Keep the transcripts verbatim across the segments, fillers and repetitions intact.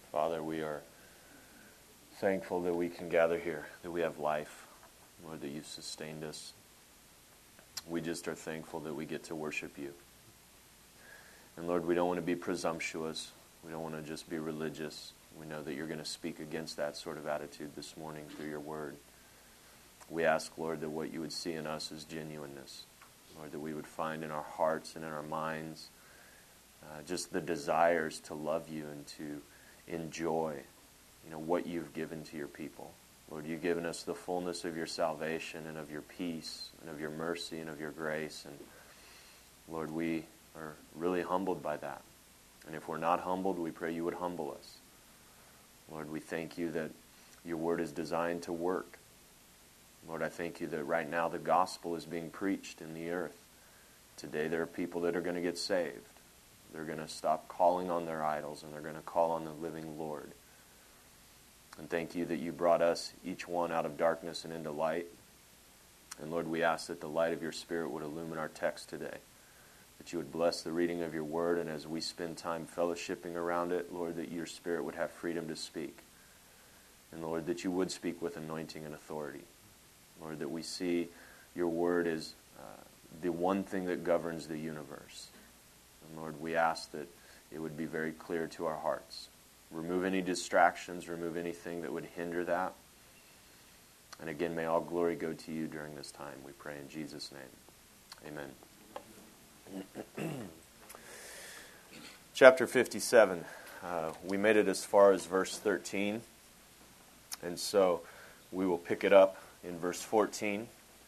Father, we are thankful that we can gather here, that we have life, Lord, that you've sustained us. We just are thankful that we get to worship you. And Lord, we don't want to be presumptuous. We don't want to just be religious. We know that you're going to speak against that sort of attitude this morning through your word. We ask, Lord, that what you would see in us is genuineness. Lord, that we would find in our hearts and in our minds uh, just the desires to love you and to enjoy, you know, what you've given to your people. Lord, you've given us the fullness of your salvation and of your peace and of your mercy and of your grace. And Lord, we are really humbled by that. And if we're not humbled, we pray you would humble us. Lord, we thank you that your word is designed to work. Lord, I thank you that right now the gospel is being preached in the earth. Today there are people that are going to get saved. They're going to stop calling on their idols and they're going to call on the living Lord. And thank you that you brought us, each one, out of darkness and into light. And Lord, we ask that the light of your Spirit would illumine our text today. That you would bless the reading of your word, and as we spend time fellowshipping around it, Lord, that your Spirit would have freedom to speak. And Lord, that you would speak with anointing and authority. Lord, that we see your word as uh, the one thing that governs the universe. And Lord, we ask that it would be very clear to our hearts. Remove any distractions, remove anything that would hinder that. And again, may all glory go to you during this time. We pray in Jesus' name. Amen. Chapter fifty-seven. Uh, we made it as far as verse thirteen. And so we will pick it up in verse fourteen.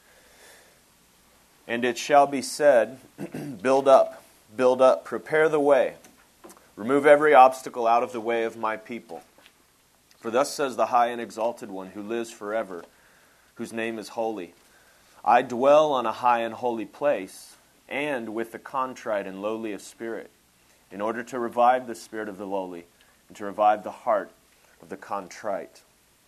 And it shall be said, build up, build up, prepare the way. Remove every obstacle out of the way of my people. For thus says the high and exalted one who lives forever, whose name is holy. I dwell on a high and holy place, and with the contrite and lowly of spirit, in order to revive the spirit of the lowly, and to revive the heart of the contrite.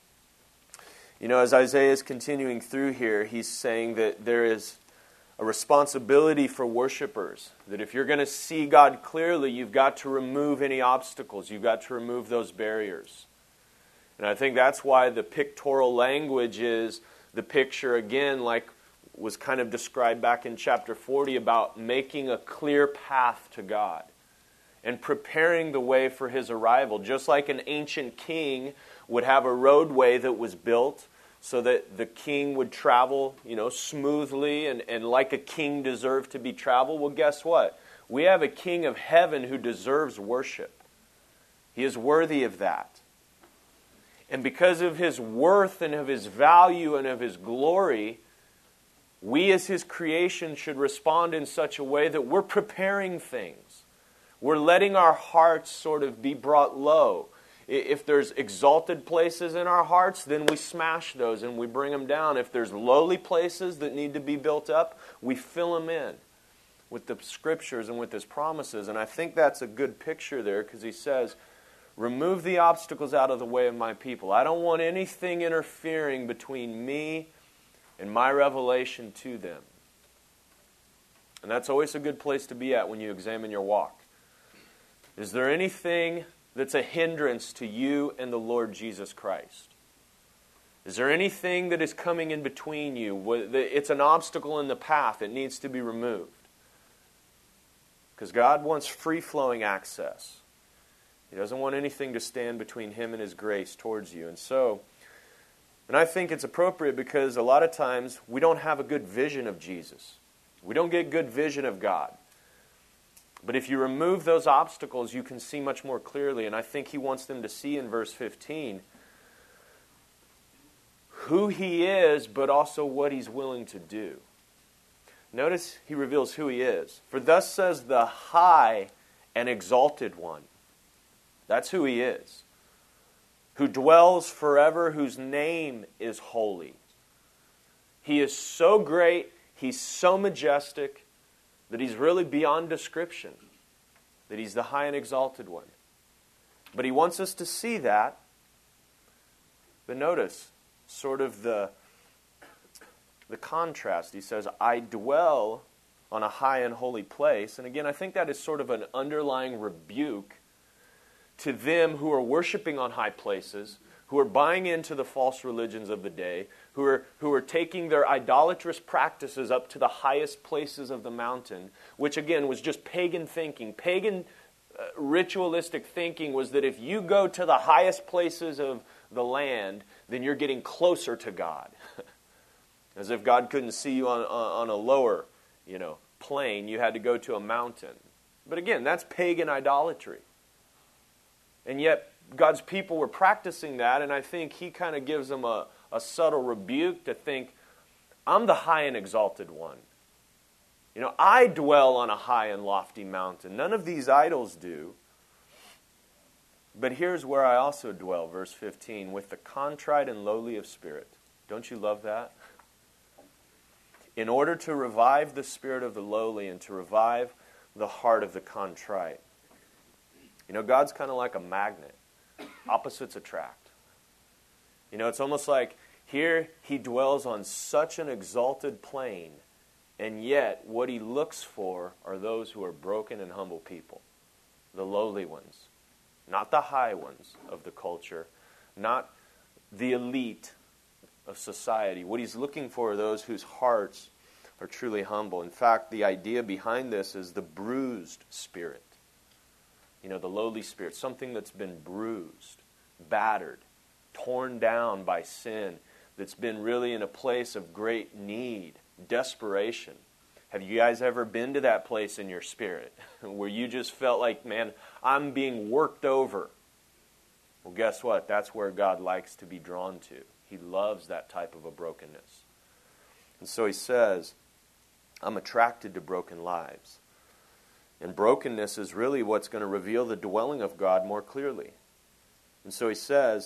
You know, as Isaiah is continuing through here, he's saying that there is a responsibility for worshipers, that if you're going to see God clearly, you've got to remove any obstacles. You've got to remove those barriers. And I think that's why the pictorial language is the picture, again, like was kind of described back in chapter forty, about making a clear path to God and preparing the way for his arrival. Just like an ancient king would have a roadway that was built so that the king would travel, you know, smoothly and, and like a king deserved to be traveled. Well, guess what? We have a king of heaven who deserves worship. He is worthy of that. And because of his worth and of his value and of his glory, we as his creation should respond in such a way that we're preparing things. We're letting our hearts sort of be brought low. If there's exalted places in our hearts, then we smash those and we bring them down. If there's lowly places that need to be built up, we fill them in with the scriptures and with his promises. And I think that's a good picture there, because he says, remove the obstacles out of the way of my people. I don't want anything interfering between me and my revelation to them. And that's always a good place to be at when you examine your walk. Is there anything that's a hindrance to you and the Lord Jesus Christ? Is there anything that is coming in between you? It's an obstacle in the path. It needs to be removed. Because God wants free-flowing access. He doesn't want anything to stand between him and his grace towards you. And so, and I think it's appropriate because a lot of times we don't have a good vision of Jesus. We don't get good vision of God. But if you remove those obstacles, you can see much more clearly. And I think he wants them to see in verse fifteen who he is, but also what he's willing to do. Notice he reveals who he is. For thus says the high and exalted one. That's who he is. Who dwells forever, whose name is holy. He is so great, he's so majestic, that he's really beyond description, that he's the high and exalted one. But he wants us to see that. But notice, sort of the, the contrast. He says, I dwell on a high and holy place. And again, I think that is sort of an underlying rebuke to them who are worshiping on high places, who are buying into the false religions of the day, who are, who are taking their idolatrous practices up to the highest places of the mountain, which again was just pagan thinking. Pagan uh, ritualistic thinking was that if you go to the highest places of the land, then you're getting closer to God. As if God couldn't see you on, on, on a lower, you know, plane, you had to go to a mountain. But again, that's pagan idolatry. And yet, God's people were practicing that, and I think he kind of gives them a, a subtle rebuke to think, I'm the high and exalted one. You know, I dwell on a high and lofty mountain. None of these idols do. But here's where I also dwell, verse fifteen, with the contrite and lowly of spirit. Don't you love that? In order to revive the spirit of the lowly and to revive the heart of the contrite. You know, God's kind of like a magnet. Opposites attract. You know, it's almost like here he dwells on such an exalted plane, and yet what he looks for are those who are broken and humble people. The lowly ones. Not the high ones of the culture. Not the elite of society. What he's looking for are those whose hearts are truly humble. In fact, the idea behind this is the bruised spirit. You know, the lowly spirit, something that's been bruised, battered, torn down by sin, that's been really in a place of great need, desperation. Have you guys ever been to that place in your spirit where you just felt like, man, I'm being worked over? Well, guess what? That's where God likes to be drawn to. He loves that type of a brokenness. And so he says, I'm attracted to broken lives. And brokenness is really what's going to reveal the dwelling of God more clearly. And so he says,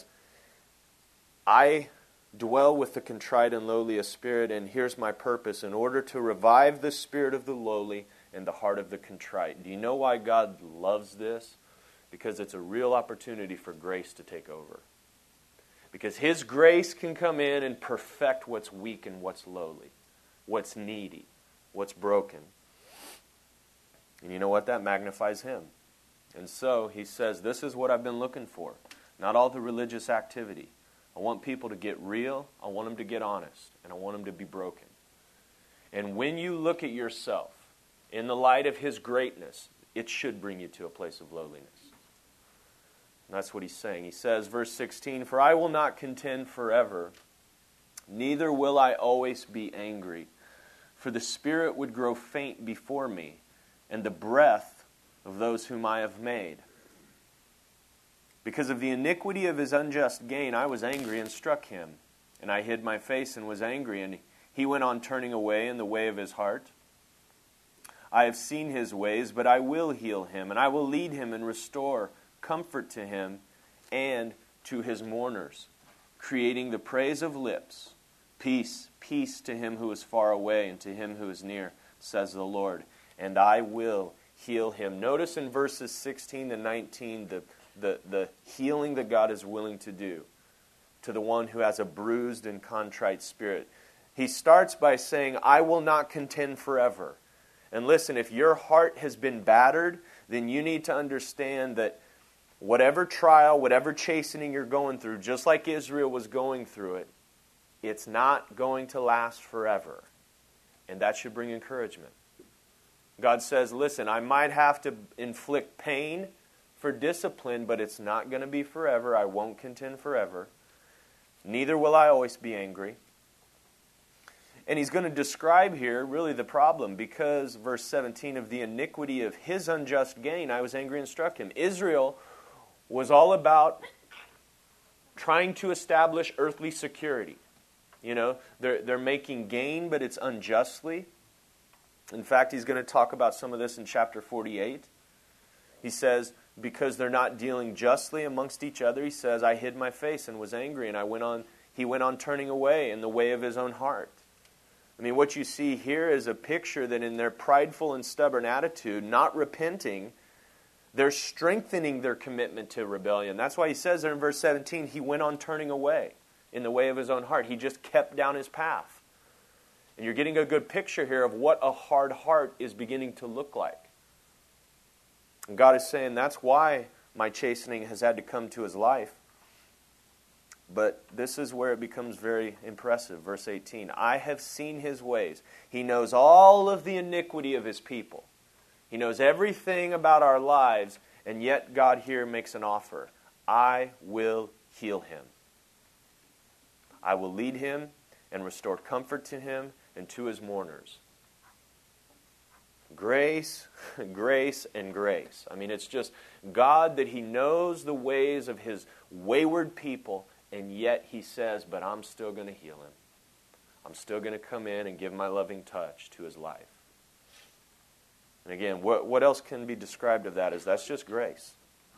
I dwell with the contrite and lowly of spirit, and here's my purpose, in order to revive the spirit of the lowly and the heart of the contrite. Do you know why God loves this? Because it's a real opportunity for grace to take over. Because his grace can come in and perfect what's weak and what's lowly, what's needy, what's broken. And you know what? That magnifies him. And so he says, this is what I've been looking for. Not all the religious activity. I want people to get real. I want them to get honest. And I want them to be broken. And when you look at yourself in the light of his greatness, it should bring you to a place of lowliness. And that's what he's saying. He says, verse sixteen, for I will not contend forever, neither will I always be angry. For the spirit would grow faint before me, and the breath of those whom I have made. Because of the iniquity of his unjust gain, I was angry and struck him. And I hid my face and was angry, and he went on turning away in the way of his heart. I have seen his ways, but I will heal him, and I will lead him and restore comfort to him and to his mourners, creating the praise of lips. Peace, peace to him who is far away and to him who is near, says the Lord. And I will heal him. Notice in verses sixteen to nineteen the, the, the healing that God is willing to do to the one who has a bruised and contrite spirit. He starts by saying, I will not contend forever. And listen, if your heart has been battered, then you need to understand that whatever trial, whatever chastening you're going through, just like Israel was going through it, it's not going to last forever. And that should bring encouragement. God says, listen, I might have to inflict pain for discipline, but it's not going to be forever. I won't contend forever. Neither will I always be angry. And he's going to describe here really the problem, because verse seventeen, of the iniquity of his unjust gain, I was angry and struck him. Israel was all about trying to establish earthly security. You know, they're, they're making gain, but it's unjustly. In fact, he's going to talk about some of this in chapter forty-eight. He says, because they're not dealing justly amongst each other, he says, I hid my face and was angry, and I went on. He went on turning away in the way of his own heart. I mean, what you see here is a picture that in their prideful and stubborn attitude, not repenting, they're strengthening their commitment to rebellion. That's why he says there in verse seventeen, he went on turning away in the way of his own heart. He just kept down his path. And you're getting a good picture here of what a hard heart is beginning to look like. And God is saying, that's why my chastening has had to come to his life. But this is where it becomes very impressive. Verse eighteen, I have seen his ways. He knows all of the iniquity of his people. He knows everything about our lives, and yet God here makes an offer. I will heal him. I will lead him and restore comfort to him and to his mourners. Grace, grace, and grace. I mean, it's just God that he knows the ways of his wayward people, and yet he says, but I'm still going to heal him. I'm still going to come in and give my loving touch to his life. And again, what, what else can be described of that is that's just grace.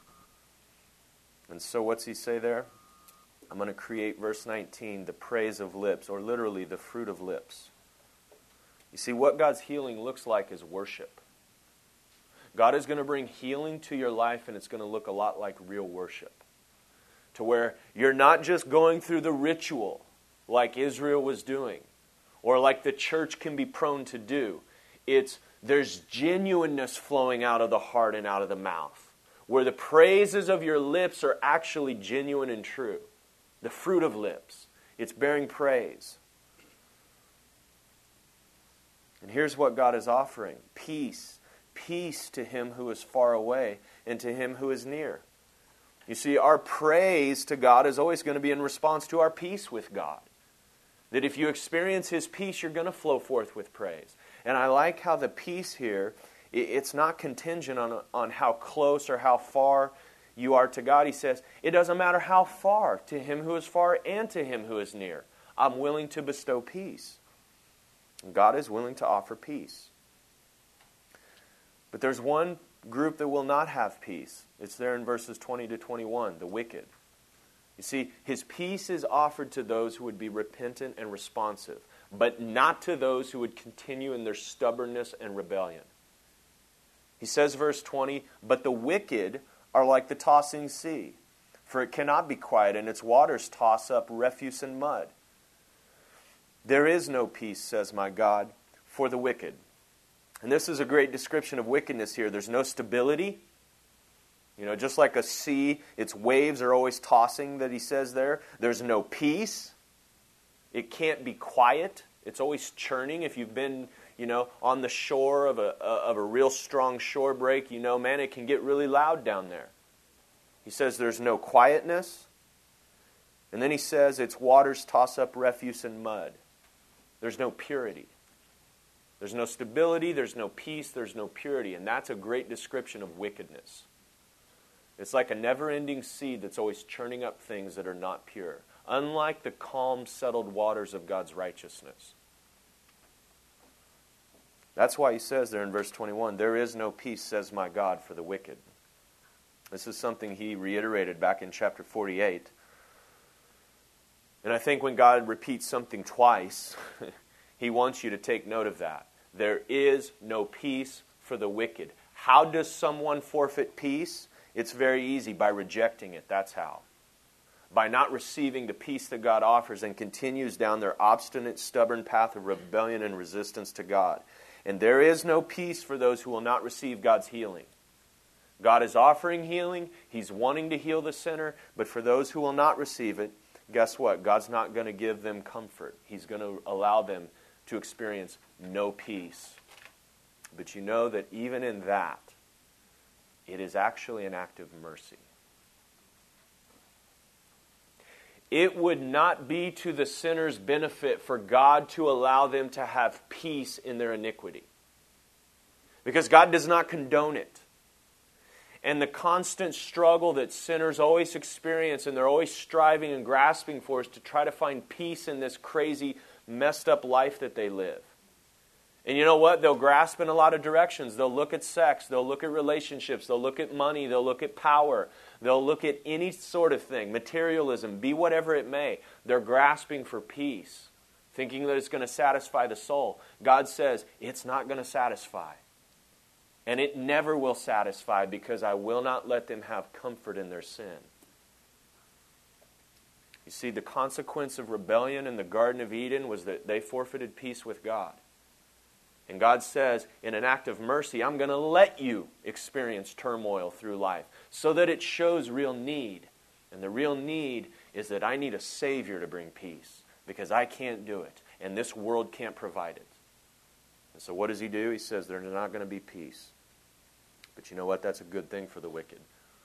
And so what's he say there? I'm going to create, verse nineteen, the praise of lips, or literally the fruit of lips. You see, what God's healing looks like is worship. God is going to bring healing to your life, and it's going to look a lot like real worship. To where you're not just going through the ritual like Israel was doing, or like the church can be prone to do. It's there's genuineness flowing out of the heart and out of the mouth, where the praises of your lips are actually genuine and true. The fruit of lips. It's bearing praise. And here's what God is offering. Peace. Peace to him who is far away and to him who is near. You see, our praise to God is always going to be in response to our peace with God. That if you experience his peace, you're going to flow forth with praise. And I like how the peace here, it's not contingent on, on how close or how far you are to God. He says, it doesn't matter how far, to him who is far and to him who is near. I'm willing to bestow peace. God is willing to offer peace. But there's one group that will not have peace. It's there in verses twenty to twenty-one, the wicked. You see, his peace is offered to those who would be repentant and responsive, but not to those who would continue in their stubbornness and rebellion. He says, verse twenty, but the wicked are like the tossing sea, for it cannot be quiet, and its waters toss up refuse and mud. There is no peace, says my God, for the wicked. And this is a great description of wickedness here. There's no stability. You know, just like a sea, its waves are always tossing, that he says there. There's no peace. It can't be quiet. It's always churning. If you've been, you know, on the shore of a, of a real strong shore break, you know, man, it can get really loud down there. He says there's no quietness. And then he says its waters toss up refuse and mud. There's no purity. There's no stability, there's no peace, there's no purity. And that's a great description of wickedness. It's like a never-ending sea that's always churning up things that are not pure. Unlike the calm, settled waters of God's righteousness. That's why he says there in verse twenty-one, there is no peace, says my God, for the wicked. This is something he reiterated back in chapter forty-eight. And I think when God repeats something twice, he wants you to take note of that. There is no peace for the wicked. How does someone forfeit peace? It's very easy, by rejecting it. That's how. By not receiving the peace that God offers, and continues down their obstinate, stubborn path of rebellion and resistance to God. And there is no peace for those who will not receive God's healing. God is offering healing. He's wanting to heal the sinner. But for those who will not receive it, guess what? God's not going to give them comfort. He's going to allow them to experience no peace. But you know that even in that, it is actually an act of mercy. It would not be to the sinner's benefit for God to allow them to have peace in their iniquity. Because God does not condone it. And the constant struggle that sinners always experience, and they're always striving and grasping for, is to try to find peace in this crazy, messed up life that they live. And you know what? They'll grasp in a lot of directions. They'll look at sex. They'll look at relationships. They'll look at money. They'll look at power. They'll look at any sort of thing. Materialism, be whatever it may. They're grasping for peace, thinking that it's going to satisfy the soul. God says, it's not going to satisfy. And it never will satisfy, because I will not let them have comfort in their sin. You see, the consequence of rebellion in the Garden of Eden was that they forfeited peace with God. And God says, in an act of mercy, I'm going to let you experience turmoil through life so that it shows real need. And the real need is that I need a Savior to bring peace, because I can't do it, and this world can't provide it. And so what does he do? He says there's not going to be peace. But you know what? That's a good thing for the wicked.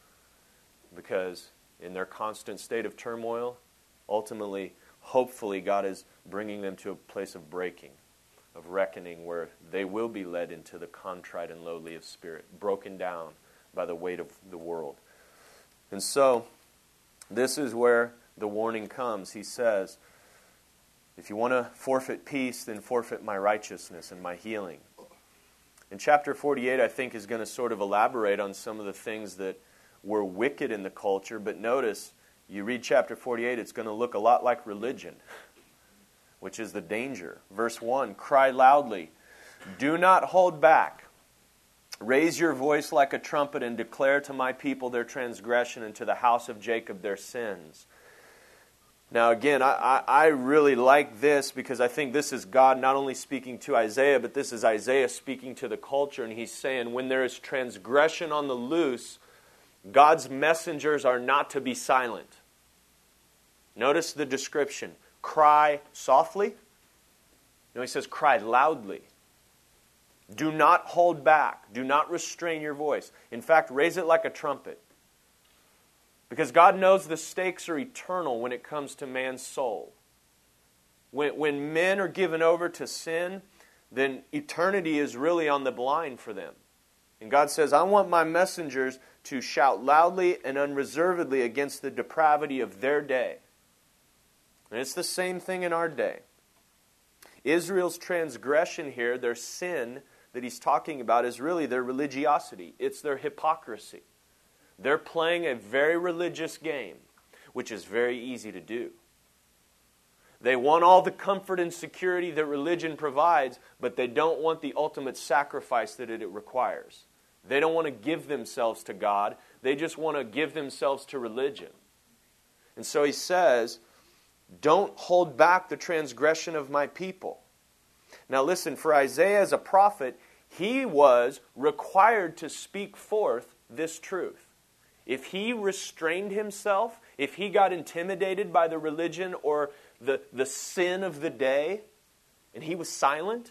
Because in their constant state of turmoil, ultimately, hopefully, God is bringing them to a place of breaking, of reckoning, where they will be led into the contrite and lowly of spirit, broken down by the weight of the world. And so, this is where the warning comes. He says, if you want to forfeit peace, then forfeit my righteousness and my healing. In chapter forty-eight, I think, is going to sort of elaborate on some of the things that were wicked in the culture. But notice, you read chapter forty-eight, it's going to look a lot like religion, which is the danger. Verse one, cry loudly, do not hold back. Raise your voice like a trumpet and declare to my people their transgression and to the house of Jacob their sins. Now again, I, I, I really like this, because I think this is God not only speaking to Isaiah, but this is Isaiah speaking to the culture. And he's saying when there is transgression on the loose, God's messengers are not to be silent. Notice the description. Cry softly. No, he says cry loudly. Do not hold back. Do not restrain your voice. In fact, raise it like a trumpet. Because God knows the stakes are eternal when it comes to man's soul. When, when men are given over to sin, then eternity is really on the line for them. And God says, I want my messengers to shout loudly and unreservedly against the depravity of their day. And it's the same thing in our day. Israel's transgression here, their sin that he's talking about, is really their religiosity. It's their hypocrisy. They're playing a very religious game, which is very easy to do. They want all the comfort and security that religion provides, but they don't want the ultimate sacrifice that it requires. They don't want to give themselves to God. They just want to give themselves to religion. And so he says, don't hold back the transgression of my people. Now listen, for Isaiah as a prophet, he was required to speak forth this truth. If he restrained himself, if he got intimidated by the religion or the, the sin of the day, and he was silent,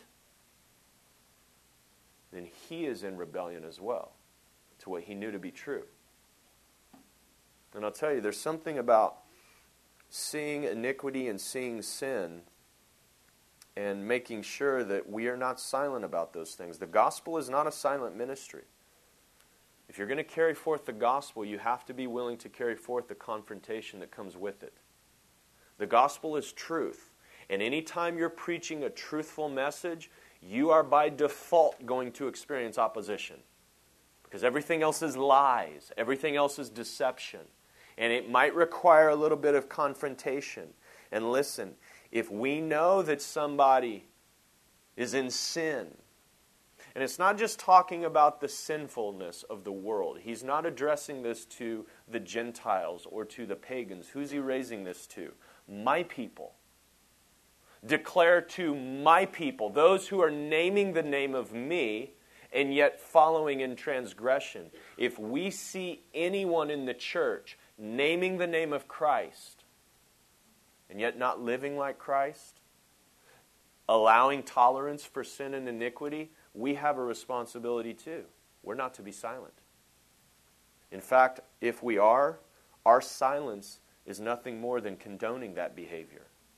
then he is in rebellion as well to what he knew to be true. And I'll tell you, there's something about seeing iniquity and seeing sin and making sure that we are not silent about those things. The gospel is not a silent ministry. If you're going to carry forth the gospel, you have to be willing to carry forth the confrontation that comes with it. The gospel is truth. And anytime you're preaching a truthful message, you are by default going to experience opposition. Because everything else is lies. Everything else is deception. And it might require a little bit of confrontation. And listen, if we know that somebody is in sin, and it's not just talking about the sinfulness of the world. He's not addressing this to the Gentiles or to the pagans. Who's he raising this to? My people. Declare to my people, those who are naming the name of me and yet following in transgression. If we see anyone in the church naming the name of Christ and yet not living like Christ, allowing tolerance for sin and iniquity, we have a responsibility too. We're not to be silent. In fact, if we are, our silence is nothing more than condoning that behavior.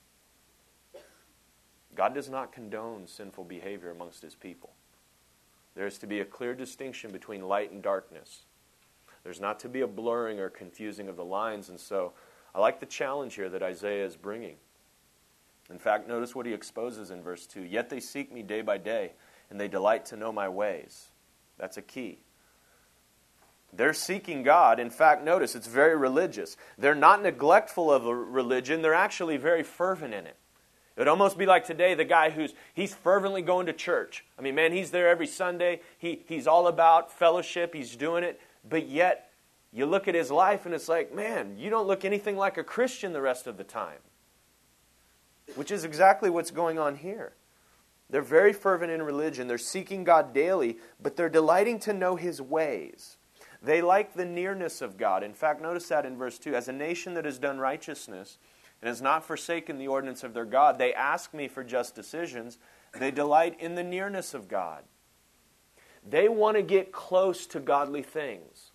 God does not condone sinful behavior amongst His people. There is to be a clear distinction between light and darkness. There's not to be a blurring or confusing of the lines. And so I like the challenge here that Isaiah is bringing. In fact, notice what he exposes in verse two. Yet they seek me day by day, and they delight to know my ways. That's a key. They're seeking God. In fact, notice, it's very religious. They're not neglectful of a religion. They're actually very fervent in it. It would almost be like today, the guy who's, he's fervently going to church. I mean, man, he's there every Sunday. He, he's all about fellowship. He's doing it. But yet, you look at his life and it's like, man, you don't look anything like a Christian the rest of the time. Which is exactly what's going on here. They're very fervent in religion. They're seeking God daily, but they're delighting to know His ways. They like the nearness of God. In fact, notice that in verse two. As a nation that has done righteousness and has not forsaken the ordinance of their God, they ask me for just decisions. They delight in the nearness of God. They want to get close to godly things.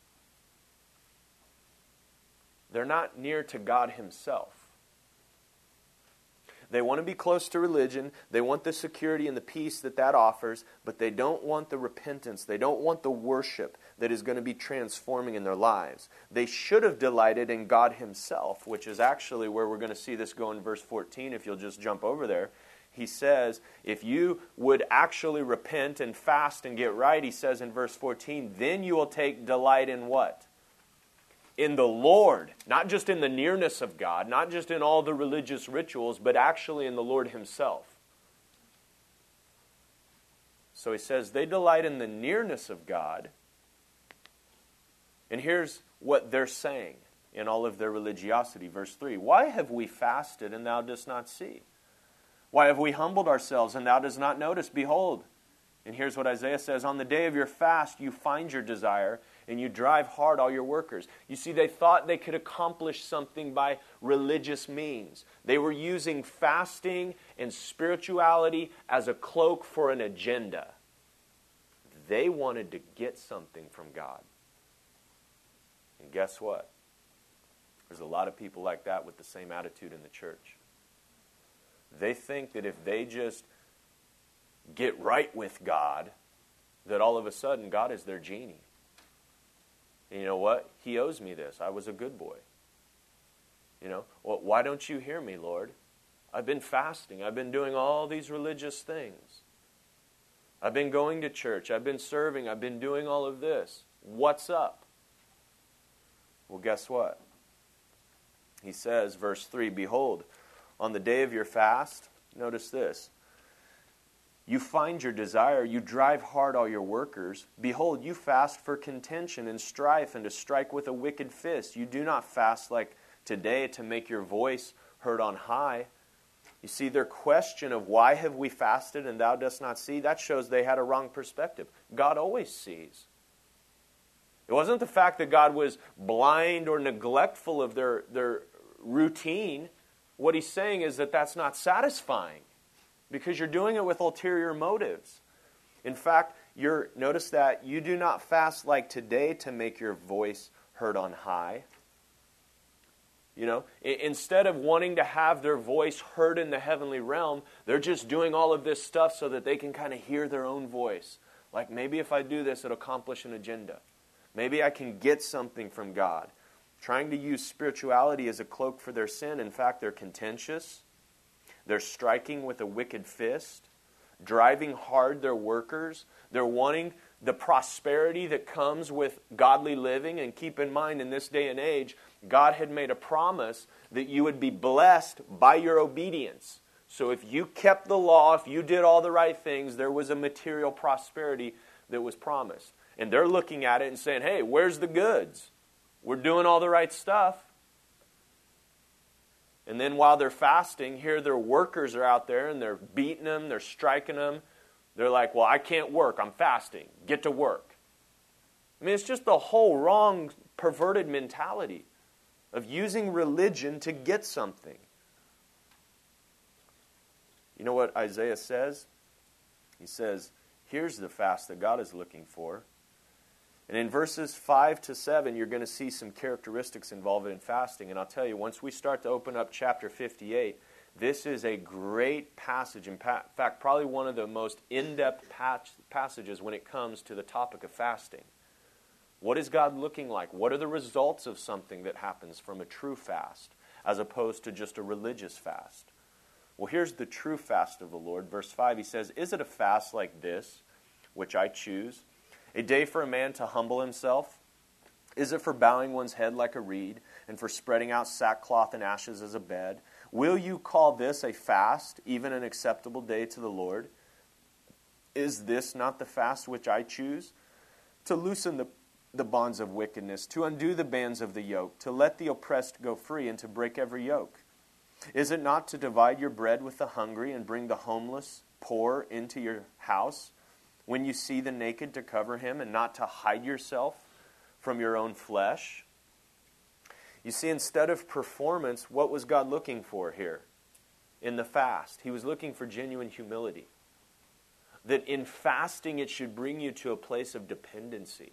They're not near to God Himself. They want to be close to religion. They want the security and the peace that that offers, but they don't want the repentance. They don't want the worship that is going to be transforming in their lives. They should have delighted in God Himself, which is actually where we're going to see this go in verse fourteen, if you'll just jump over there. He says, if you would actually repent and fast and get right, he says in verse fourteen, then you will take delight in what? In the Lord. Not just in the nearness of God, not just in all the religious rituals, but actually in the Lord Himself. So he says they delight in the nearness of God. And here's what they're saying in all of their religiosity. Verse three, why have we fasted and thou dost not see? Why have we humbled ourselves and thou dost not notice? Behold, and here's what Isaiah says, on the day of your fast you find your desire, and you drive hard all your workers. You see, they thought they could accomplish something by religious means. They were using fasting and spirituality as a cloak for an agenda. They wanted to get something from God. And guess what? There's a lot of people like that with the same attitude in the church. They think that if they just get right with God, that all of a sudden God is their genie. And you know what? He owes me this. I was a good boy. You know, well, why don't you hear me, Lord? I've been fasting. I've been doing all these religious things. I've been going to church. I've been serving. I've been doing all of this. What's up? Well, guess what? He says, verse three, behold, on the day of your fast, notice this, you find your desire, you drive hard all your workers. Behold, you fast for contention and strife and to strike with a wicked fist. You do not fast like today to make your voice heard on high. You see, their question of why have we fasted and thou dost not see, that shows they had a wrong perspective. God always sees. It wasn't the fact that God was blind or neglectful of their, their routine. What he's saying is that that's not satisfying, because you're doing it with ulterior motives. In fact, you're, notice that you do not fast like today to make your voice heard on high. You know, instead of wanting to have their voice heard in the heavenly realm, they're just doing all of this stuff so that they can kind of hear their own voice. Like, maybe if I do this, it'll accomplish an agenda. Maybe I can get something from God. Trying to use spirituality as a cloak for their sin. In fact, they're contentious. They're striking with a wicked fist, driving hard their workers. They're wanting the prosperity that comes with godly living. And keep in mind, in this day and age, God had made a promise that you would be blessed by your obedience. So if you kept the law, if you did all the right things, there was a material prosperity that was promised. And they're looking at it and saying, hey, where's the goods? We're doing all the right stuff. And then while they're fasting, here their workers are out there and they're beating them, they're striking them. They're like, well, I can't work. I'm fasting. Get to work. I mean, it's just the whole wrong, perverted mentality of using religion to get something. You know what Isaiah says? He says, here's the fast that God is looking for. And in verses five to seven, you're going to see some characteristics involved in fasting. And I'll tell you, once we start to open up chapter fifty-eight, this is a great passage. In fact, probably one of the most in-depth passages when it comes to the topic of fasting. What is God looking like? What are the results of something that happens from a true fast as opposed to just a religious fast? Well, here's the true fast of the Lord. Verse five, he says, is it a fast like this, which I choose? A day for a man to humble himself? Is it for bowing one's head like a reed, and for spreading out sackcloth and ashes as a bed? Will you call this a fast, even an acceptable day to the Lord? Is this not the fast which I choose? To loosen the, the bonds of wickedness, to undo the bands of the yoke, to let the oppressed go free, and to break every yoke. Is it not to divide your bread with the hungry, and bring the homeless poor into your house? When you see the naked, to cover him, and not to hide yourself from your own flesh. You see, instead of performance, what was God looking for here in the fast? He was looking for genuine humility. That in fasting it should bring you to a place of dependency,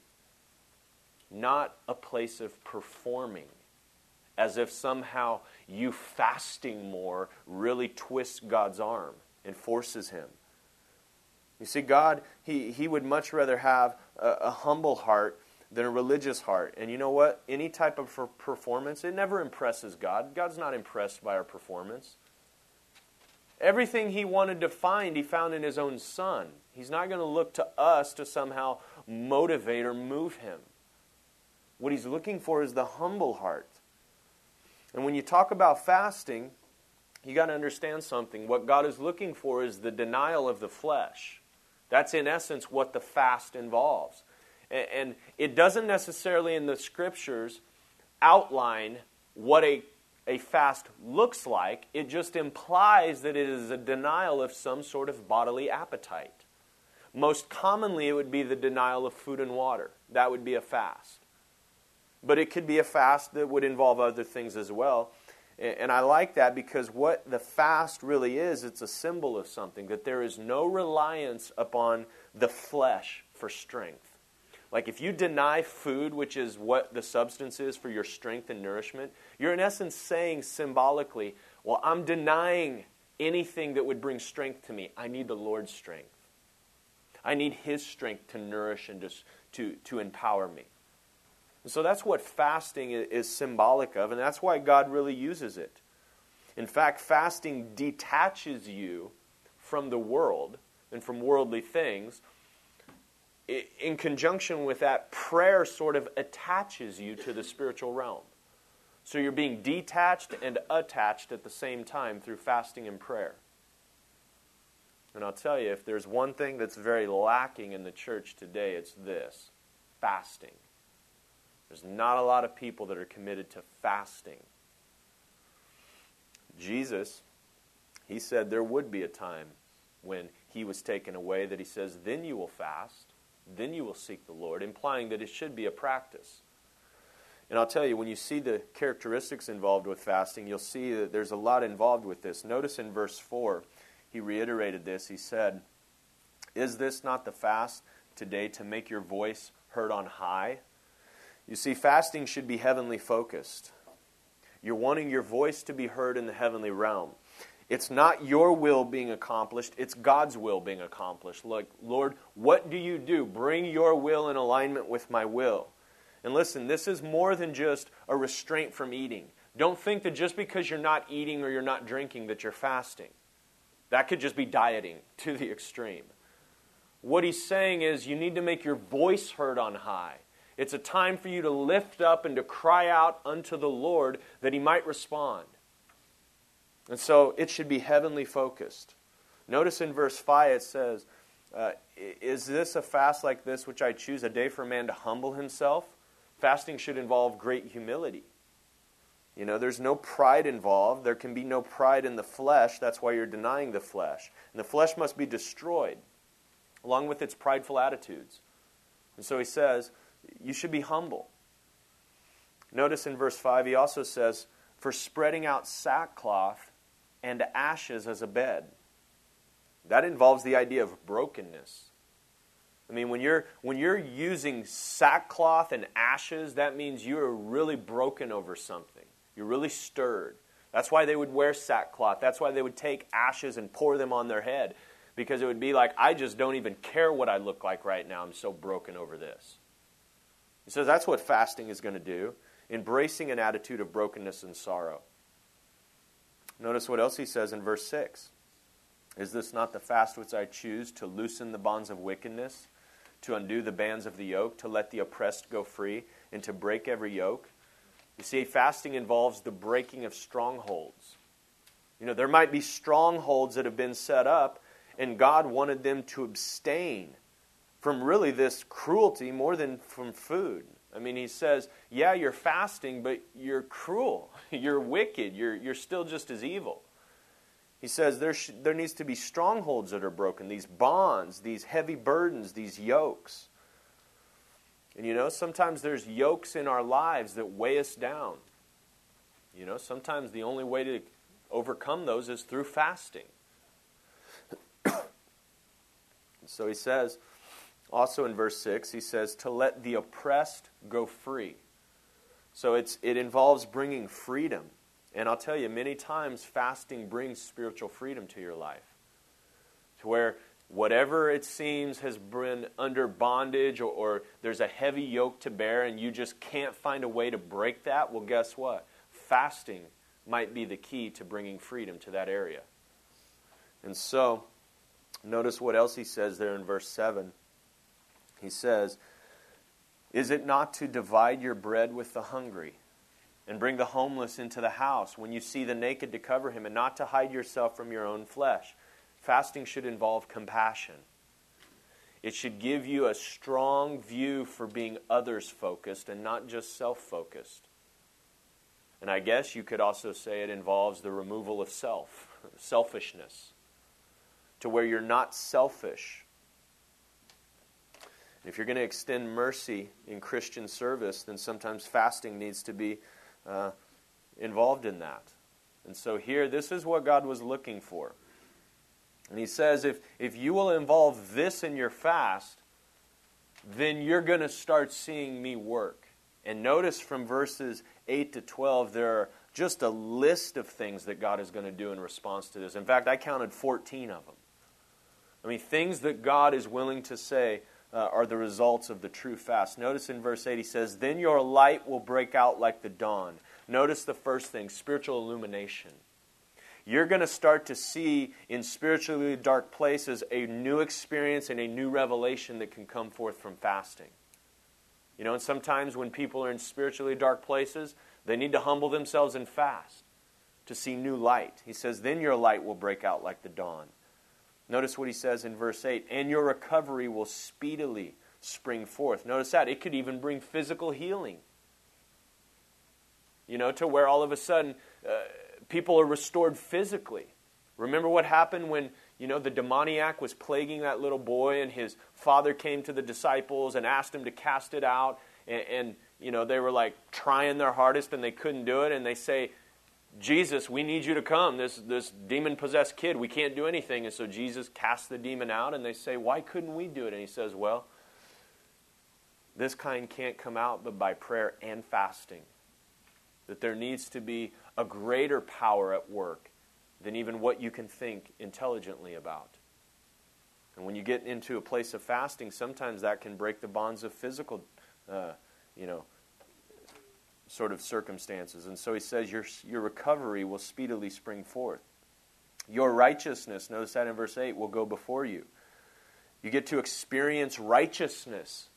not a place of performing, as if somehow you fasting more really twists God's arm and forces him. You see, God, he, he would much rather have a, a humble heart than a religious heart. And you know what? Any type of performance, it never impresses God. God's not impressed by our performance. Everything he wanted to find, he found in his own Son. He's not going to look to us to somehow motivate or move him. What he's looking for is the humble heart. And when you talk about fasting, you got to understand something. What God is looking for is the denial of the flesh. That's in essence what the fast involves. And it doesn't necessarily in the Scriptures outline what a, a fast looks like. It just implies that it is a denial of some sort of bodily appetite. Most commonly, it would be the denial of food and water. That would be a fast. But it could be a fast that would involve other things as well. And I like that because what the fast really is, it's a symbol of something, that there is no reliance upon the flesh for strength. Like if you deny food, which is what the substance is for your strength and nourishment, you're in essence saying symbolically, well, I'm denying anything that would bring strength to me. I need the Lord's strength. I need his strength to nourish and just to, to empower me. And so that's what fasting is symbolic of, and that's why God really uses it. In fact, fasting detaches you from the world and from worldly things. In conjunction with that, prayer sort of attaches you to the spiritual realm. So you're being detached and attached at the same time through fasting and prayer. And I'll tell you, if there's one thing that's very lacking in the church today, it's this: fasting. There's not a lot of people that are committed to fasting. Jesus, he said there would be a time when he was taken away that he says, then you will fast. Then you will seek the Lord, implying that it should be a practice. And I'll tell you, when you see the characteristics involved with fasting, you'll see that there's a lot involved with this. Notice in verse four, he reiterated this. He said, is this not the fast today to make your voice heard on high? You see, fasting should be heavenly focused. You're wanting your voice to be heard in the heavenly realm. It's not your will being accomplished, it's God's will being accomplished. Like, Lord, what do you do? Bring your will in alignment with my will. And listen, this is more than just a restraint from eating. Don't think that just because you're not eating or you're not drinking that you're fasting. That could just be dieting to the extreme. What he's saying is you need to make your voice heard on high. It's a time for you to lift up and to cry out unto the Lord that he might respond. And so it should be heavenly focused. Notice in verse five it says, uh, is this a fast like this which I choose, a day for a man to humble himself? Fasting should involve great humility. You know, there's no pride involved. There can be no pride in the flesh. That's why you're denying the flesh. And the flesh must be destroyed, along with its prideful attitudes. And so he says, you should be humble. Notice in verse five he also says, for spreading out sackcloth and ashes as a bed. That involves the idea of brokenness. I mean, when you're when you're using sackcloth and ashes, that means you're really broken over something. You're really stirred. That's why they would wear sackcloth. That's why they would take ashes and pour them on their head. Because it would be like, I just don't even care what I look like right now. I'm so broken over this. He says that's what fasting is going to do. Embracing an attitude of brokenness and sorrow. Notice what else he says in verse six. Is this not the fast which I choose, to loosen the bonds of wickedness, to undo the bands of the yoke, to let the oppressed go free, and to break every yoke? You see, fasting involves the breaking of strongholds. You know, there might be strongholds that have been set up, and God wanted them to abstain from really this cruelty more than from food. I mean, he says, yeah, you're fasting, but you're cruel. You're wicked. You're, you're still just as evil. He says there, sh- there needs to be strongholds that are broken, these bonds, these heavy burdens, these yokes. And you know, sometimes there's yokes in our lives that weigh us down. You know, sometimes the only way to overcome those is through fasting. So he says, also in verse six, he says, to let the oppressed go free. So it's it involves bringing freedom. And I'll tell you, many times fasting brings spiritual freedom to your life. To where whatever it seems has been under bondage, or, or there's a heavy yoke to bear and you just can't find a way to break that, well, guess what? Fasting might be the key to bringing freedom to that area. And so, notice what else he says there in verse seven. He says, is it not to divide your bread with the hungry, and bring the homeless into the house, when you see the naked to cover him, and not to hide yourself from your own flesh? Fasting should involve compassion. It should give you a strong view for being others-focused and not just self-focused. And I guess you could also say it involves the removal of self, selfishness, to where you're not selfish. If you're going to extend mercy in Christian service, then sometimes fasting needs to be uh, involved in that. And so here, this is what God was looking for. And he says, if, if you will involve this in your fast, then you're going to start seeing me work. And notice from verses eight to twelve, there are just a list of things that God is going to do in response to this. In fact, I counted fourteen of them. I mean, things that God is willing to say uh, are the results of the true fast. Notice in verse eight, he says, then your light will break out like the dawn. Notice the first thing, spiritual illumination. You're going to start to see in spiritually dark places a new experience and a new revelation that can come forth from fasting. You know, and sometimes when people are in spiritually dark places, they need to humble themselves and fast to see new light. He says, then your light will break out like the dawn. Notice what he says in verse eight, and your recovery will speedily spring forth. Notice that. It could even bring physical healing. You know, to where all of a sudden uh, people are restored physically. Remember what happened when, you know, the demoniac was plaguing that little boy and his father came to the disciples and asked him to cast it out. And, and you know, they were like trying their hardest and they couldn't do it. And they say, Jesus, we need you to come. This, this demon-possessed kid, we can't do anything. And so Jesus casts the demon out and they say, why couldn't we do it? And he says, well, this kind can't come out but by prayer and fasting. That there needs to be a greater power at work than even what you can think intelligently about. And when you get into a place of fasting, sometimes that can break the bonds of physical, uh, you know, sort of circumstances. And so he says your, your recovery will speedily spring forth. Your righteousness, notice that in verse eight, will go before you. You get to experience righteousness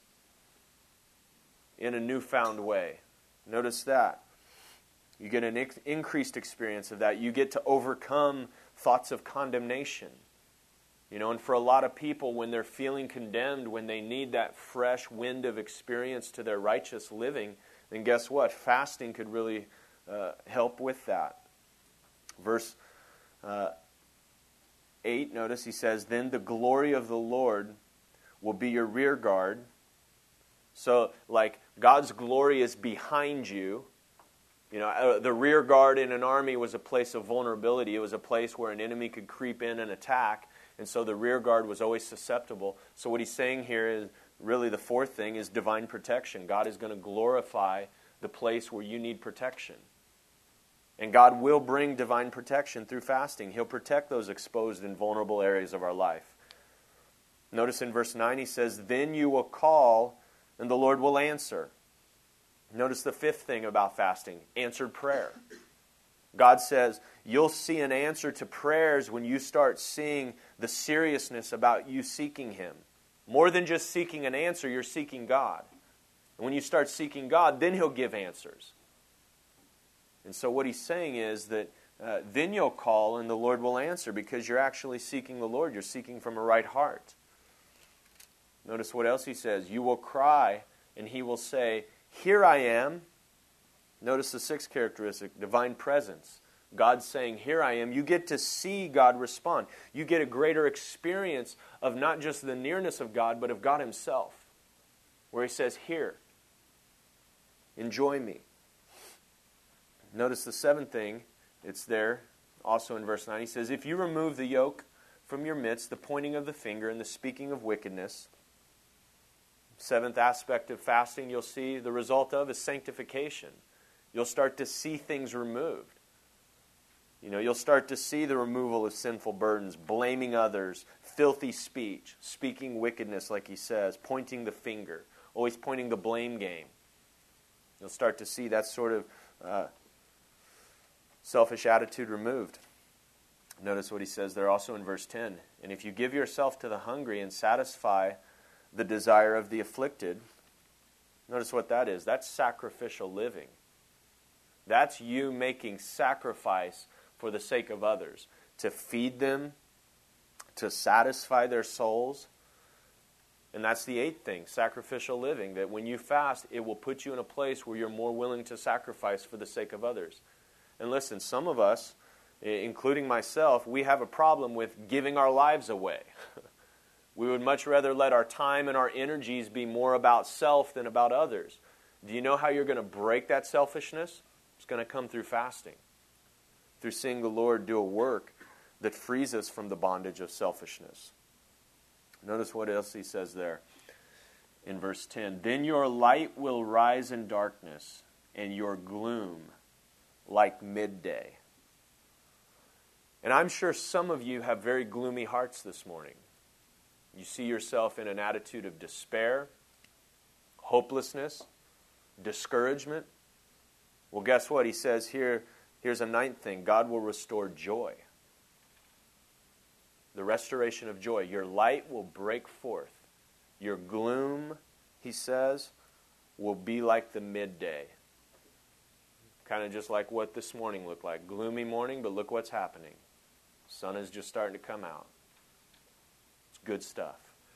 in a newfound way. Notice that. You get an ex- increased experience of that. You get to overcome thoughts of condemnation. You know, and for a lot of people, when they're feeling condemned, when they need that fresh wind of experience to their righteous living, then guess what? Fasting could really uh, help with that. Verse uh, eight, notice he says, then the glory of the Lord will be your rear guard. So, like, God's glory is behind you. You know, the rear guard in an army was a place of vulnerability. It was a place where an enemy could creep in and attack. And so the rear guard was always susceptible. So what he's saying here is, really the fourth thing is divine protection. God is going to glorify the place where you need protection. And God will bring divine protection through fasting. He'll protect those exposed and vulnerable areas of our life. Notice in verse nine he says, then you will call and the Lord will answer. Notice the fifth thing about fasting, answered prayer. God says, you'll see an answer to prayers when you start seeing the seriousness about you seeking Him. More than just seeking an answer, you're seeking God. And when you start seeking God, then He'll give answers. And so what He's saying is that uh, then you'll call and the Lord will answer because you're actually seeking the Lord. You're seeking from a right heart. Notice what else He says. You will cry and He will say, here I am. Notice the sixth characteristic, divine presence. God saying, here I am. You get to see God respond. You get a greater experience of not just the nearness of God, but of God Himself. where he says, here, enjoy me. Notice the seventh thing, it's there also in verse nine. He says, if you remove the yoke from your midst, the pointing of the finger and the speaking of wickedness. Seventh aspect of fasting you'll see the result of is sanctification. You'll start to see things removed. You know, you'll start to see the removal of sinful burdens, blaming others, filthy speech, speaking wickedness like he says, pointing the finger, always pointing the blame game. You'll start to see that sort of uh, selfish attitude removed. Notice what he says there also in verse ten. And if you give yourself to the hungry and satisfy the desire of the afflicted, notice what that is. That's sacrificial living. That's you making sacrifice for the sake of others, to feed them, to satisfy their souls. And that's the eighth thing, sacrificial living, that when you fast, it will put you in a place where you're more willing to sacrifice for the sake of others. And listen, some of us, including myself, we have a problem with giving our lives away. We would much rather let our time and our energies be more about self than about others. Do you know how you're going to break that selfishness? It's going to come through fasting, through seeing the Lord do a work that frees us from the bondage of selfishness. Notice what else he says there in verse ten. Then your light will rise in darkness, and your gloom like midday. And I'm sure some of you have very gloomy hearts this morning. You see yourself in an attitude of despair, hopelessness, discouragement. Well, guess what? He says here, here's a ninth thing. God will restore joy. The restoration of joy. Your light will break forth. Your gloom, he says, will be like the midday. Kind of just like what this morning looked like. Gloomy morning, but look what's happening. Sun is just starting to come out. It's good stuff.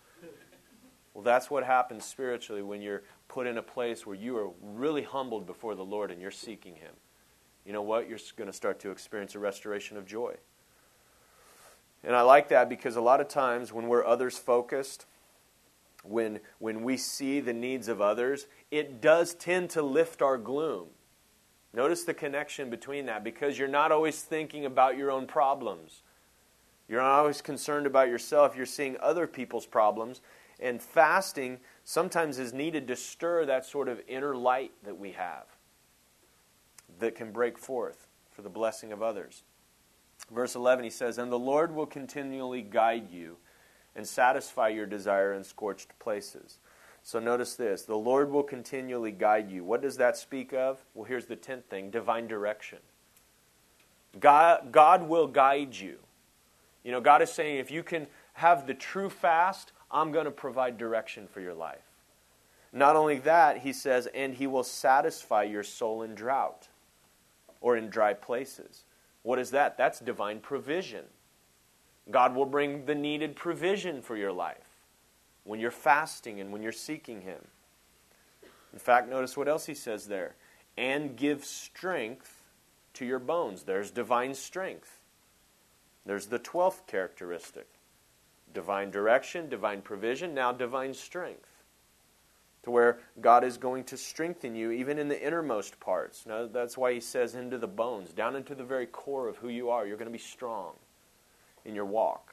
Well, that's what happens spiritually when you're put in a place where you are really humbled before the Lord and you're seeking Him. You know what? You're going to start to experience a restoration of joy. And I like that because a lot of times when we're others focused, when, when we see the needs of others, it does tend to lift our gloom. Notice the connection between that, because you're not always thinking about your own problems. You're not always concerned about yourself. You're seeing other people's problems. And fasting sometimes is needed to stir that sort of inner light that we have that can break forth for the blessing of others. Verse eleven, he says, and the Lord will continually guide you and satisfy your desire in scorched places. So notice this, the Lord will continually guide you. What does that speak of? Well, here's the tenth thing, divine direction. God, God will guide you. You know, God is saying if you can have the true fast, I'm going to provide direction for your life. Not only that, he says, and He will satisfy your soul in drought or in dry places. What is that? That's divine provision. God will bring the needed provision for your life when you're fasting and when you're seeking Him. In fact, notice what else he says there. And give strength to your bones. There's divine strength. There's the twelfth characteristic. Divine direction, divine provision, now divine strength. To where God is going to strengthen you even in the innermost parts. Now, that's why he says into the bones, down into the very core of who you are. You're going to be strong in your walk.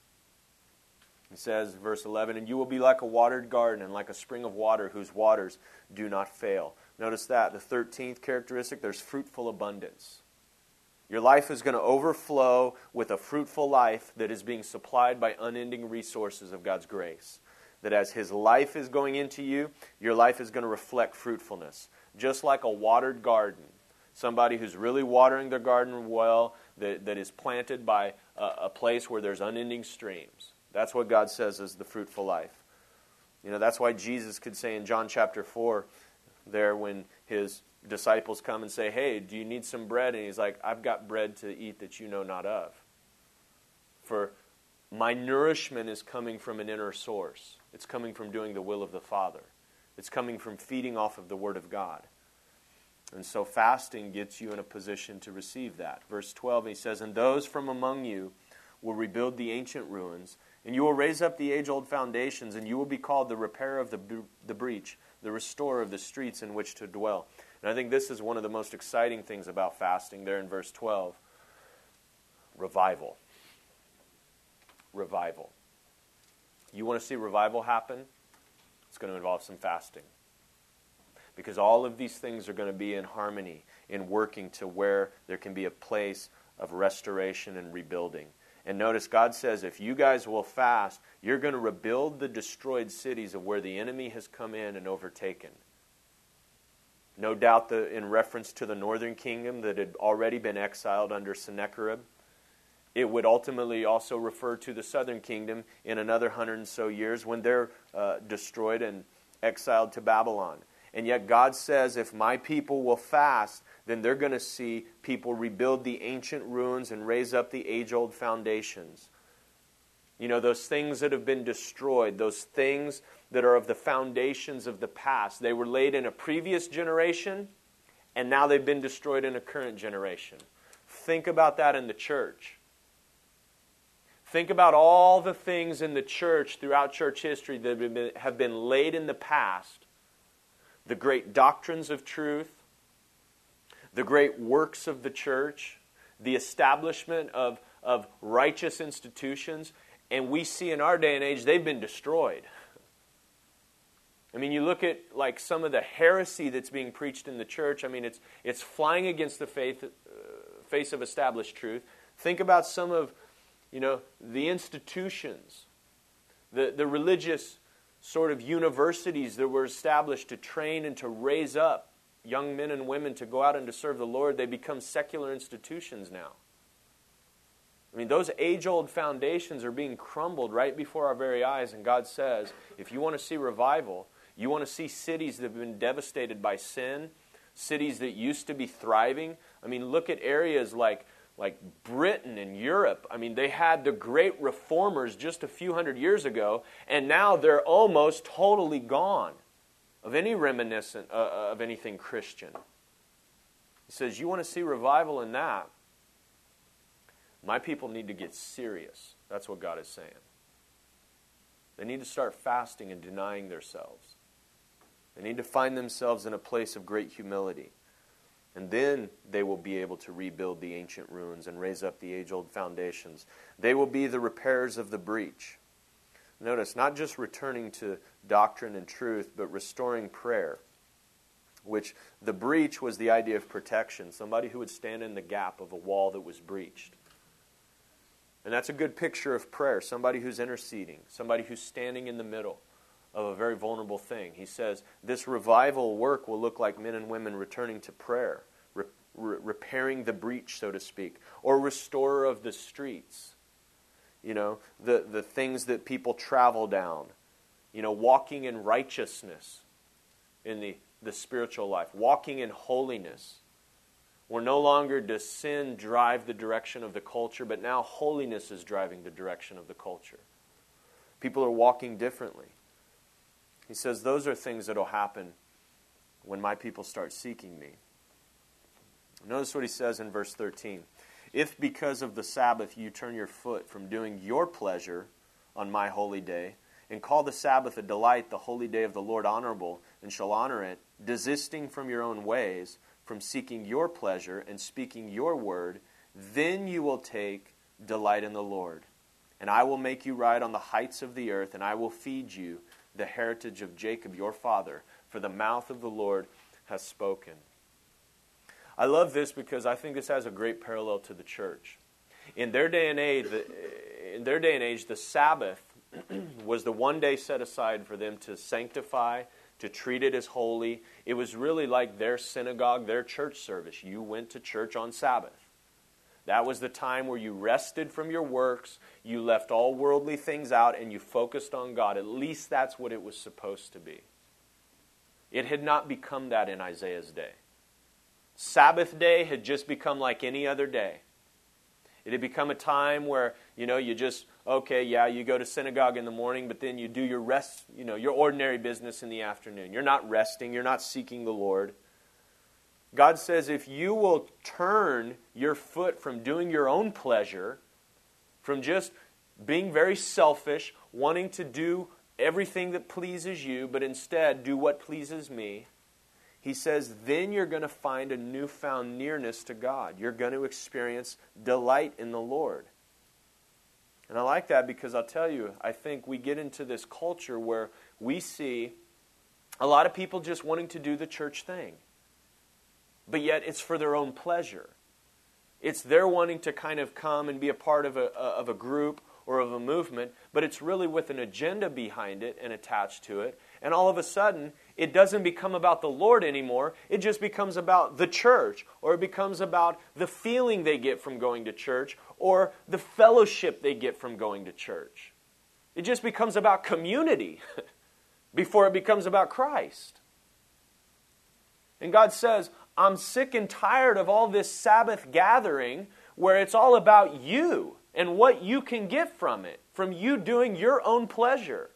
He says, verse eleven, and you will be like a watered garden and like a spring of water whose waters do not fail. Notice that. The thirteenth characteristic, there's fruitful abundance. Your life is going to overflow with a fruitful life that is being supplied by unending resources of God's grace. That as His life is going into you, your life is going to reflect fruitfulness. Just like a watered garden. Somebody who's really watering their garden well, that, that is planted by a, a place where there's unending streams. That's what God says is the fruitful life. You know, that's why Jesus could say in John chapter four, there when His disciples come and say, hey, do you need some bread? And He's like, I've got bread to eat that you know not of. For my nourishment is coming from an inner source. It's coming from doing the will of the Father. It's coming from feeding off of the Word of God. And so fasting gets you in a position to receive that. Verse twelve, he says, and those from among you will rebuild the ancient ruins And you will raise up the age-old foundations, and you will be called the repairer of the, the breach, the restorer of the streets in which to dwell. And I think this is one of the most exciting things about fasting there in verse twelve. Revival. Revival. You want to see revival happen? It's going to involve some fasting. Because all of these things are going to be in harmony, in working to where there can be a place of restoration and rebuilding. And notice God says, if you guys will fast, you're going to rebuild the destroyed cities of where the enemy has come in and overtaken. No doubt the, in reference to the northern kingdom that had already been exiled under Sennacherib. It would ultimately also refer to the southern kingdom in another hundred and so years when they're uh, destroyed and exiled to Babylon. And yet God says, if my people will fast, then they're going to see people rebuild the ancient ruins and raise up the age-old foundations. You know, those things that have been destroyed, those things that are of the foundations of the past. They were laid in a previous generation, and now they've been destroyed in a current generation. Think about that in the church. Think about all the things in the church throughout church history that have been, have been laid in the past. The great doctrines of truth, the great works of the church, the establishment of, of righteous institutions, and we see in our day and age they've been destroyed. I mean, you look at like some of the heresy that's being preached in the church. I mean, it's it's flying against the faith, uh, face of established truth. Think about some of, you know, the institutions, the the religious sort of universities that were established to train and to raise up young men and women to go out and to serve the Lord. They become secular institutions now. I mean, those age-old foundations are being crumbled right before our very eyes, and God says, if you want to see revival, you want to see cities that have been devastated by sin, cities that used to be thriving. I mean, look at areas like, like Britain and Europe. I mean, they had the great reformers just a few hundred years ago, and now they're almost totally gone of any reminiscent uh, of anything Christian. He says, you want to see revival in that? My people need to get serious. That's what God is saying. They need to start fasting and denying themselves. They need to find themselves in a place of great humility. And then they will be able to rebuild the ancient ruins and raise up the age-old foundations. They will be the repairers of the breach. Notice, not just returning to doctrine and truth, but restoring prayer. Which the breach was the idea of protection. Somebody who would stand in the gap of a wall that was breached. And that's a good picture of prayer. Somebody who's interceding. Somebody who's standing in the middle of a very vulnerable thing. He says, this revival work will look like men and women returning to prayer. Re- re- repairing the breach, so to speak. Or restorer of the streets. You know, the, the things that people travel down. You know, walking in righteousness in the, the spiritual life. Walking in holiness. Where no longer does sin drive the direction of the culture, but now holiness is driving the direction of the culture. People are walking differently. He says those are things that will happen when my people start seeking me. Notice what he says in verse thirteen. If because of the Sabbath you turn your foot from doing your pleasure on my holy day, and call the Sabbath a delight, the holy day of the Lord honorable, and shall honor it, desisting from your own ways, from seeking your pleasure and speaking your word, then you will take delight in the Lord. And I will make you ride on the heights of the earth, and I will feed you the heritage of Jacob your father, for the mouth of the Lord has spoken. I love this because I think this has a great parallel to the church. In their day and age, in their day and age, the Sabbath was the one day set aside for them to sanctify, to treat it as holy. It was really like their synagogue, their church service. You went to church on Sabbath. That was the time where you rested from your works, you left all worldly things out, and you focused on God. At least that's what it was supposed to be. It had not become that in Isaiah's day. Sabbath day had just become like any other day. It had become a time where, you know, you just, okay, yeah, you go to synagogue in the morning, but then you do your rest, you know, your ordinary business in the afternoon. You're not resting. You're not seeking the Lord. God says if you will turn your foot from doing your own pleasure, from just being very selfish, wanting to do everything that pleases you, but instead do what pleases me, he says, then you're going to find a newfound nearness to God. You're going to experience delight in the Lord. And I like that because I'll tell you, I think we get into this culture where we see a lot of people just wanting to do the church thing. But yet it's for their own pleasure. It's their wanting to kind of come and be a part of a, of a group or of a movement, but it's really with an agenda behind it and attached to it. And all of a sudden, it doesn't become about the Lord anymore. It just becomes about the church, or it becomes about the feeling they get from going to church, or the fellowship they get from going to church. It just becomes about community before it becomes about Christ. And God says, I'm sick and tired of all this Sabbath gathering where it's all about you and what you can get from it, from you doing your own pleasure.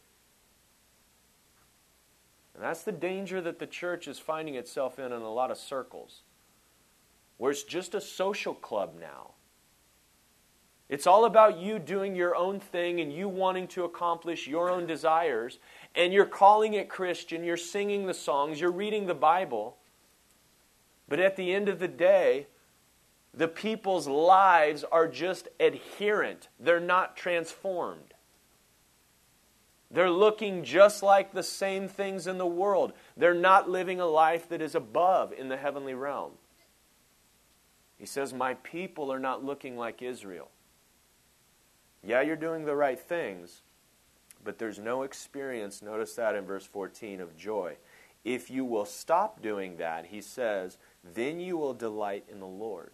And that's the danger that the church is finding itself in in a lot of circles, where it's just a social club now. It's all about you doing your own thing and you wanting to accomplish your own desires, and you're calling it Christian, you're singing the songs, you're reading the Bible. But at the end of the day, the people's lives are just adherent. They're not transformed. They're looking just like the same things in the world. They're not living a life that is above in the heavenly realm. He says, my people are not looking like Israel. Yeah, you're doing the right things, but there's no experience, notice that in verse fourteen, of joy. If you will stop doing that, he says, then you will delight in the Lord.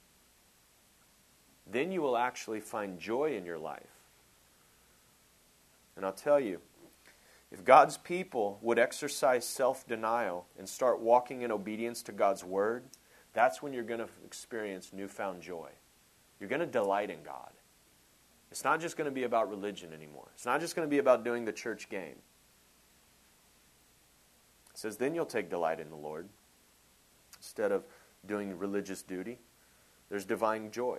Then you will actually find joy in your life. And I'll tell you, if God's people would exercise self-denial and start walking in obedience to God's word, that's when you're going to experience newfound joy. You're going to delight in God. It's not just going to be about religion anymore. It's not just going to be about doing the church game. It says, then you'll take delight in the Lord. Instead of doing religious duty, there's divine joy.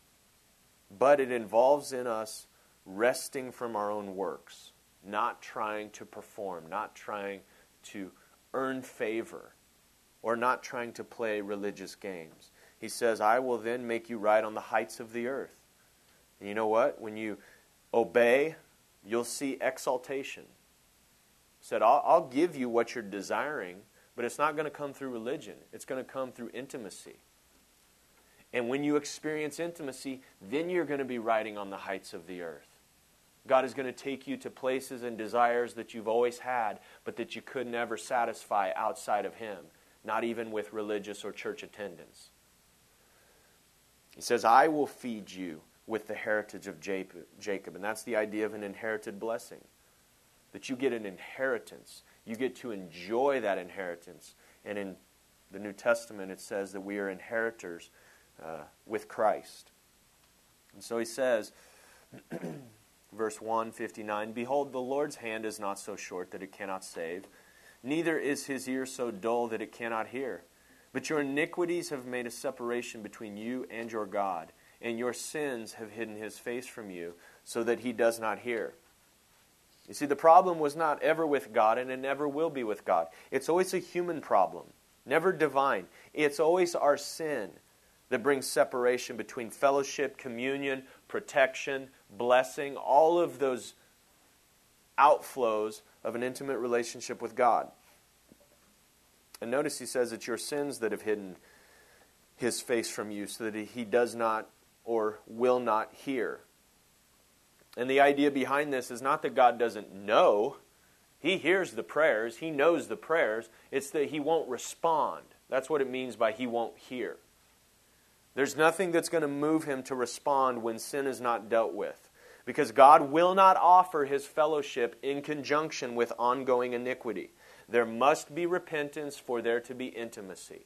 But it involves in us resting from our own works, not trying to perform, not trying to earn favor, or not trying to play religious games. He says, I will then make you ride on the heights of the earth. And you know what? When you obey, you'll see exaltation. He said, I'll, I'll give you what you're desiring, but it's not going to come through religion. It's going to come through intimacy. And when you experience intimacy, then you're going to be riding on the heights of the earth. God is going to take you to places and desires that you've always had, but that you could never satisfy outside of Him, not even with religious or church attendance. He says, I will feed you with the heritage of Jacob. And that's the idea of an inherited blessing. That you get an inheritance. You get to enjoy that inheritance. And in the New Testament it says that we are inheritors uh, with Christ. And so he says, verse one fifty-nine, behold, the Lord's hand is not so short that it cannot save, neither is his ear so dull that it cannot hear. But your iniquities have made a separation between you and your God, and your sins have hidden his face from you, so that he does not hear. You see, the problem was not ever with God, and it never will be with God. It's always a human problem, never divine. It's always our sin that brings separation between fellowship, communion, protection, blessing, all of those outflows of an intimate relationship with God. And notice he says it's your sins that have hidden his face from you, so that he does not or will not hear. And the idea behind this is not that God doesn't know. He hears the prayers. He knows the prayers. It's that he won't respond. That's what it means by he won't hear. There's nothing that's going to move him to respond when sin is not dealt with. Because God will not offer his fellowship in conjunction with ongoing iniquity. There must be repentance for there to be intimacy.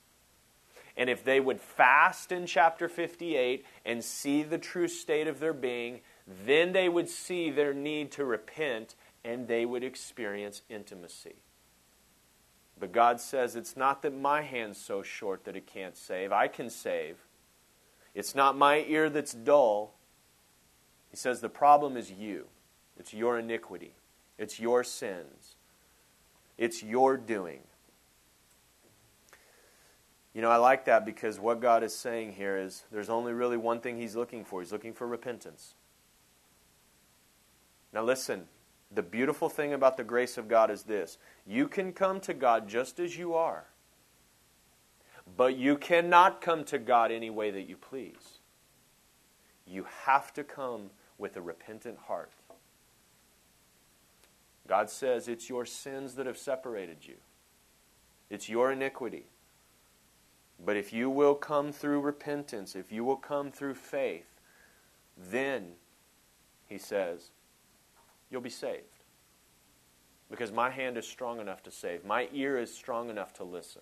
And if they would fast in chapter fifty-eight and see the true state of their being, then they would see their need to repent and they would experience intimacy. But God says, it's not that my hand's so short that it can't save. I can save. It's not my ear that's dull. He says the problem is you. It's your iniquity. It's your sins. It's your doing. You know, I like that because what God is saying here is there's only really one thing He's looking for. He's looking for repentance. Now listen, the beautiful thing about the grace of God is this. You can come to God just as you are, but you cannot come to God any way that you please. You have to come with a repentant heart. God says it's your sins that have separated you. It's your iniquity. But if you will come through repentance, if you will come through faith, then, He says, you'll be saved. Because my hand is strong enough to save. My ear is strong enough to listen.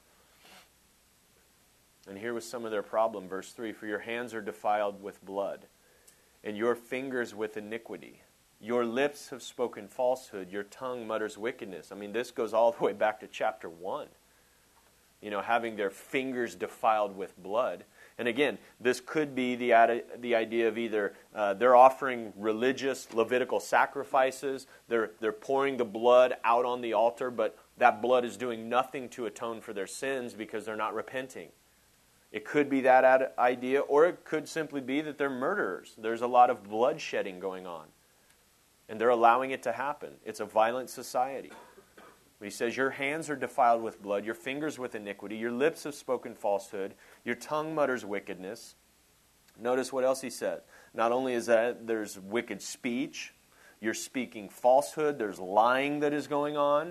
And here was some of their problem. Verse three, for your hands are defiled with blood, and your fingers with iniquity. Your lips have spoken falsehood. Your tongue mutters wickedness. I mean, this goes all the way back to chapter one. You know, having their fingers defiled with blood. And again, this could be the, the idea of either uh, they're offering religious Levitical sacrifices, they're, they're pouring the blood out on the altar, but that blood is doing nothing to atone for their sins because they're not repenting. It could be that idea, or it could simply be that they're murderers. There's a lot of bloodshedding going on, and they're allowing it to happen. It's a violent society. He says, your hands are defiled with blood, your fingers with iniquity, your lips have spoken falsehood, your tongue mutters wickedness. Notice what else he says. Not only is that there's wicked speech, you're speaking falsehood, there's lying that is going on.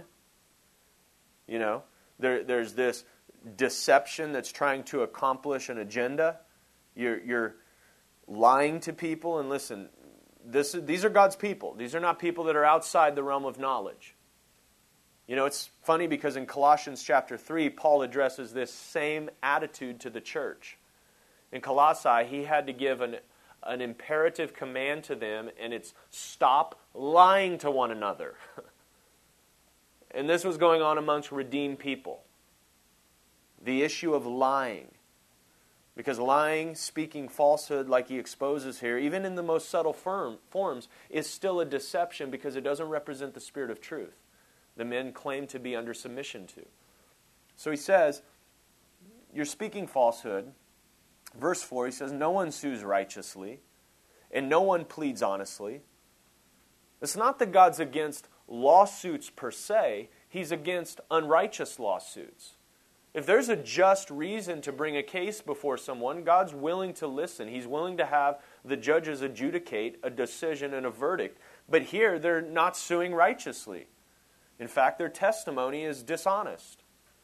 You know, there, there's this deception that's trying to accomplish an agenda. You're, you're lying to people, and listen, this, these are God's people. These are not people that are outside the realm of knowledge. You know, it's funny because in Colossians chapter three, Paul addresses this same attitude to the church. In Colossae, he had to give an, an imperative command to them, and it's stop lying to one another. And this was going on amongst redeemed people. The issue of lying. Because lying, speaking falsehood, like he exposes here, even in the most subtle firm, forms, is still a deception because it doesn't represent the spirit of truth the men claim to be under submission to. So he says, you're speaking falsehood. Verse four, he says, no one sues righteously, and no one pleads honestly. It's not that God's against lawsuits per se. He's against unrighteous lawsuits. If there's a just reason to bring a case before someone, God's willing to listen. He's willing to have the judges adjudicate a decision and a verdict. But here, they're not suing righteously. In fact, their testimony is dishonest.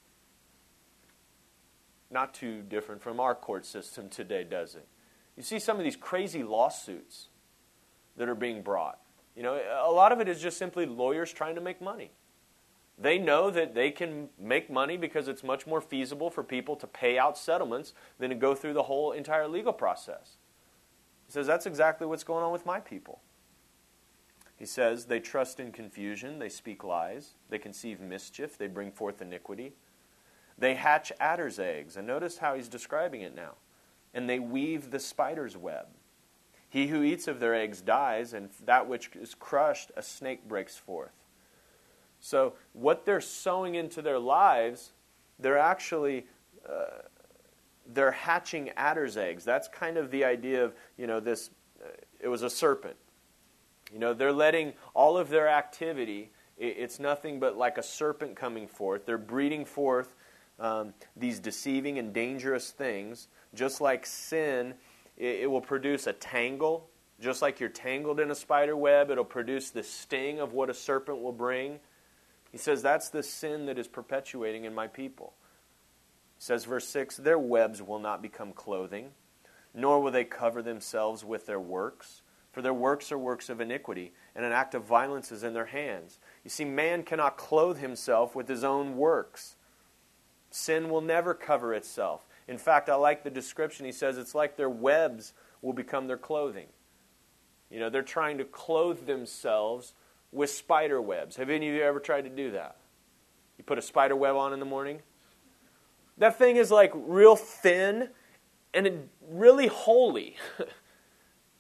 Not too different from our court system today, does it? You see some of these crazy lawsuits that are being brought. You know, a lot of it is just simply lawyers trying to make money. They know that they can make money because it's much more feasible for people to pay out settlements than to go through the whole entire legal process. He says, that's exactly what's going on with my people. He says, they trust in confusion, they speak lies, they conceive mischief, they bring forth iniquity. They hatch adder's eggs, and notice how he's describing it now. And they weave the spider's web. He who eats of their eggs dies, and that which is crushed, a snake breaks forth. So what they're sowing into their lives, they're actually, uh, they're hatching adder's eggs. That's kind of the idea of, you know, this, uh, it was a serpent. You know, they're letting all of their activity, it's nothing but like a serpent coming forth. They're breeding forth um, these deceiving and dangerous things. Just like sin, it, it will produce a tangle. Just like you're tangled in a spider web, it'll produce the sting of what a serpent will bring. He says that's the sin that is perpetuating in my people. He says, verse six, their webs will not become clothing, nor will they cover themselves with their works. For their works are works of iniquity, and an act of violence is in their hands. You see, man cannot clothe himself with his own works. Sin will never cover itself. In fact, I like the description. He says it's like their webs will become their clothing. You know, they're trying to clothe themselves with spider webs. Have any of you ever tried to do that? You put a spider web on in the morning? That thing is like real thin and it really holy.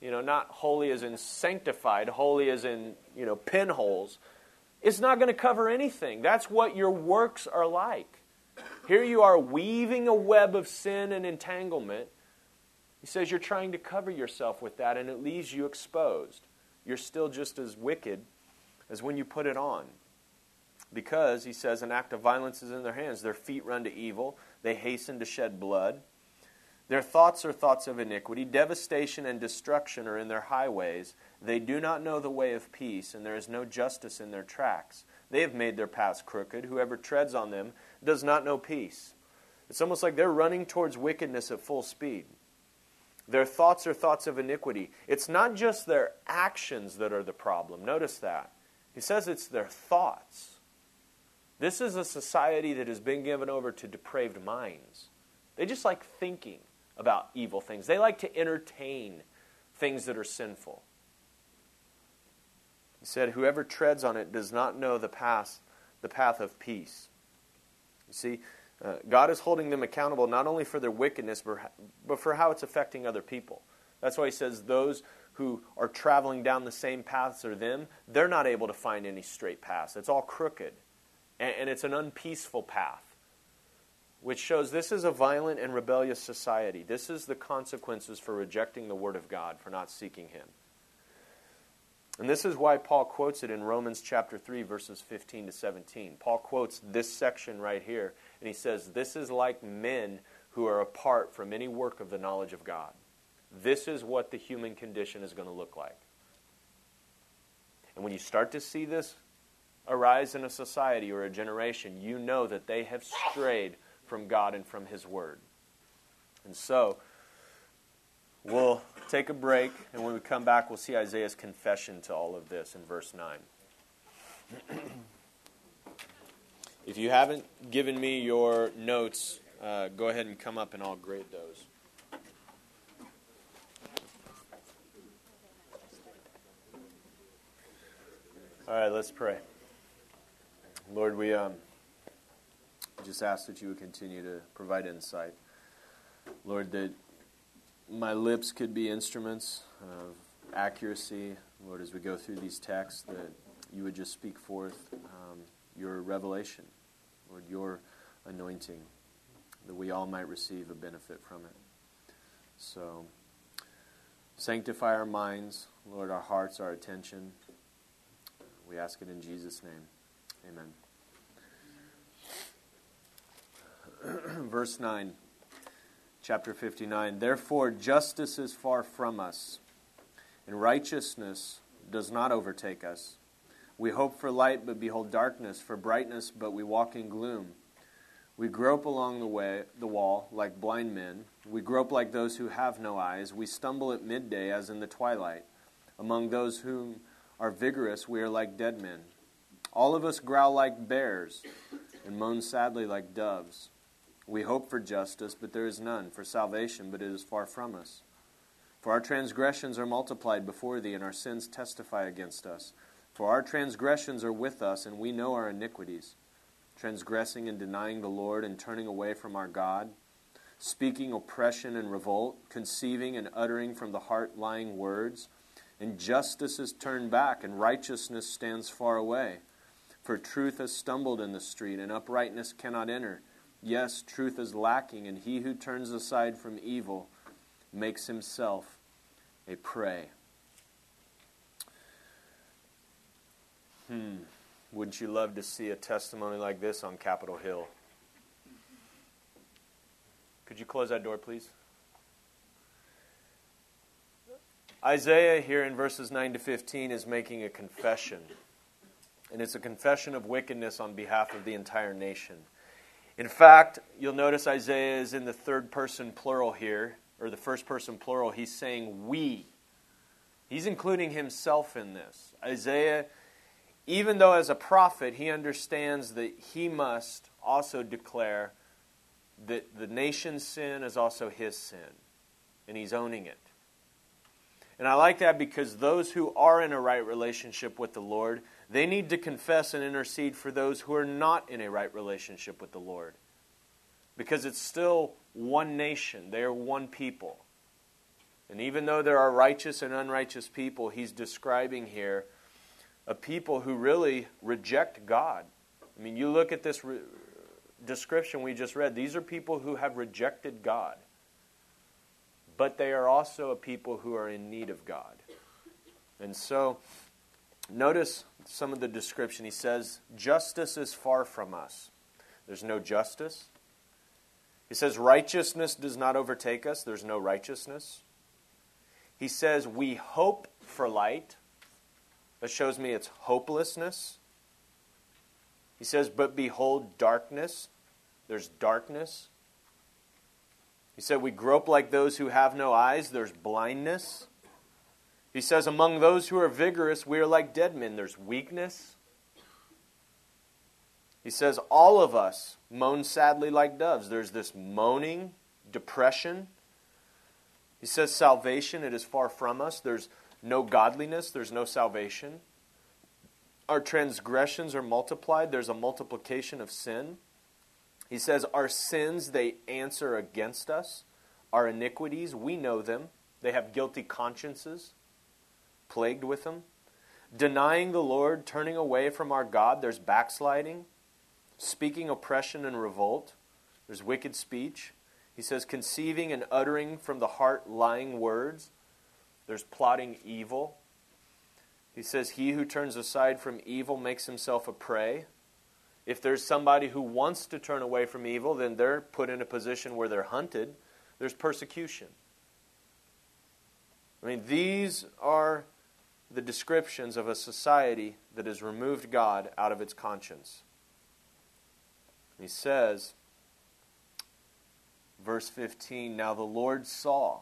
you know, not holy as in sanctified, holy as in, you know, pinholes, it's not going to cover anything. That's what your works are like. Here you are weaving a web of sin and entanglement. He says you're trying to cover yourself with that, and it leaves you exposed. You're still just as wicked as when you put it on. Because, he says, an act of violence is in their hands. Their feet run to evil. They hasten to shed blood. Their thoughts are thoughts of iniquity. Devastation and destruction are in their highways. They do not know the way of peace, and there is no justice in their tracks. They have made their paths crooked. Whoever treads on them does not know peace. It's almost like they're running towards wickedness at full speed. Their thoughts are thoughts of iniquity. It's not just their actions that are the problem. Notice that. He says it's their thoughts. This is a society that has been given over to depraved minds. They just like thinking about evil things. They like to entertain things that are sinful. He said, whoever treads on it does not know the path, the path of peace. You see, uh, God is holding them accountable not only for their wickedness, but for how it's affecting other people. That's why he says those who are traveling down the same paths as them, they're not able to find any straight paths. It's all crooked. And it's an unpeaceful path, which shows this is a violent and rebellious society. This is the consequences for rejecting the Word of God, for not seeking Him. And this is why Paul quotes it in Romans chapter three, verses fifteen to seventeen. Paul quotes this section right here, and he says, this is like men who are apart from any work of the knowledge of God. This is what the human condition is going to look like. And when you start to see this arise in a society or a generation, you know that they have strayed from God and from His Word. And so, we'll take a break, and when we come back, we'll see Isaiah's confession to all of this in verse nine. If you haven't given me your notes, uh, go ahead and come up and I'll grade those. All right, let's pray. Lord, we um, just ask that you would continue to provide insight. Lord, that my lips could be instruments of accuracy. Lord, as we go through these texts, that you would just speak forth um, your revelation. Lord, your anointing, that we all might receive a benefit from it. So, sanctify our minds, Lord, our hearts, our attention. We ask it in Jesus' name. Amen. Verse nine, chapter fifty-nine. Therefore justice is far from us, and righteousness does not overtake us. We hope for light, but behold darkness, for brightness, but we walk in gloom. We grope along the way, the wall, like blind men. We grope like those who have no eyes. We stumble at midday as in the twilight. Among those whom are vigorous, we are like dead men. All of us growl like bears and moan sadly like doves. We hope for justice, but there is none, for salvation, but it is far from us. For our transgressions are multiplied before thee, and our sins testify against us. For our transgressions are with us, and we know our iniquities, transgressing and denying the Lord, and turning away from our God, speaking oppression and revolt, conceiving and uttering from the heart lying words. And justice is turned back, and righteousness stands far away. For truth has stumbled in the street, and uprightness cannot enter. Yes, truth is lacking, and he who turns aside from evil makes himself a prey. Hmm. Wouldn't you love to see a testimony like this on Capitol Hill? Could you close that door, please? Isaiah here in verses nine to fifteen is making a confession. And it's a confession of wickedness on behalf of the entire nation. In fact, you'll notice Isaiah is in the third person plural here, or the first person plural. He's saying we. He's including himself in this. Isaiah, even though as a prophet, he understands that he must also declare that the nation's sin is also his sin. And he's owning it. And I like that because those who are in a right relationship with the Lord, they need to confess and intercede for those who are not in a right relationship with the Lord. Because it's still one nation. They are one people. And even though there are righteous and unrighteous people, he's describing here a people who really reject God. I mean, you look at this re- description we just read. These are people who have rejected God. But they are also a people who are in need of God. And so, notice some of the description. He says, justice is far from us. There's no justice. He says, righteousness does not overtake us. There's no righteousness. He says, we hope for light. That shows me it's hopelessness. He says, but behold darkness. There's darkness. He said, we grope like those who have no eyes. There's blindness. He says, among those who are vigorous, we are like dead men. There's weakness. He says, all of us moan sadly like doves. There's this moaning, depression. He says, salvation, it is far from us. There's no godliness. There's no salvation. Our transgressions are multiplied. There's a multiplication of sin. He says, our sins, they answer against us. Our iniquities, we know them. They have guilty consciences, plagued with them. Denying the Lord, turning away from our God, there's backsliding. Speaking oppression and revolt, there's wicked speech. He says, conceiving and uttering from the heart lying words, there's plotting evil. He says, he who turns aside from evil makes himself a prey. If there's somebody who wants to turn away from evil, then they're put in a position where they're hunted. There's persecution. I mean, these are the descriptions of a society that has removed God out of its conscience. He says, verse fifteen, now the Lord saw.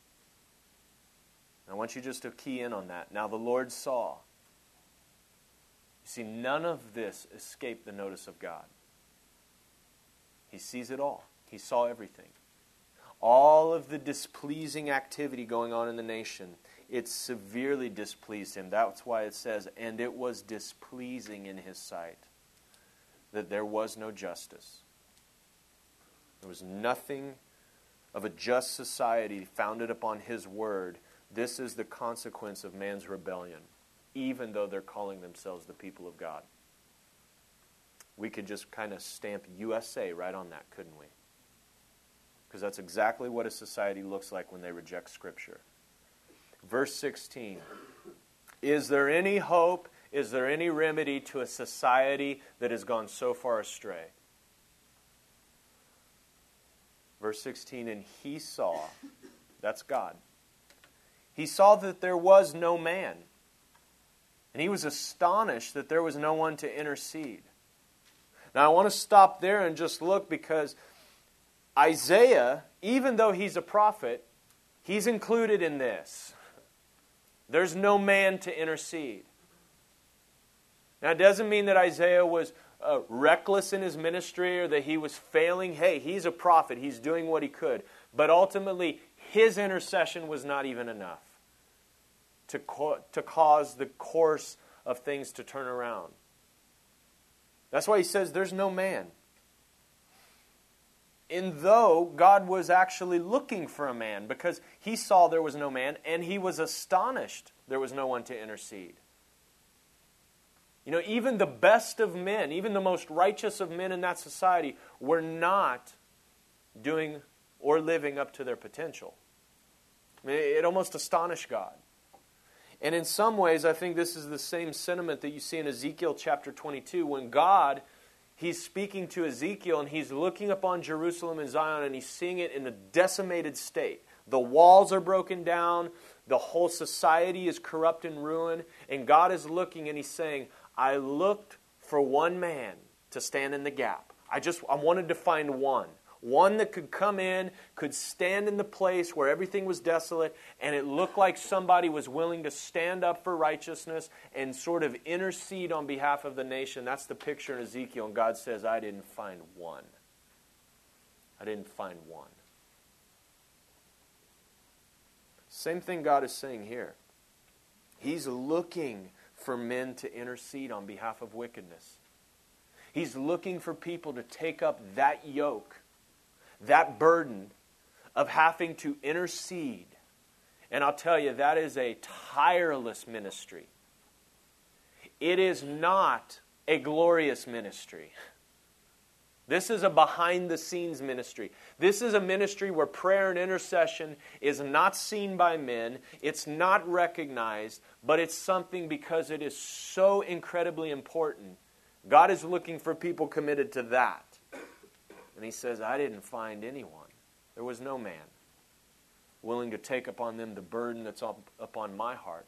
I want you just to key in on that. Now the Lord saw. You see, none of this escaped the notice of God. He sees it all. He saw everything. All of the displeasing activity going on in the nation, it severely displeased him. That's why it says, and it was displeasing in his sight that there was no justice. There was nothing of a just society founded upon his word. This is the consequence of man's rebellion, even though they're calling themselves the people of God. We could just kind of stamp U S A right on that, couldn't we? Because that's exactly what a society looks like when they reject Scripture. Verse sixteen, is there any hope, is there any remedy to a society that has gone so far astray? Verse sixteen, and he saw, that's God, he saw that there was no man. And he was astonished that there was no one to intercede. Now I want to stop there and just look, because Isaiah, even though he's a prophet, he's included in this. There's no man to intercede. Now it doesn't mean that Isaiah was uh, reckless in his ministry or that he was failing. Hey, he's a prophet. He's doing what he could. But ultimately, his intercession was not even enough to, co- to cause the course of things to turn around. That's why he says there's no man. And though God was actually looking for a man, because he saw there was no man, and he was astonished there was no one to intercede. You know, even the best of men, even the most righteous of men in that society, were not doing or living up to their potential. I mean, it almost astonished God. And in some ways, I think this is the same sentiment that you see in Ezekiel chapter twenty-two, when God, he's speaking to Ezekiel and he's looking upon Jerusalem and Zion and he's seeing it in a decimated state. The walls are broken down, the whole society is corrupt and ruined, and God is looking and he's saying, I looked for one man to stand in the gap. I just I wanted to find one. One that could come in, could stand in the place where everything was desolate, and it looked like somebody was willing to stand up for righteousness and sort of intercede on behalf of the nation. That's the picture in Ezekiel, and God says, I didn't find one. I didn't find one. Same thing God is saying here. He's looking for men to intercede on behalf of wickedness. He's looking for people to take up that yoke, that burden of having to intercede And I'll tell you, that is a tireless ministry. It is not a glorious ministry. This is a behind-the-scenes ministry. This is a ministry where prayer and intercession is not seen by men. It's not recognized, but it's something because it is so incredibly important. God is looking for people committed to that. And He says, I didn't find anyone. There was no man willing to take upon them the burden that's up upon my heart.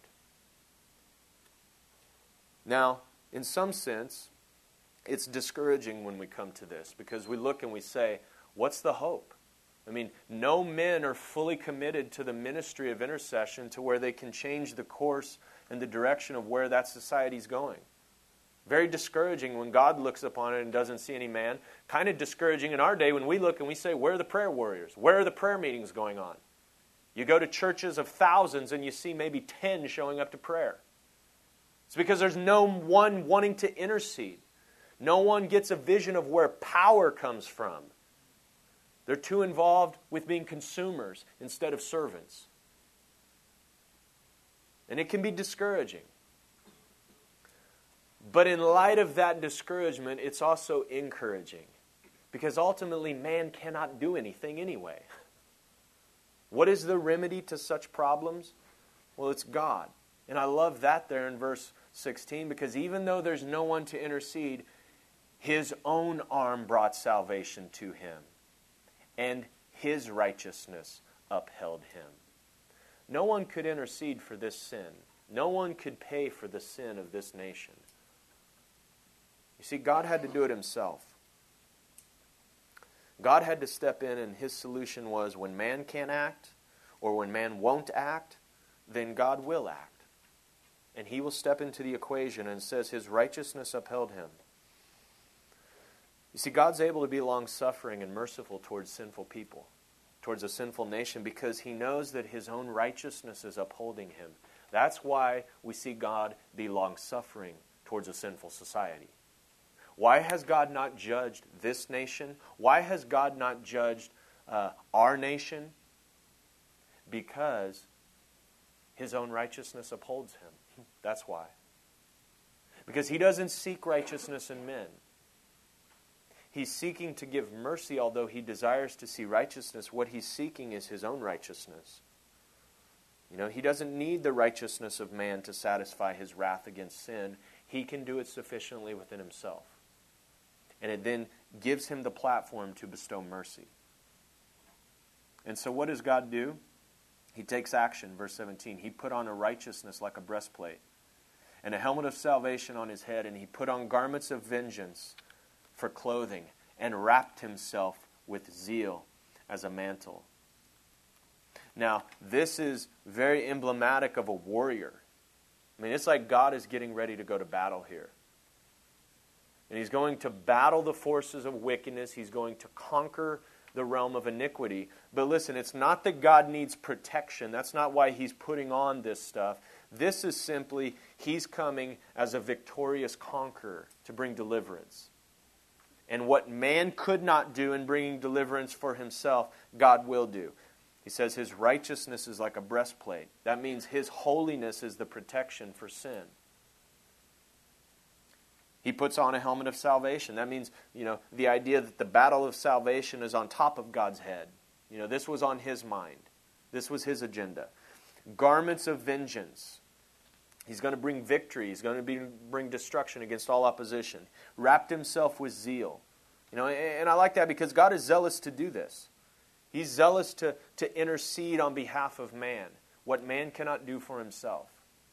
Now, in some sense, it's discouraging when we come to this because we look and we say, what's the hope? I mean, no men are fully committed to the ministry of intercession to where they can change the course and the direction of where that society's going. Very discouraging when God looks upon it and doesn't see any man. Kind of discouraging in our day when we look and we say, where are the prayer warriors? Where are the prayer meetings going on? You go to churches of thousands and you see maybe ten showing up to prayer. It's because there's no one wanting to intercede. No one gets a vision of where power comes from. They're too involved with being consumers instead of servants. And it can be discouraging. But in light of that discouragement, it's also encouraging. Because ultimately, man cannot do anything anyway. What is the remedy to such problems? Well, it's God. And I love that there in verse sixteen, because even though there's no one to intercede, His own arm brought salvation to him, and His righteousness upheld him. No one could intercede for this sin. No one could pay for the sin of this nation. You see, God had to do it Himself. God had to step in, and His solution was when man can't act, or when man won't act, then God will act. And He will step into the equation and says His righteousness upheld Him. You see, God's able to be long-suffering and merciful towards sinful people, towards a sinful nation, because He knows that His own righteousness is upholding Him. That's why we see God be long-suffering towards a sinful society. Why has God not judged this nation? Why has God not judged uh, our nation? Because His own righteousness upholds Him. That's why. Because He doesn't seek righteousness in men. He's seeking to give mercy, although He desires to see righteousness. What He's seeking is His own righteousness. You know, He doesn't need the righteousness of man to satisfy His wrath against sin. He can do it sufficiently within Himself. And it then gives Him the platform to bestow mercy. And so what does God do? He takes action, verse seventeen. He put on a righteousness like a breastplate, and a helmet of salvation on His head, and He put on garments of vengeance for clothing, and wrapped Himself with zeal as a mantle. Now, this is very emblematic of a warrior. I mean, it's like God is getting ready to go to battle here. And He's going to battle the forces of wickedness. He's going to conquer the realm of iniquity. But listen, it's not that God needs protection. That's not why He's putting on this stuff. This is simply He's coming as a victorious conqueror to bring deliverance. And what man could not do in bringing deliverance for Himself, God will do. He says His righteousness is like a breastplate. That means His holiness is the protection for sin. He puts on a helmet of salvation. That means, you know, the idea that the battle of salvation is on top of God's head. You know, this was on His mind. This was His agenda. Garments of vengeance. He's going to bring victory. He's going to be, bring destruction against all opposition. Wrapped Himself with zeal. You know, and I like that because God is zealous to do this. He's zealous to, to intercede on behalf of man, what man cannot do for himself.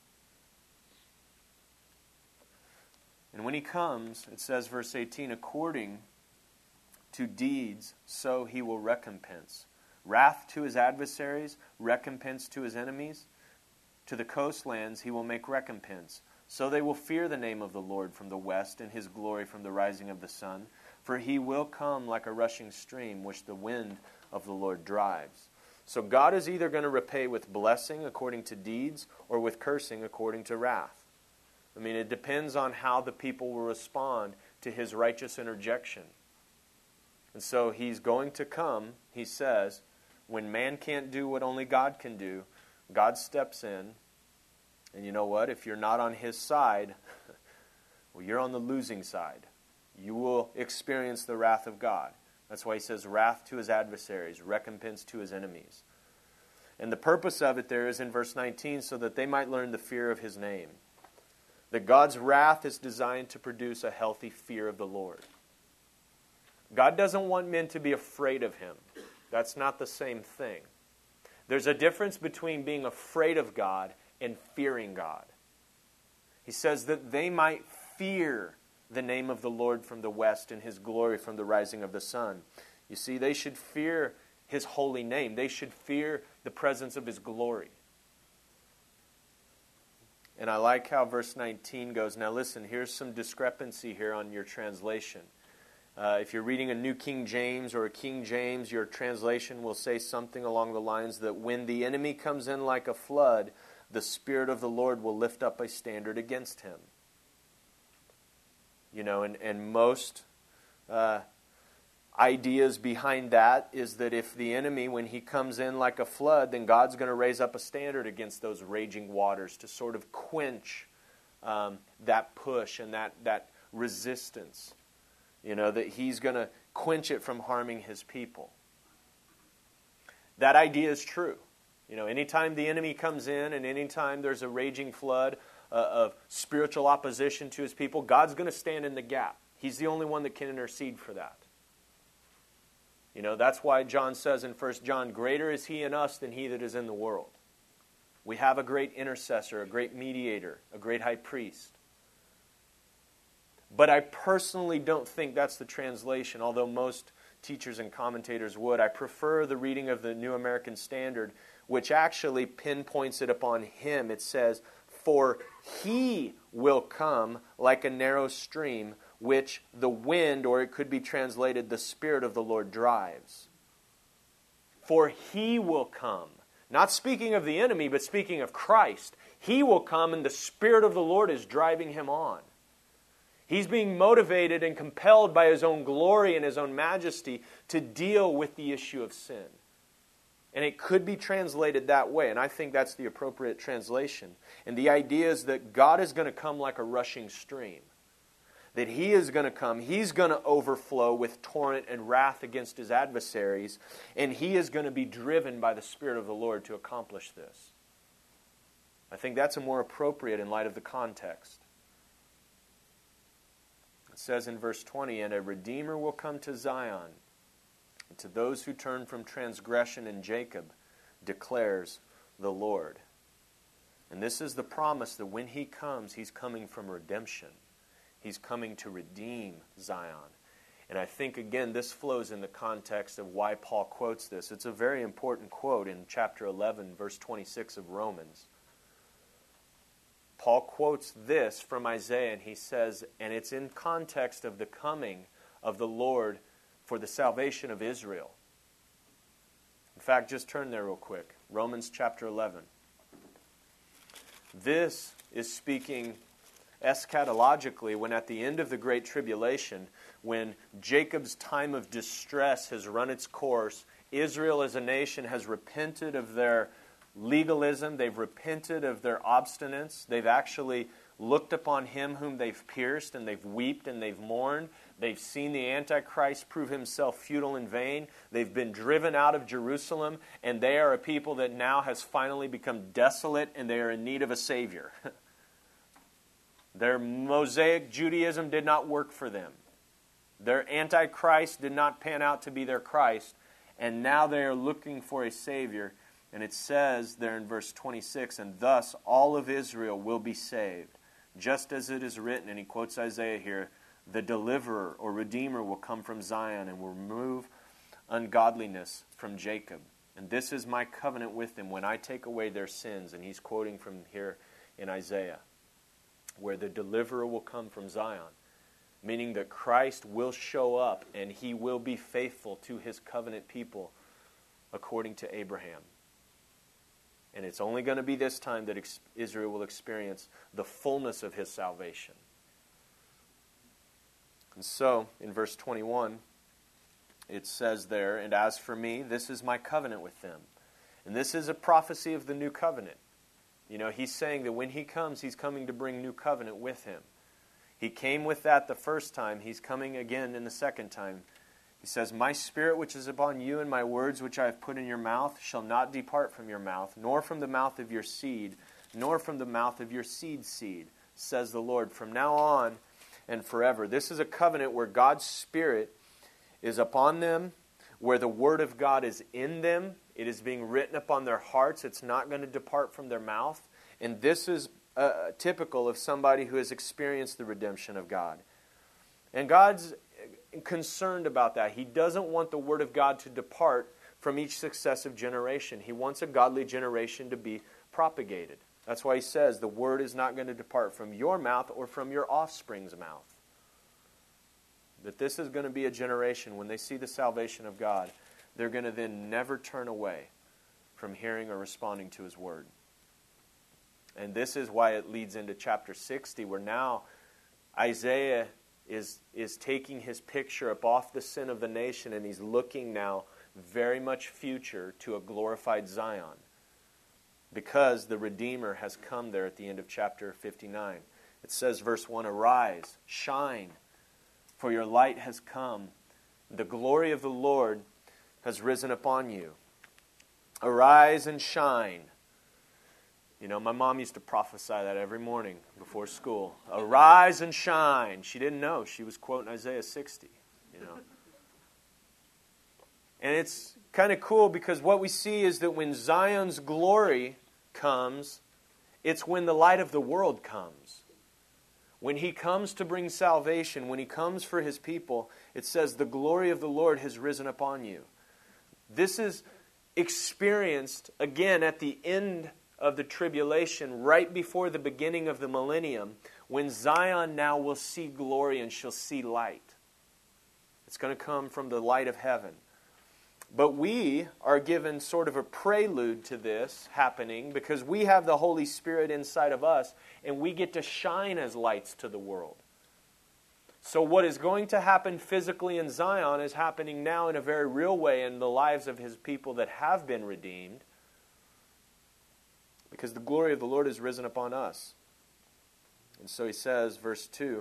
And when He comes, it says, verse eighteen, according to deeds, so He will recompense. Wrath to His adversaries, recompense to His enemies. To the coastlands He will make recompense. So they will fear the name of the Lord from the west, and His glory from the rising of the sun. For He will come like a rushing stream, which the wind of the Lord drives. So God is either going to repay with blessing according to deeds, or with cursing according to wrath. I mean, it depends on how the people will respond to His righteous interjection. And so He's going to come, He says, when man can't do what only God can do, God steps in, and you know what? If you're not on his side, well, you're on the losing side. You will experience the wrath of God. That's why he says, wrath to his adversaries, recompense to his enemies. And the purpose of it there is in verse nineteen, so that they might learn the fear of his name. That God's wrath is designed to produce a healthy fear of the Lord. God doesn't want men to be afraid of him. That's not the same thing. There's a difference between being afraid of God and fearing God. He says that they might fear the name of the Lord from the west and his glory from the rising of the sun. You see, they should fear his holy name. They should fear the presence of his glory. And I like how verse nineteen goes. Now listen, here's some discrepancy here on your translation. Uh, if you're reading a New King James or a King James, your translation will say something along the lines that when the enemy comes in like a flood, the Spirit of the Lord will lift up a standard against him. You know, and, and most uh, ideas behind that is that if the enemy, when he comes in like a flood, then God's going to raise up a standard against those raging waters to sort of quench um, that push and that, that resistance. You know, that he's going to quench it from harming his people. That idea is true. You know, anytime the enemy comes in and anytime there's a raging flood uh, of spiritual opposition to his people, God's going to stand in the gap. He's the only one that can intercede for that. You know, that's why John says in First John, greater is he in us than he that is in the world. We have a great intercessor, a great mediator, a great high priest. But I personally don't think that's the translation, although most teachers and commentators would. I prefer the reading of the New American Standard, which actually pinpoints it upon him. It says, for he will come like a narrow stream, which the wind, or it could be translated, the Spirit of the Lord drives. For he will come. Not speaking of the enemy, but speaking of Christ. He will come and the Spirit of the Lord is driving him on. He's being motivated and compelled by his own glory and his own majesty to deal with the issue of sin. And it could be translated that way, and I think that's the appropriate translation. And the idea is that God is going to come like a rushing stream. That he is going to come, he's going to overflow with torrent and wrath against his adversaries, and he is going to be driven by the Spirit of the Lord to accomplish this. I think that's a more appropriate in light of the context. It says in verse twenty, and a Redeemer will come to Zion, and to those who turn from transgression in Jacob, declares the Lord. And this is the promise that when he comes, he's coming from redemption. He's coming to redeem Zion. And I think, again, this flows in the context of why Paul quotes this. It's a very important quote in chapter eleven, verse twenty-six of Romans. Paul quotes this from Isaiah, and he says, and it's in context of the coming of the Lord for the salvation of Israel. In fact, just turn there real quick. Romans chapter eleven. This is speaking eschatologically when at the end of the Great Tribulation, when Jacob's time of distress has run its course, Israel as a nation has repented of their legalism, they've repented of their obstinance, they've actually looked upon him whom they've pierced, and they've wept and they've mourned. They've seen the Antichrist prove himself futile and vain. They've been driven out of Jerusalem, and they are a people that now has finally become desolate, and they are in need of a Savior. Their Mosaic Judaism did not work for them. Their Antichrist did not pan out to be their Christ, and now they are looking for a Savior. And it says there in verse twenty-six, and thus all of Israel will be saved, just as it is written, and he quotes Isaiah here, the deliverer or redeemer will come from Zion and will remove ungodliness from Jacob. And this is my covenant with them when I take away their sins. And he's quoting from here in Isaiah, where the deliverer will come from Zion, meaning that Christ will show up and he will be faithful to his covenant people according to Abraham. And it's only going to be this time that Israel will experience the fullness of his salvation. And so, in verse twenty-one, it says there, and as for me, this is my covenant with them. And this is a prophecy of the new covenant. You know, he's saying that when he comes, he's coming to bring new covenant with him. He came with that the first time. He's coming again in the second time. He says, my spirit which is upon you and my words which I have put in your mouth shall not depart from your mouth, nor from the mouth of your seed, nor from the mouth of your seed's seed, says the Lord, from now on and forever. This is a covenant where God's Spirit is upon them, where the Word of God is in them. It is being written upon their hearts. It's not going to depart from their mouth. And this is uh, typical of somebody who has experienced the redemption of God. And God's concerned about that. He doesn't want the Word of God to depart from each successive generation. He wants a godly generation to be propagated. That's why he says the Word is not going to depart from your mouth or from your offspring's mouth. That this is going to be a generation, when they see the salvation of God, they're going to then never turn away from hearing or responding to His Word. And this is why it leads into chapter sixty, where now Isaiah is, is taking his picture up off the sin of the nation, and he's looking now very much future to a glorified Zion, because the Redeemer has come there at the end of chapter fifty-nine. It says, verse one, arise, shine, for your light has come. The glory of the Lord has risen upon you. Arise and shine. You know, my mom used to prophesy that every morning before school. Arise and shine. She didn't know. She was quoting Isaiah sixty, you know. And it's kind of cool because what we see is that when Zion's glory comes, it's when the light of the world comes. When He comes to bring salvation, when He comes for His people, it says the glory of the Lord has risen upon you. This is experienced again at the end of the tribulation, right before the beginning of the millennium, when Zion now will see glory and she'll see light. It's going to come from the light of heaven. But we are given sort of a prelude to this happening because we have the Holy Spirit inside of us and we get to shine as lights to the world. So what is going to happen physically in Zion is happening now in a very real way in the lives of His people that have been redeemed, because the glory of the Lord is risen upon us. And so he says, verse two,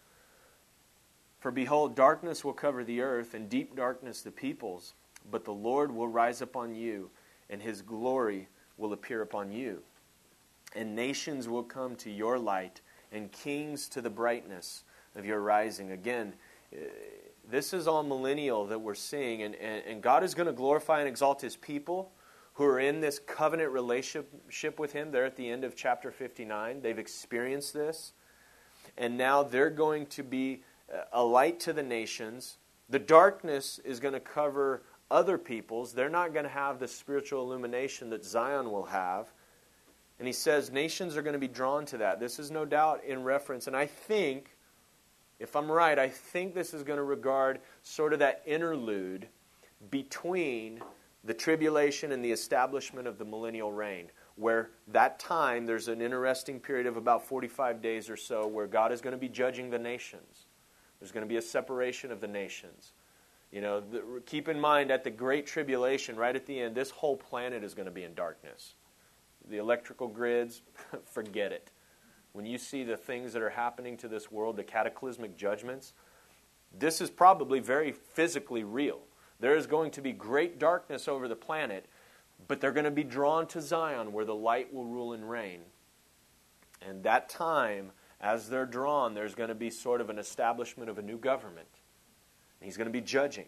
for behold, darkness will cover the earth, and deep darkness the peoples. But the Lord will rise upon you, and His glory will appear upon you. And nations will come to your light, and kings to the brightness of your rising. Again, this is all millennial that we're seeing, and, and, and God is going to glorify and exalt His people who are in this covenant relationship with Him there at the end of chapter fifty-nine. They've experienced this, and now they're going to be a light to the nations. The darkness is going to cover other peoples. They're not going to have the spiritual illumination that Zion will have. And he says nations are going to be drawn to that. This is no doubt in reference, and I think, if I'm right, I think this is going to regard sort of that interlude between the tribulation and the establishment of the millennial reign, where that time there's an interesting period of about forty-five days or so where God is going to be judging the nations. There's going to be a separation of the nations. You know, the, keep in mind at the Great Tribulation, right at the end, this whole planet is going to be in darkness. The electrical grids, forget it. When you see the things that are happening to this world, the cataclysmic judgments, this is probably very physically real. There is going to be great darkness over the planet, but they're going to be drawn to Zion where the light will rule and reign. And that time, as they're drawn, there's going to be sort of an establishment of a new government. And He's going to be judging.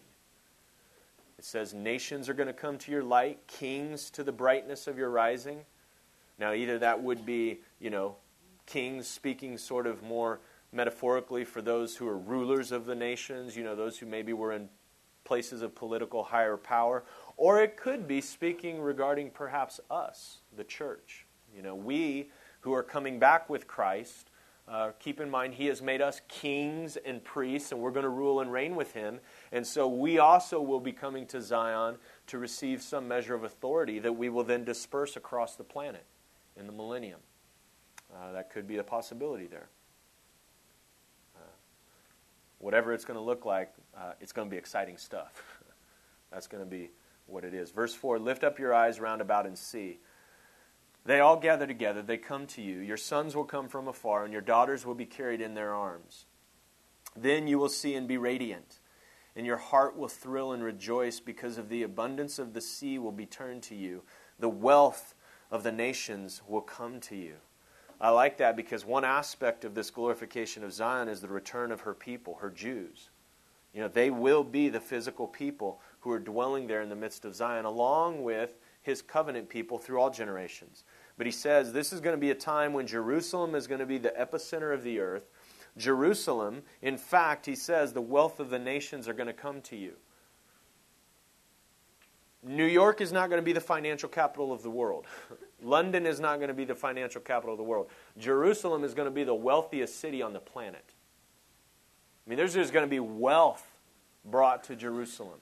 It says nations are going to come to your light, kings to the brightness of your rising. Now either that would be, you know, kings speaking sort of more metaphorically for those who are rulers of the nations, you know, those who maybe were in places of political higher power, or it could be speaking regarding perhaps us, the church. You know, we who are coming back with Christ, uh, keep in mind He has made us kings and priests, and we're going to rule and reign with Him, and so we also will be coming to Zion to receive some measure of authority that we will then disperse across the planet in the millennium. Uh, that could be a possibility there. Whatever it's going to look like, uh, it's going to be exciting stuff. That's going to be what it is. Verse four, lift up your eyes round about and see. They all gather together, they come to you. Your sons will come from afar, and your daughters will be carried in their arms. Then you will see and be radiant, and your heart will thrill and rejoice, because of the abundance of the sea will be turned to you. The wealth of the nations will come to you. I like that, because one aspect of this glorification of Zion is the return of her people, her Jews. You know, they will be the physical people who are dwelling there in the midst of Zion, along with his covenant people through all generations. But he says this is going to be a time when Jerusalem is going to be the epicenter of the earth. Jerusalem, in fact, he says the wealth of the nations are going to come to you. New York is not going to be the financial capital of the world. London is not going to be the financial capital of the world. Jerusalem is going to be the wealthiest city on the planet. I mean, there's, there's going to be wealth brought to Jerusalem.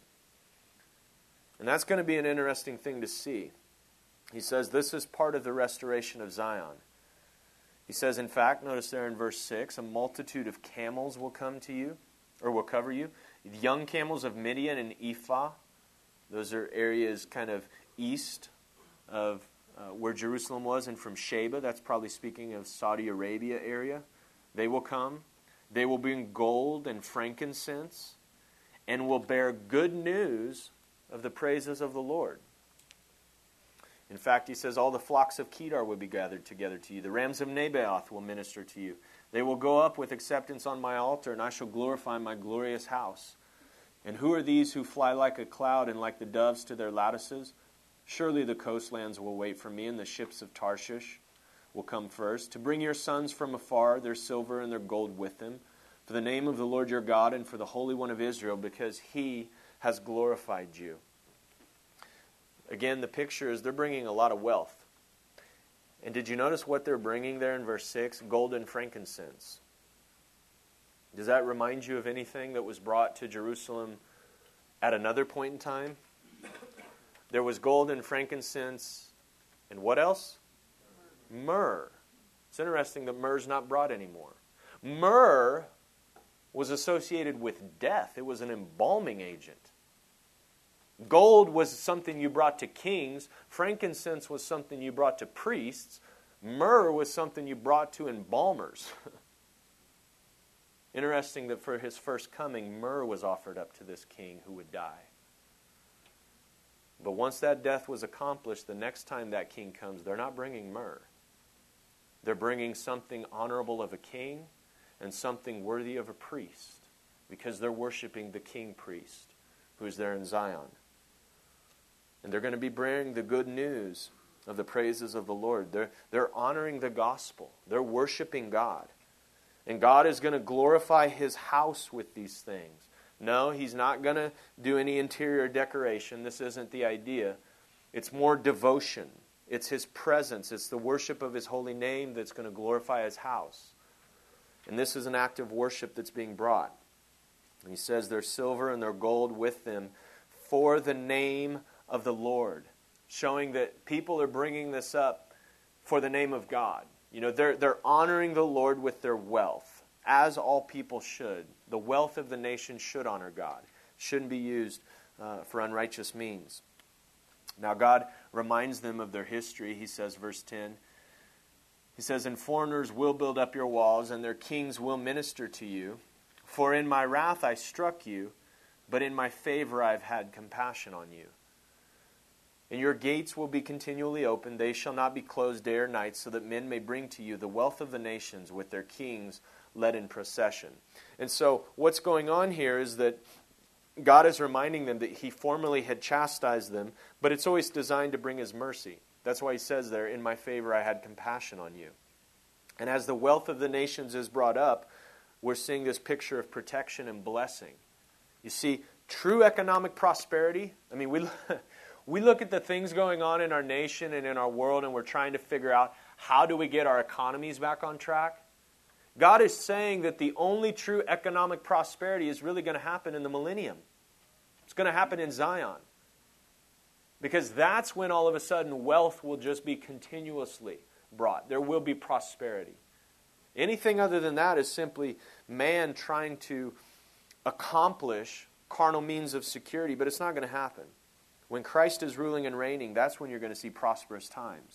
And that's going to be an interesting thing to see. He says this is part of the restoration of Zion. He says, in fact, notice there in verse six, a multitude of camels will come to you, or will cover you. Young camels of Midian and Ephah. Those are areas kind of east of uh, where Jerusalem was, and from Sheba, that's probably speaking of Saudi Arabia area. They will come. They will bring gold and frankincense, and will bear good news of the praises of the Lord. In fact, he says, all the flocks of Kedar will be gathered together to you. The rams of Nabaioth will minister to you. They will go up with acceptance on my altar, and I shall glorify my glorious house. And who are these who fly like a cloud and like the doves to their lattices? Surely the coastlands will wait for me, and the ships of Tarshish will come first, to bring your sons from afar, their silver and their gold with them, for the name of the Lord your God and for the Holy One of Israel, because he has glorified you. Again, the picture is they're bringing a lot of wealth. And did you notice what they're bringing there in verse six? Gold and frankincense. Does that remind you of anything that was brought to Jerusalem at another point in time? There was gold and frankincense, and what else? Myrrh. It's interesting that myrrh is not brought anymore. Myrrh was associated with death. It was an embalming agent. Gold was something you brought to kings. Frankincense was something you brought to priests. Myrrh was something you brought to embalmers. Interesting that for his first coming, myrrh was offered up to this king who would die. But once that death was accomplished, the next time that king comes, they're not bringing myrrh. They're bringing something honorable of a king and something worthy of a priest, because they're worshiping the king priest who is there in Zion. And they're going to be bringing the good news of the praises of the Lord. They're, they're honoring the gospel. They're worshiping God. And God is going to glorify his house with these things. No, he's not going to do any interior decoration. This isn't the idea. It's more devotion. It's his presence. It's the worship of his holy name that's going to glorify his house. And this is an act of worship that's being brought. And he says their silver and their gold with them for the name of the Lord, showing that people are bringing this up for the name of God. You know, they're, they're honoring the Lord with their wealth, as all people should. The wealth of the nation should honor God. Shouldn't be used uh, for unrighteous means. Now God reminds them of their history. He says, verse ten, he says, and foreigners will build up your walls, and their kings will minister to you. For in my wrath I struck you, but in my favor I have had compassion on you. And your gates will be continually open. They shall not be closed day or night, so that men may bring to you the wealth of the nations with their kings led in procession. And so what's going on here is that God is reminding them that he formerly had chastised them, but it's always designed to bring his mercy. That's why he says there, in my favor I had compassion on you. And as the wealth of the nations is brought up, we're seeing this picture of protection and blessing. You see, true economic prosperity, I mean, we... We look at the things going on in our nation and in our world, and we're trying to figure out how do we get our economies back on track. God is saying that the only true economic prosperity is really going to happen in the millennium. It's going to happen in Zion. Because that's when all of a sudden wealth will just be continuously brought. There will be prosperity. Anything other than that is simply man trying to accomplish carnal means of security, but it's not going to happen. When Christ is ruling and reigning, that's when you're going to see prosperous times.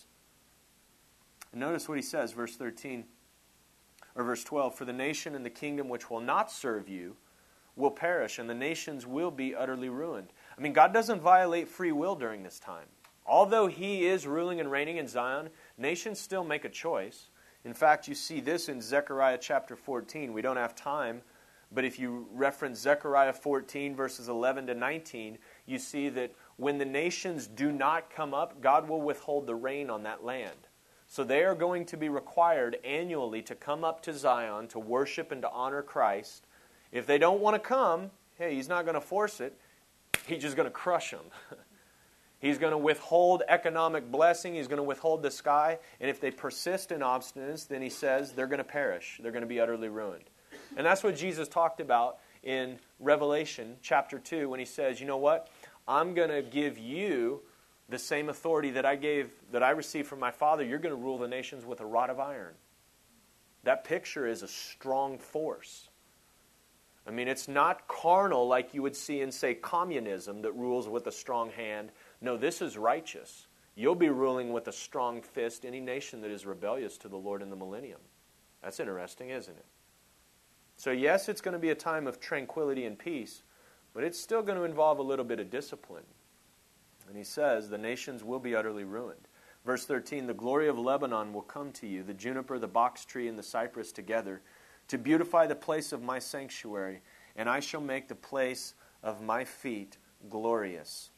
And notice what he says, verse thirteen, or verse twelve, "For the nation and the kingdom which will not serve you will perish, and the nations will be utterly ruined." I mean, God doesn't violate free will during this time. Although he is ruling and reigning in Zion, nations still make a choice. In fact, you see this in Zechariah chapter fourteen. We don't have time, but if you reference Zechariah fourteen, verses eleven to nineteen, you see that when the nations do not come up, God will withhold the rain on that land. So they are going to be required annually to come up to Zion to worship and to honor Christ. If they don't want to come, hey, he's not going to force it. He's just going to crush them. He's going to withhold economic blessing. He's going to withhold the sky. And if they persist in obstinance, then he says they're going to perish. They're going to be utterly ruined. And that's what Jesus talked about in Revelation chapter two when he says, you know what? I'm going to give you the same authority that I gave, that I received from my Father. You're going to rule the nations with a rod of iron. That picture is a strong force. I mean, it's not carnal like you would see in, say, communism that rules with a strong hand. No, this is righteous. You'll be ruling with a strong fist any nation that is rebellious to the Lord in the millennium. That's interesting, isn't it? So yes, it's going to be a time of tranquility and peace, but it's still going to involve a little bit of discipline. And he says, the nations will be utterly ruined. Verse thirteen, "The glory of Lebanon will come to you, the juniper, the box tree, and the cypress together, to beautify the place of my sanctuary, and I shall make the place of my feet glorious."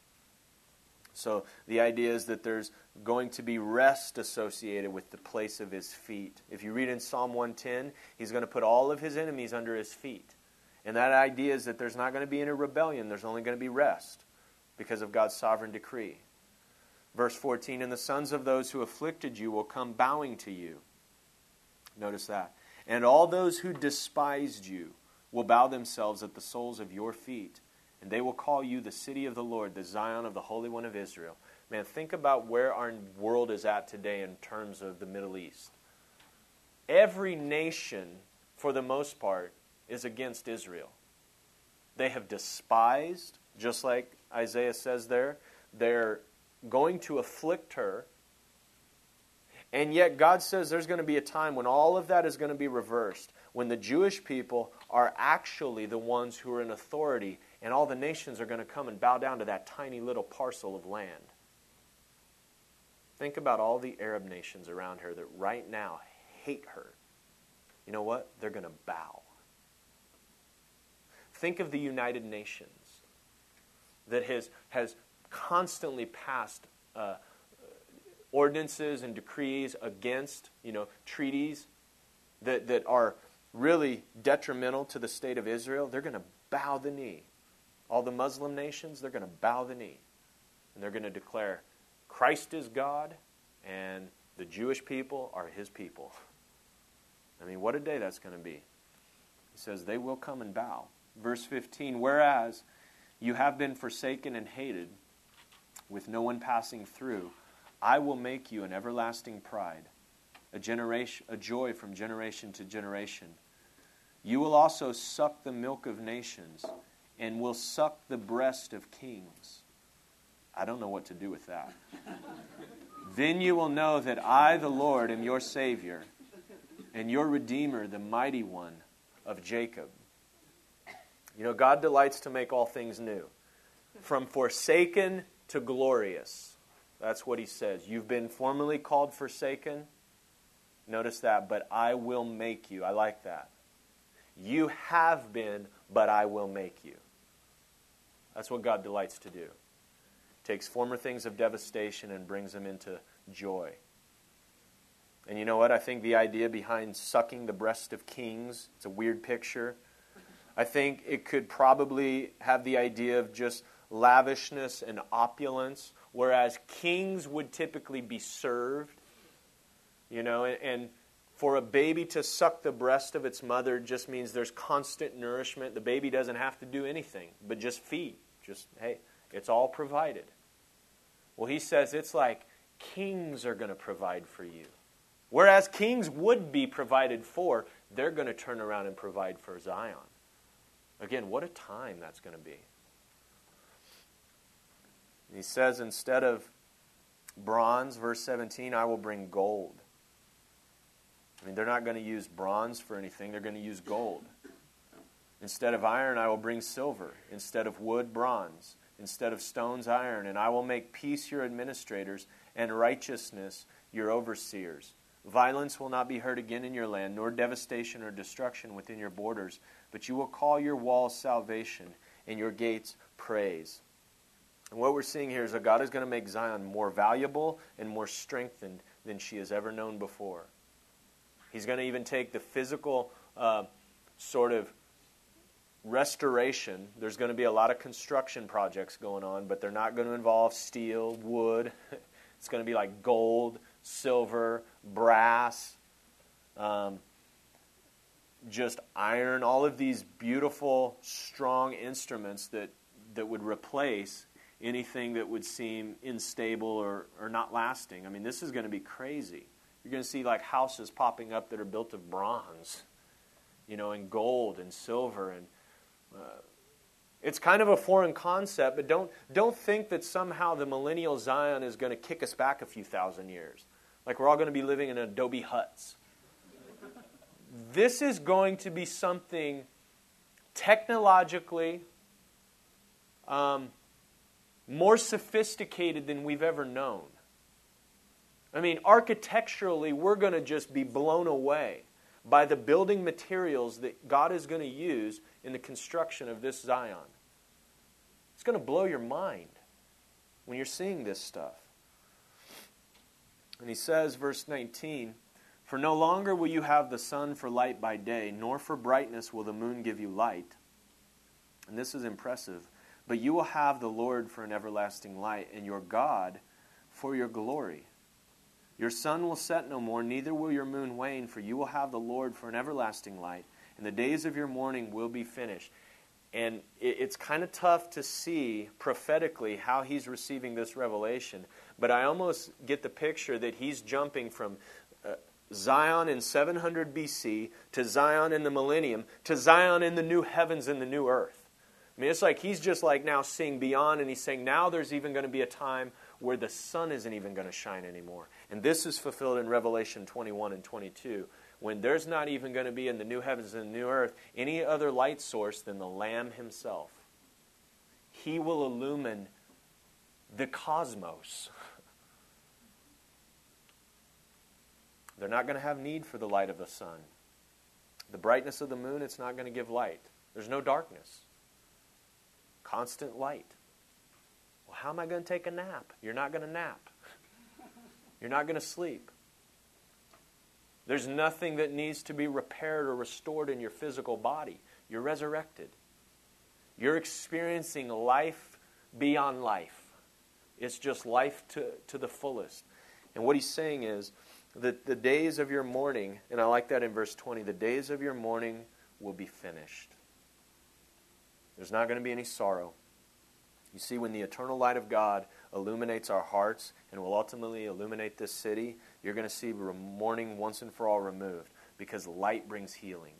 So the idea is that there's going to be rest associated with the place of his feet. If you read in Psalm one ten, he's going to put all of his enemies under his feet. And that idea is that there's not going to be any rebellion. There's only going to be rest because of God's sovereign decree. Verse fourteen, "And the sons of those who afflicted you will come bowing to you." Notice that. "And all those who despised you will bow themselves at the soles of your feet. And they will call you the city of the Lord, the Zion of the Holy One of Israel." Man, think about where our world is at today in terms of the Middle East. Every nation, for the most part, is against Israel. They have despised, just like Isaiah says there, they're going to afflict her. And yet God says there's going to be a time when all of that is going to be reversed, when the Jewish people are actually the ones who are in authority, and all the nations are going to come and bow down to that tiny little parcel of land. Think about all the Arab nations around her that right now hate her. You know what? They're going to bow. Think of the United Nations that has, has constantly passed uh, ordinances and decrees against, you know, treaties that, that are really detrimental to the state of Israel. They're going to bow the knee. All the Muslim nations, they're going to bow the knee. And they're going to declare Christ is God and the Jewish people are his people. I mean, what a day that's going to be. He says they will come and bow. Verse fifteen, "Whereas you have been forsaken and hated, with no one passing through, I will make you an everlasting pride, a generation, a joy from generation to generation. You will also suck the milk of nations, and will suck the breast of kings." I don't know what to do with that. "Then you will know that I, the Lord, am your Savior, and your Redeemer, the Mighty One of Jacob." You know, God delights to make all things new. From forsaken to glorious. That's what he says. You've been formerly called forsaken. Notice that. But I will make you. I like that. You have been, but I will make you. That's what God delights to do. Takes former things of devastation and brings them into joy. And you know what? I think the idea behind sucking the breast of kings, it's a weird picture. I think it could probably have the idea of just lavishness and opulence, whereas kings would typically be served. You know, and, and for a baby to suck the breast of its mother just means there's constant nourishment. The baby doesn't have to do anything, but just feed. Just, hey, it's all provided. Well, he says it's like kings are going to provide for you. Whereas kings would be provided for, they're going to turn around and provide for Zion. Again, what a time that's going to be. He says instead of bronze, verse seventeen, I will bring gold. I mean, they're not going to use bronze for anything. They're going to use gold. Instead of iron, I will bring silver. Instead of wood, bronze. Instead of stones, iron. And I will make peace your administrators and righteousness your overseers. Violence will not be heard again in your land, nor devastation or destruction within your borders. But you will call your walls salvation and your gates praise. And what we're seeing here is that God is going to make Zion more valuable and more strengthened than she has ever known before. He's going to even take the physical uh, sort of restoration. There's going to be a lot of construction projects going on, but they're not going to involve steel, wood. It's going to be like gold, silver, brass, um, just iron, all of these beautiful, strong instruments that, that would replace anything that would seem unstable or, or not lasting. I mean, this is going to be crazy. You're going to see like houses popping up that are built of bronze, you know, and gold and silver. And uh, it's kind of a foreign concept, but don't don't think that somehow the millennial Zion is going to kick us back a few thousand years. Like we're all going to be living in adobe huts. This is going to be something technologically um, more sophisticated than we've ever known. I mean, architecturally, we're going to just be blown away by the building materials that God is going to use in the construction of this Zion. It's going to blow your mind when you're seeing this stuff. And he says, verse nineteen, for no longer will you have the sun for light by day, nor for brightness will the moon give you light. And this is impressive. But you will have the Lord for an everlasting light, and your God for your glory. Your sun will set no more, neither will your moon wane, for you will have the Lord for an everlasting light, and the days of your mourning will be finished. And it's kind of tough to see prophetically how he's receiving this revelation, but I almost get the picture that he's jumping from uh, Zion in seven hundred B C to Zion in the millennium to Zion in the new heavens and the new earth. I mean, it's like he's just like now seeing beyond, and he's saying now there's even going to be a time where the sun isn't even going to shine anymore. And this is fulfilled in Revelation twenty-one and twenty-two, when there's not even going to be in the new heavens and the new earth any other light source than the Lamb himself. He will illumine the cosmos. They're not going to have need for the light of the sun. The brightness of the moon, it's not going to give light. There's no darkness. Constant light. Well, how am I going to take a nap? You're not going to nap. You're not going to sleep. There's nothing that needs to be repaired or restored in your physical body. You're resurrected. You're experiencing life beyond life. It's just life to, to the fullest. And what he's saying is that the days of your mourning, and I like that in verse twenty, the days of your mourning will be finished. There's not going to be any sorrow. You see, when the eternal light of God illuminates our hearts and will ultimately illuminate this city, you're going to see mourning once and for all removed, because light brings healing.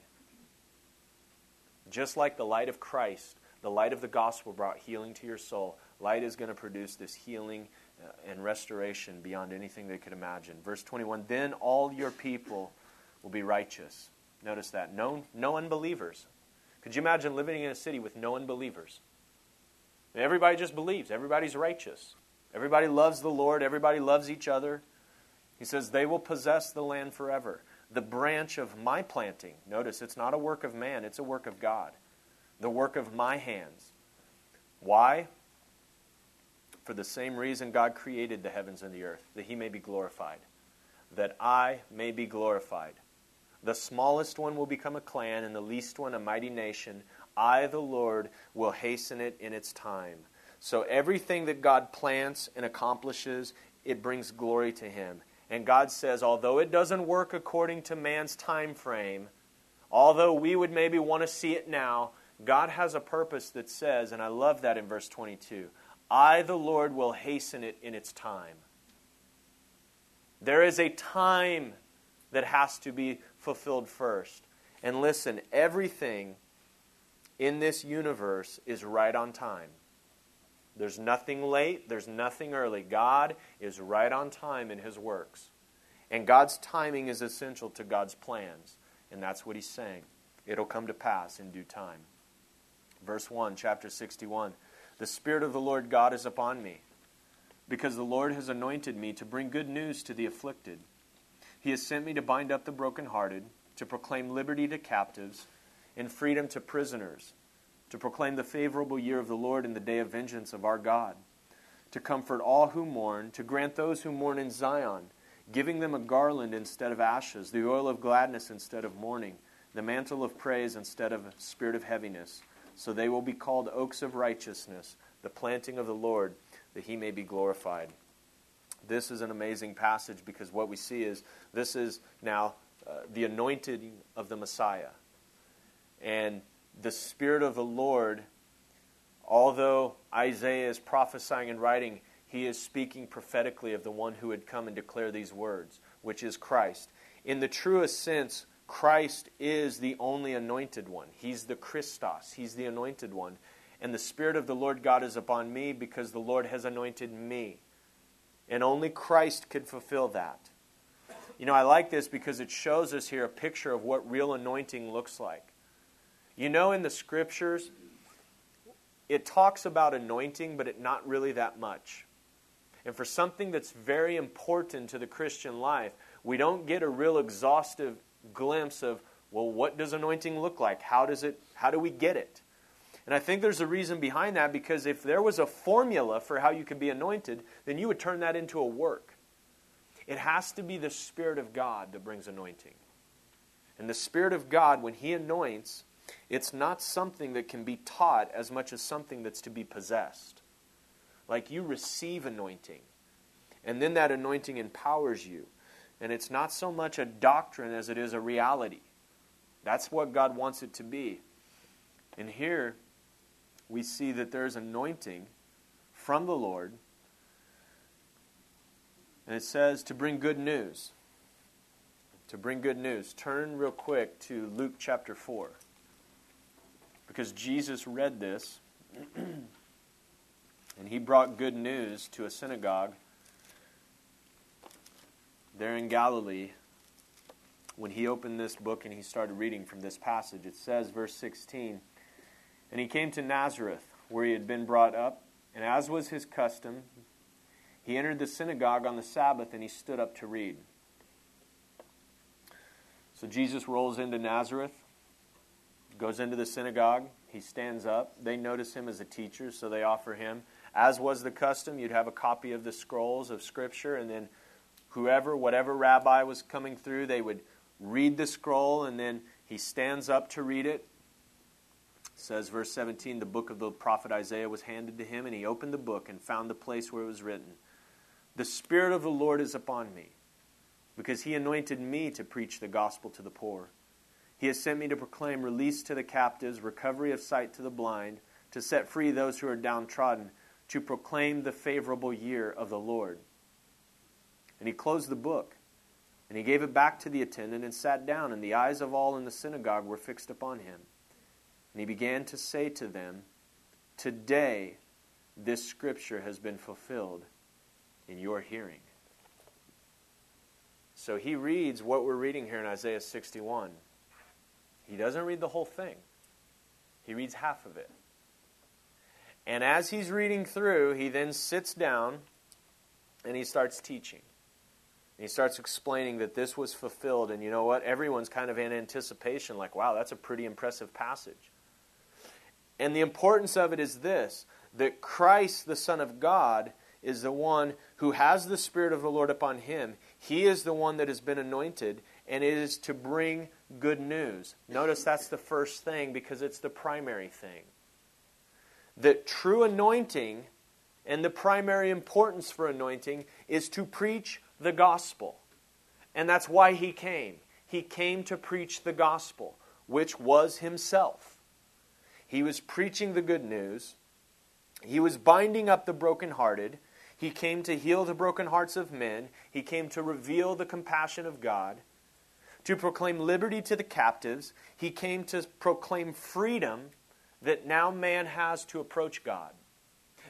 Just like the light of Christ, the light of the gospel brought healing to your soul, light is going to produce this healing and restoration beyond anything they could imagine. Verse twenty-one, then all your people will be righteous. Notice that. No, no unbelievers. Could you imagine living in a city with no unbelievers? Everybody just believes. Everybody's righteous. Everybody loves the Lord. Everybody loves each other. He says, they will possess the land forever. The branch of my planting. Notice, it's not a work of man. It's a work of God. The work of my hands. Why? For the same reason God created the heavens and the earth, that he may be glorified. That I may be glorified. The smallest one will become a clan, and the least one a mighty nation. I, the Lord, will hasten it in its time. So everything that God plants and accomplishes, it brings glory to him. And God says, although it doesn't work according to man's time frame, although we would maybe want to see it now, God has a purpose that says, and I love that in verse twenty-two, I, the Lord, will hasten it in its time. There is a time that has to be fulfilled first. And listen, everything in this universe is right on time. There's nothing late. There's nothing early. God is right on time in His works. And God's timing is essential to God's plans. And that's what He's saying. It'll come to pass in due time. Verse one, chapter sixty-one. The Spirit of the Lord God is upon me, because the Lord has anointed me to bring good news to the afflicted. He has sent me to bind up the brokenhearted, to proclaim liberty to captives, and freedom to prisoners, to proclaim the favorable year of the Lord and the day of vengeance of our God, to comfort all who mourn, to grant those who mourn in Zion, giving them a garland instead of ashes, the oil of gladness instead of mourning, the mantle of praise instead of a spirit of heaviness. So they will be called oaks of righteousness, the planting of the Lord, that He may be glorified. This is an amazing passage because what we see is this is now uh, the anointing of the Messiah. And the Spirit of the Lord, although Isaiah is prophesying and writing, he is speaking prophetically of the one who would come and declare these words, which is Christ. In the truest sense, Christ is the only anointed one. He's the Christos. He's the anointed one. And the Spirit of the Lord God is upon me because the Lord has anointed me. And only Christ could fulfill that. You know, I like this because it shows us here a picture of what real anointing looks like. You know, in the Scriptures, it talks about anointing, but it not really that much. And for something that's very important to the Christian life, we don't get a real exhaustive glimpse of, well, what does anointing look like? How does it, how do we get it? And I think there's a reason behind that, because if there was a formula for how you could be anointed, then you would turn that into a work. It has to be the Spirit of God that brings anointing. And the Spirit of God, when He anoints, it's not something that can be taught as much as something that's to be possessed. Like you receive anointing, and then that anointing empowers you. And it's not so much a doctrine as it is a reality. That's what God wants it to be. And here we see that there's anointing from the Lord. And it says to bring good news. To bring good news. Turn real quick to Luke chapter four. Because Jesus read this, and He brought good news to a synagogue there in Galilee. When He opened this book and He started reading from this passage, it says, verse sixteen, and He came to Nazareth, where He had been brought up, and as was His custom, He entered the synagogue on the Sabbath, and He stood up to read. So Jesus rolls into Nazareth, goes into the synagogue, He stands up. They notice Him as a teacher, so they offer Him. As was the custom, you'd have a copy of the scrolls of Scripture, and then whoever, whatever rabbi was coming through, they would read the scroll, and then He stands up to read it. It says, verse seventeen, the book of the prophet Isaiah was handed to Him, and He opened the book and found the place where it was written, the Spirit of the Lord is upon me, because He anointed me to preach the gospel to the poor. He has sent me to proclaim release to the captives, recovery of sight to the blind, to set free those who are downtrodden, to proclaim the favorable year of the Lord. And He closed the book, and He gave it back to the attendant and sat down, and the eyes of all in the synagogue were fixed upon Him. And He began to say to them, today this Scripture has been fulfilled in your hearing. So He reads what we're reading here in Isaiah sixty-one. He doesn't read the whole thing. He reads half of it. And as He's reading through, He then sits down and He starts teaching. And He starts explaining that this was fulfilled. And you know what? Everyone's kind of in anticipation, like, wow, that's a pretty impressive passage. And the importance of it is this, that Christ, the Son of God, is the one who has the Spirit of the Lord upon Him. He is the one that has been anointed, and it is to bring good news. Notice that's the first thing because it's the primary thing. That true anointing and the primary importance for anointing is to preach the gospel. And that's why He came. He came to preach the gospel, which was Himself. He was preaching the good news. He was binding up the brokenhearted. He came to heal the broken hearts of men. He came to reveal the compassion of God. To proclaim liberty to the captives. He came to proclaim freedom that now man has to approach God.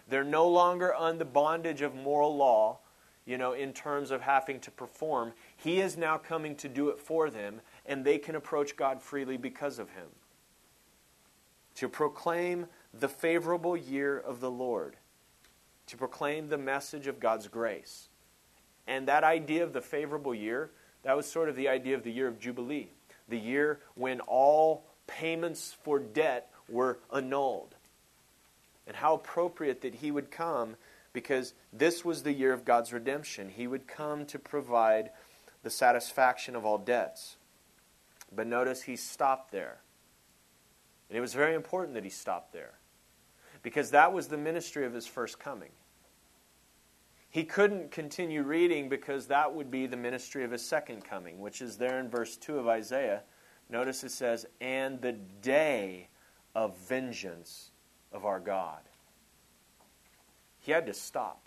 They're no longer under bondage of moral law, you know, in terms of having to perform. He is now coming to do it for them, and they can approach God freely because of him. To proclaim the favorable year of the Lord. To proclaim the message of God's grace. And that idea of the favorable year, that was sort of the idea of the year of Jubilee. The year when all payments for debt were annulled. And how appropriate that he would come, because this was the year of God's redemption. He would come to provide the satisfaction of all debts. But notice he stopped there. And it was very important that he stopped there, because that was the ministry of his first coming. He couldn't continue reading because that would be the ministry of his second coming, which is there in verse two of Isaiah. Notice it says, and the day of vengeance of our God. He had to stop.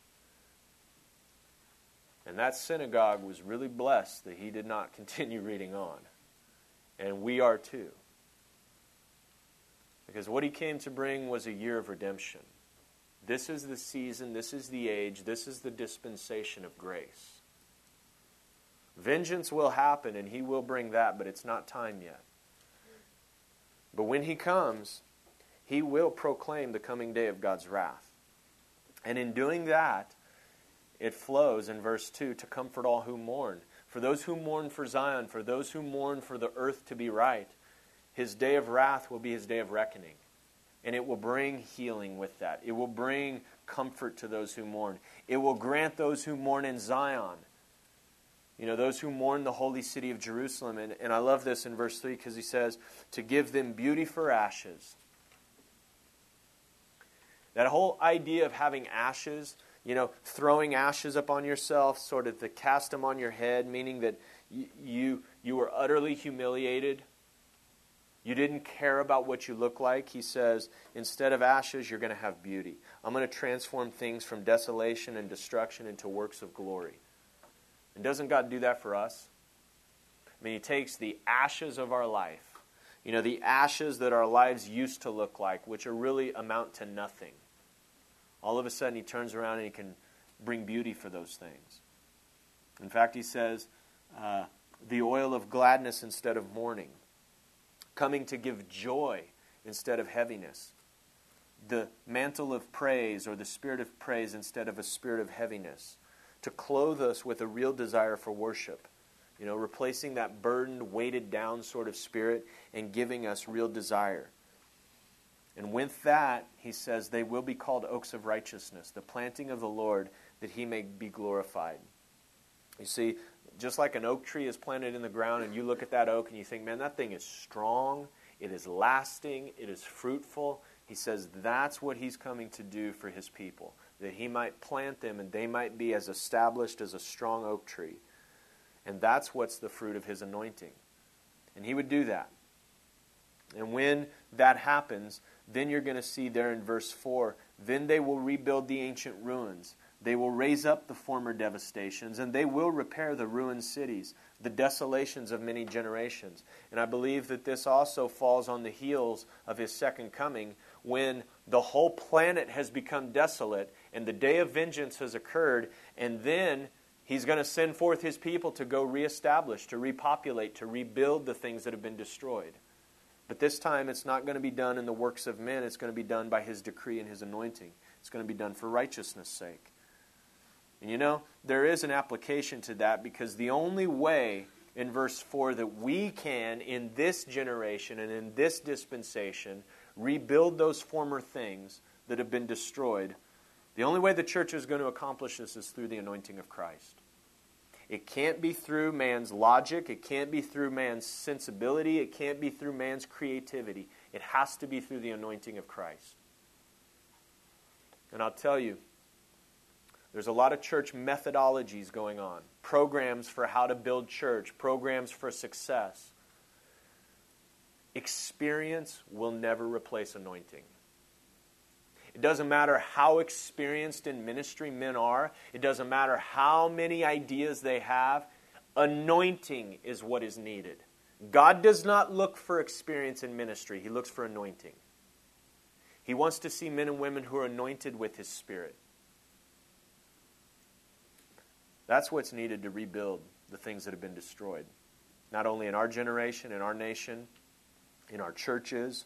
And that synagogue was really blessed that he did not continue reading on. And we are too. Because what he came to bring was a year of redemption. This is the season, this is the age, this is the dispensation of grace. Vengeance will happen and he will bring that, but it's not time yet. But when he comes, he will proclaim the coming day of God's wrath. And in doing that, it flows in verse two to comfort all who mourn. For those who mourn for Zion, for those who mourn for the earth to be right, his day of wrath will be his day of reckoning. And it will bring healing with that. It will bring comfort to those who mourn. It will grant those who mourn in Zion. You know, those who mourn the holy city of Jerusalem. And, and I love this in verse three because he says, to give them beauty for ashes. That whole idea of having ashes, you know, throwing ashes upon yourself, sort of to cast them on your head, meaning that you, you, you were utterly humiliated. You didn't care about what you look like. He says, instead of ashes, you're going to have beauty. I'm going to transform things from desolation and destruction into works of glory. And doesn't God do that for us? I mean, he takes the ashes of our life, you know, the ashes that our lives used to look like, which are really amount to nothing. All of a sudden, he turns around and he can bring beauty for those things. In fact, he says, uh, the oil of gladness instead of mourning. Coming to give joy instead of heaviness. The mantle of praise or the spirit of praise instead of a spirit of heaviness. To clothe us with a real desire for worship. You know, replacing that burdened, weighted down sort of spirit and giving us real desire. And with that, he says, they will be called oaks of righteousness, the planting of the Lord, that he may be glorified. You see, just like an oak tree is planted in the ground, and you look at that oak and you think, man, that thing is strong, it is lasting, it is fruitful. He says that's what he's coming to do for his people, that he might plant them and they might be as established as a strong oak tree. And that's what's the fruit of his anointing. And he would do that. And when that happens, then you're going to see there in verse four, then they will rebuild the ancient ruins. They will raise up the former devastations, and they will repair the ruined cities, the desolations of many generations. And I believe that this also falls on the heels of his second coming, when the whole planet has become desolate, and the day of vengeance has occurred, and then he's going to send forth his people to go reestablish, to repopulate, to rebuild the things that have been destroyed. But this time it's not going to be done in the works of men. It's going to be done by his decree and his anointing. It's going to be done for righteousness' sake. And you know, there is an application to that, because the only way in verse four that we can, in this generation and in this dispensation, rebuild those former things that have been destroyed, the only way the church is going to accomplish this is through the anointing of Christ. It can't be through man's logic. It can't be through man's sensibility. It can't be through man's creativity. It has to be through the anointing of Christ. And I'll tell you, there's a lot of church methodologies going on. Programs for how to build church. Programs for success. Experience will never replace anointing. It doesn't matter how experienced in ministry men are. It doesn't matter how many ideas they have. Anointing is what is needed. God does not look for experience in ministry. He looks for anointing. He wants to see men and women who are anointed with His Spirit. That's what's needed to rebuild the things that have been destroyed. Not only in our generation, in our nation, in our churches.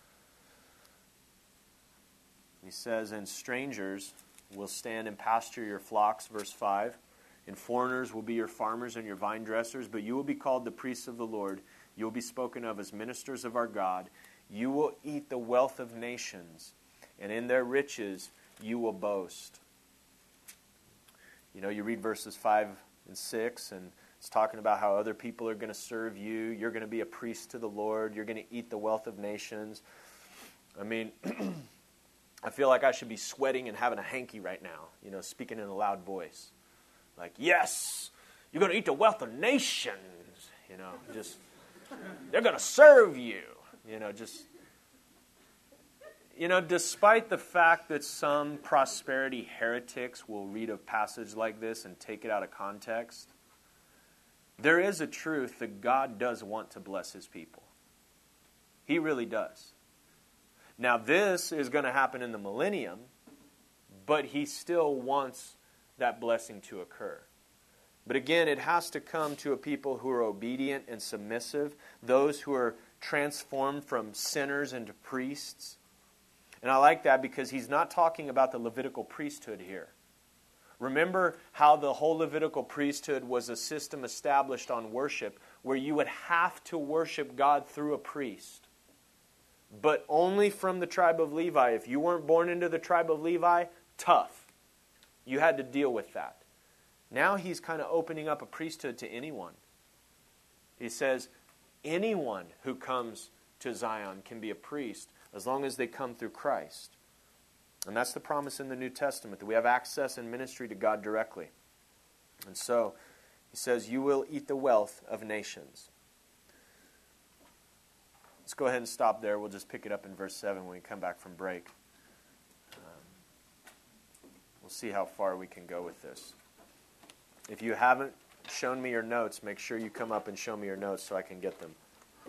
He says, and strangers will stand and pasture your flocks, verse five. And foreigners will be your farmers and your vine dressers, but you will be called the priests of the Lord. You will be spoken of as ministers of our God. You will eat the wealth of nations, and in their riches you will boast. You know, you read verses five and six, and it's talking about how other people are going to serve you. You're going to be a priest to the Lord. You're going to eat the wealth of nations. I mean, I feel like I should be sweating and having a hanky right now, you know, speaking in a loud voice. Like, yes, you're going to eat the wealth of nations, you know, just, they're going to serve you, you know, just, you know, despite the fact that some prosperity heretics will read a passage like this and take it out of context, there is a truth that God does want to bless His people. He really does. Now, this is going to happen in the millennium, but He still wants that blessing to occur. But again, it has to come to a people who are obedient and submissive, those who are transformed from sinners into priests. And I like that because He's not talking about the Levitical priesthood here. Remember how the whole Levitical priesthood was a system established on worship where you would have to worship God through a priest. But only from the tribe of Levi. If you weren't born into the tribe of Levi, tough. You had to deal with that. Now He's kind of opening up a priesthood to anyone. He says, anyone who comes to Zion can be a priest as long as they come through Christ. And that's the promise in the New Testament, that we have access and ministry to God directly. And so, He says, you will eat the wealth of nations. Let's go ahead and stop there. We'll just pick it up in verse seven when we come back from break. Um, we'll see how far we can go with this. If you haven't shown me your notes, make sure you come up and show me your notes so I can get them.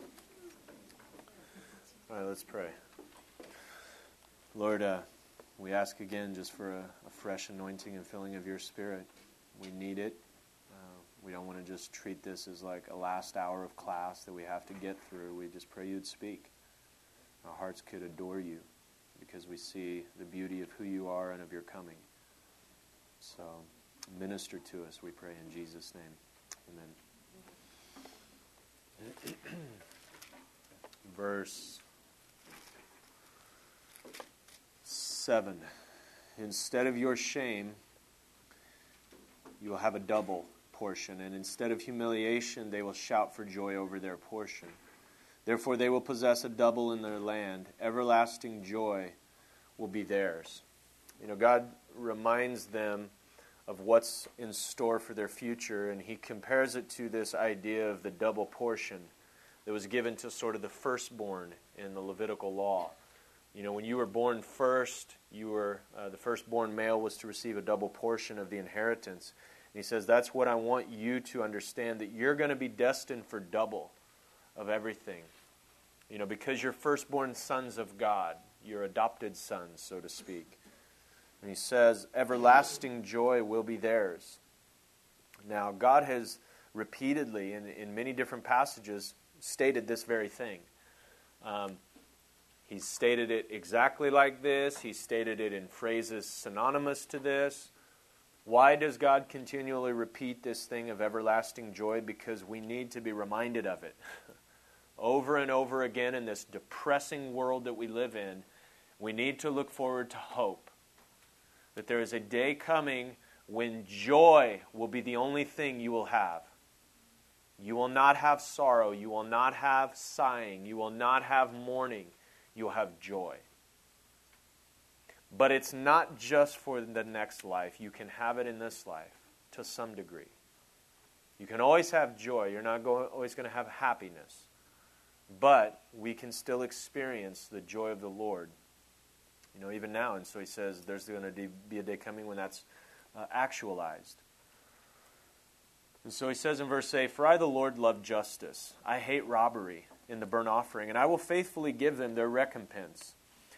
All right, let's pray. Lord, uh, we ask again just for a, a fresh anointing and filling of your Spirit. We need it. Uh, we don't want to just treat this as like a last hour of class that we have to get through. We just pray you'd speak. Our hearts could adore you because we see the beauty of who you are and of your coming. So minister to us, we pray in Jesus' name. Amen. Verse seven. Instead of your shame, you will have a double portion, and instead of humiliation, they will shout for joy over their portion. Therefore they will possess a double in their land. Everlasting joy will be theirs. You know, God reminds them of what's in store for their future, and He compares it to this idea of the double portion that was given to sort of the firstborn in the Levitical law. You know, when you were born first, you were uh, the firstborn male was to receive a double portion of the inheritance. And He says, that's what I want you to understand, that you're going to be destined for double of everything. You know, because you're firstborn sons of God, you're adopted sons, so to speak. And He says, everlasting joy will be theirs. Now, God has repeatedly, in, in many different passages, stated this very thing. Um, He's stated it exactly like this. He's stated it in phrases synonymous to this. Why does God continually repeat this thing of everlasting joy? Because we need to be reminded of it. Over and over again in this depressing world that we live in, we need to look forward to hope. That there is a day coming when joy will be the only thing you will have. You will not have sorrow. You will not have sighing. You will not have mourning. You'll have joy. But it's not just for the next life. You can have it in this life to some degree. You can always have joy. You're not go- always going to have happiness. But we can still experience the joy of the Lord. You know, even now. And so He says there's going to be a day coming when that's uh, actualized. And so He says in verse eight, for I, the Lord, love justice. I hate robbery in the burnt offering, and I will faithfully give them their recompense.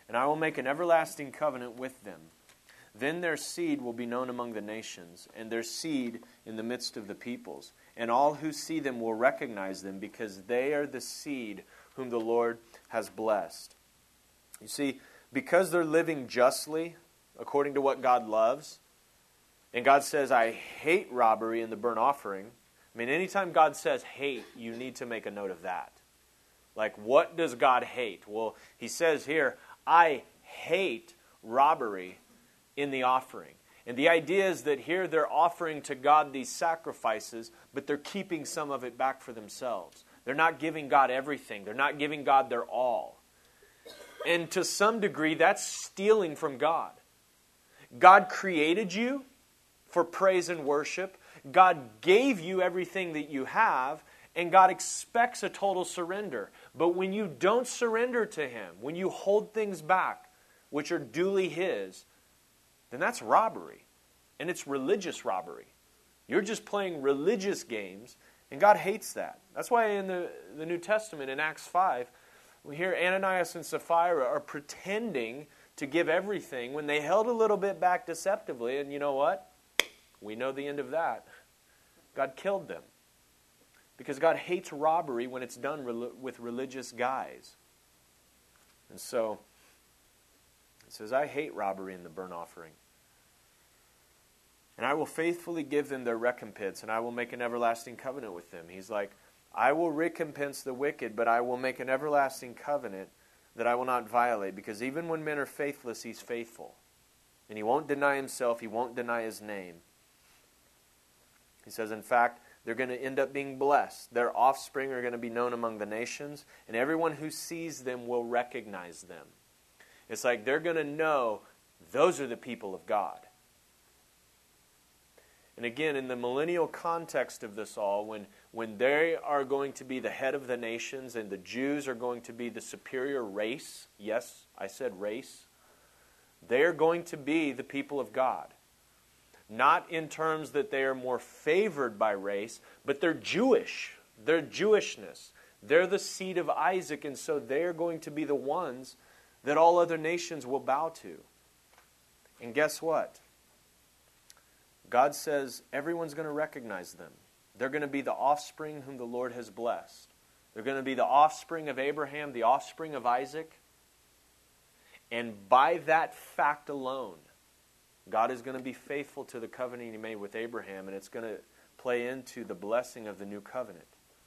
and I will make an everlasting covenant with them. Then their seed will be known among the nations, and their seed in the midst of the peoples. And all who see them will recognize them, because they are the seed whom the Lord has blessed. You see, because they're living justly, according to what God loves, and God says, I hate robbery in the burnt offering. I mean, anytime God says hate, you need to make a note of that. Like, what does God hate? Well, he says here, I hate robbery in the offering. And the idea is that here they're offering to God these sacrifices, but they're keeping some of it back for themselves. They're not giving God everything. They're not giving God their all. And to some degree, that's stealing from God. God created you for praise and worship. God gave you everything that you have, and God expects a total surrender. But when you don't surrender to Him, when you hold things back, which are duly His, then that's robbery. And it's religious robbery. You're just playing religious games, and God hates that. That's why in the, the New Testament, in Acts five, we hear Ananias and Sapphira are pretending to give everything when they held a little bit back deceptively, and you know what? We know the end of that. God killed them. Because God hates robbery when it's done re- with religious guise. And so, it says, I hate robbery in the burnt offering. And I will faithfully give them their recompense, and I will make an everlasting covenant with them. He's like, I will recompense the wicked, but I will make an everlasting covenant that I will not violate, because even when men are faithless, He's faithful. And He won't deny Himself, He won't deny His name. He says, in fact, they're going to end up being blessed. Their offspring are going to be known among the nations, and everyone who sees them will recognize them. It's like they're going to know those are the people of God. And again, in the millennial context of this all, when, when they are going to be the head of the nations and the Jews are going to be the superior race, yes, I said race, they are going to be the people of God. Not in terms that they are more favored by race, but they're Jewish. They're Jewishness. They're the seed of Isaac, and so they're going to be the ones that all other nations will bow to. And guess what? God says everyone's going to recognize them. They're going to be the offspring whom the Lord has blessed. They're going to be the offspring of Abraham, the offspring of Isaac. And by that fact alone, God is going to be faithful to the covenant He made with Abraham, and it's going to play into the blessing of the new covenant.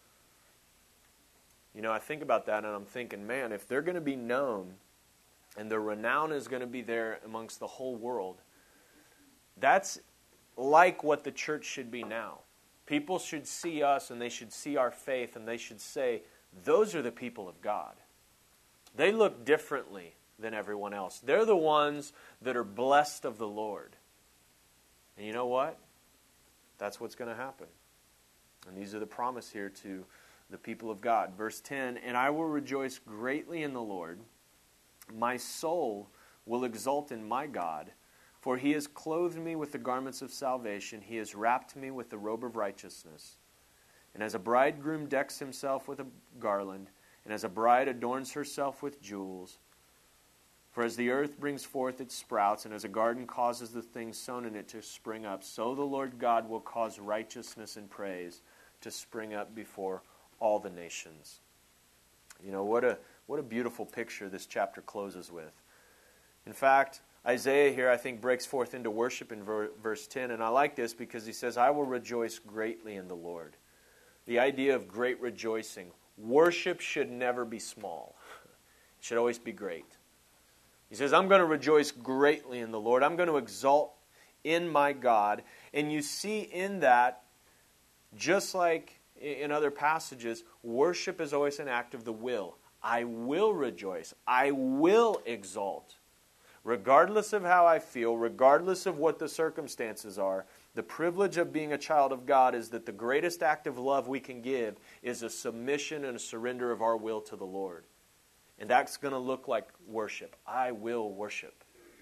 You know, I think about that, and I'm thinking, man, if they're going to be known, and their renown is going to be there amongst the whole world, that's like what the church should be now. People should see us, and they should see our faith, and they should say, those are the people of God. They look differently than everyone else. They're the ones that are blessed of the Lord. And you know what? That's what's going to happen. And these are the promise here to the people of God. Verse ten, and I will rejoice greatly in the Lord. My soul will exult in my God, for He has clothed me with the garments of salvation. He has wrapped me with the robe of righteousness. And as a bridegroom decks himself with a garland, and as a bride adorns herself with jewels, for as the earth brings forth its sprouts, and as a garden causes the things sown in it to spring up, so the Lord God will cause righteousness and praise to spring up before all the nations. You know, what a what a beautiful picture this chapter closes with. In fact, Isaiah here, I think, breaks forth into worship in ver- verse ten, and I like this because he says, I will rejoice greatly in the Lord. The idea of great rejoicing. Worship should never be small. It should always be great. He says, I'm going to rejoice greatly in the Lord. I'm going to exalt in my God. And you see in that, just like in other passages, worship is always an act of the will. I will rejoice. I will exalt. Regardless of how I feel, regardless of what the circumstances are, the privilege of being a child of God is that the greatest act of love we can give is a submission and a surrender of our will to the Lord. And that's going to look like worship. I will worship.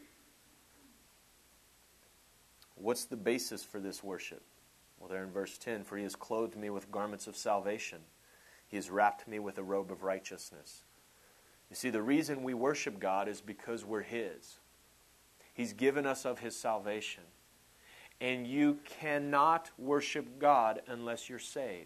What's the basis for this worship? Well, there in verse ten, for He has clothed me with garments of salvation. He has wrapped me with a robe of righteousness. You see, the reason we worship God is because we're His. He's given us of His salvation. And you cannot worship God unless you're saved.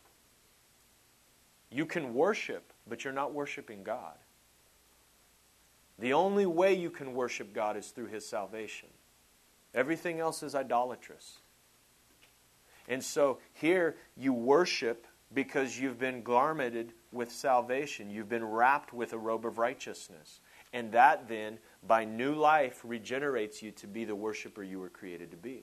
You can worship, but you're not worshiping God. The only way you can worship God is through His salvation. Everything else is idolatrous. And so here you worship because you've been garmented with salvation. You've been wrapped with a robe of righteousness. And that then, by new life, regenerates you to be the worshiper you were created to be.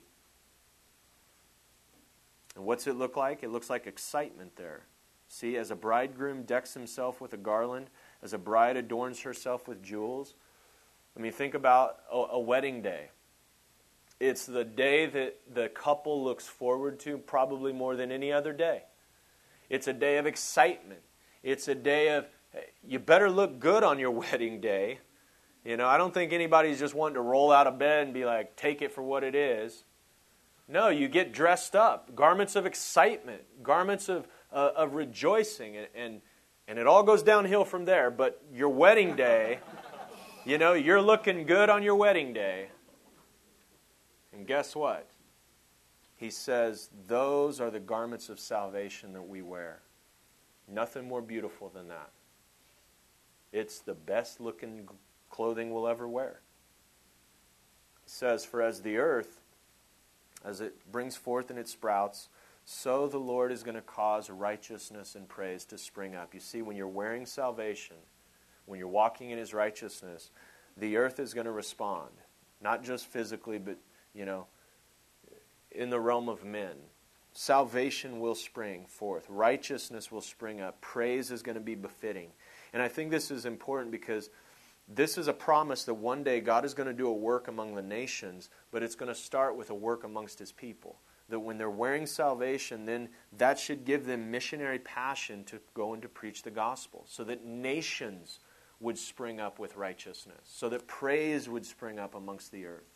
And what's it look like? It looks like excitement there. See, as a bridegroom decks himself with a garland, as a bride adorns herself with jewels. I mean, think about a, a wedding day. It's the day that the couple looks forward to probably more than any other day. It's a day of excitement. It's a day of, you better look good on your wedding day. You know, I don't think anybody's just wanting to roll out of bed and be like, take it for what it is. No, you get dressed up. Garments of excitement. Garments of, uh, of rejoicing. And, and, and it all goes downhill from there. But your wedding day, you know, you're looking good on your wedding day. And guess what? He says, those are the garments of salvation that we wear. Nothing more beautiful than that. It's the best looking clothing we'll ever wear. He says, for as the earth, as it brings forth and it sprouts, so the Lord is going to cause righteousness and praise to spring up. You see, when you're wearing salvation, when you're walking in His righteousness, the earth is going to respond. Not just physically, but, you know, in the realm of men. Salvation will spring forth. Righteousness will spring up. Praise is going to be befitting. And I think this is important because this is a promise that one day God is going to do a work among the nations, but it's going to start with a work amongst His people. That when they're wearing salvation, then that should give them missionary passion to go and to preach the gospel, so that nations would spring up with righteousness, so that praise would spring up amongst the earth.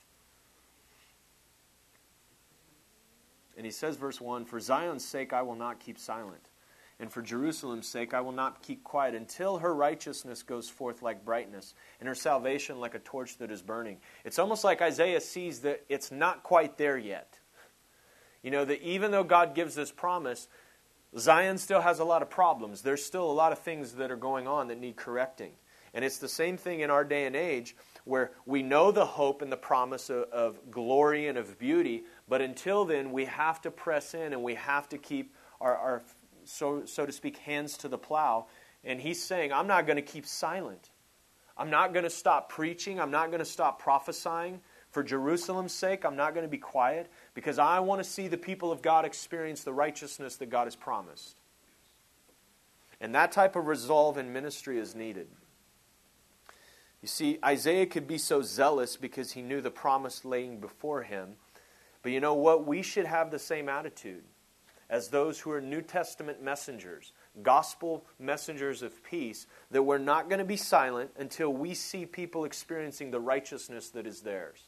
And he says, verse one, for Zion's sake I will not keep silent, and for Jerusalem's sake I will not keep quiet, until her righteousness goes forth like brightness, and her salvation like a torch that is burning. It's almost like Isaiah sees that it's not quite there yet. You know, that even though God gives this promise, Zion still has a lot of problems. There's still a lot of things that are going on that need correcting. And it's the same thing in our day and age, where we know the hope and the promise of, of glory and of beauty, but until then we have to press in and we have to keep our, our so, so to speak, hands to the plow. And He's saying, I'm not going to keep silent. I'm not going to stop preaching. I'm not going to stop prophesying. For Jerusalem's sake, I'm not going to be quiet, because I want to see the people of God experience the righteousness that God has promised. And that type of resolve in ministry is needed. You see, Isaiah could be so zealous because he knew the promise laying before him. But you know what? We should have the same attitude as those who are New Testament messengers, gospel messengers of peace, that we're not going to be silent until we see people experiencing the righteousness that is theirs.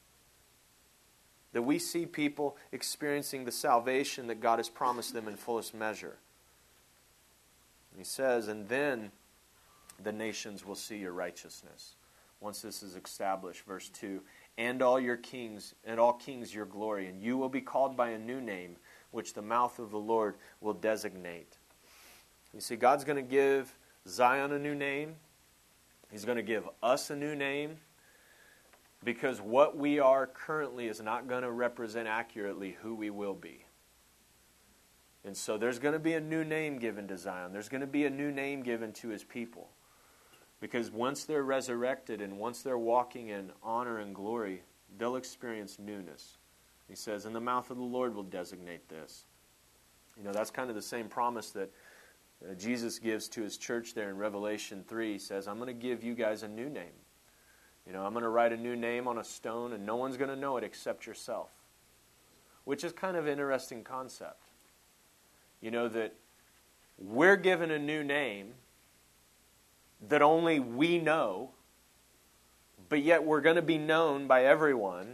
That we see people experiencing the salvation that God has promised them in fullest measure. And he says, and then the nations will see your righteousness. Once this is established, verse two, and all your kings, and all kings your glory, and you will be called by a new name, which the mouth of the Lord will designate. You see, God's going to give Zion a new name. He's going to give us a new name, because what we are currently is not going to represent accurately who we will be. And so there's going to be a new name given to Zion. There's going to be a new name given to His people. Because once they're resurrected and once they're walking in honor and glory, they'll experience newness. He says, and the mouth of the Lord will designate this. You know, that's kind of the same promise that uh, Jesus gives to His church there in Revelation three. He says, I'm going to give you guys a new name. You know, I'm going to write a new name on a stone, and no one's going to know it except yourself. Which is kind of an interesting concept. You know, that we're given a new name that only we know, but yet we're going to be known by everyone.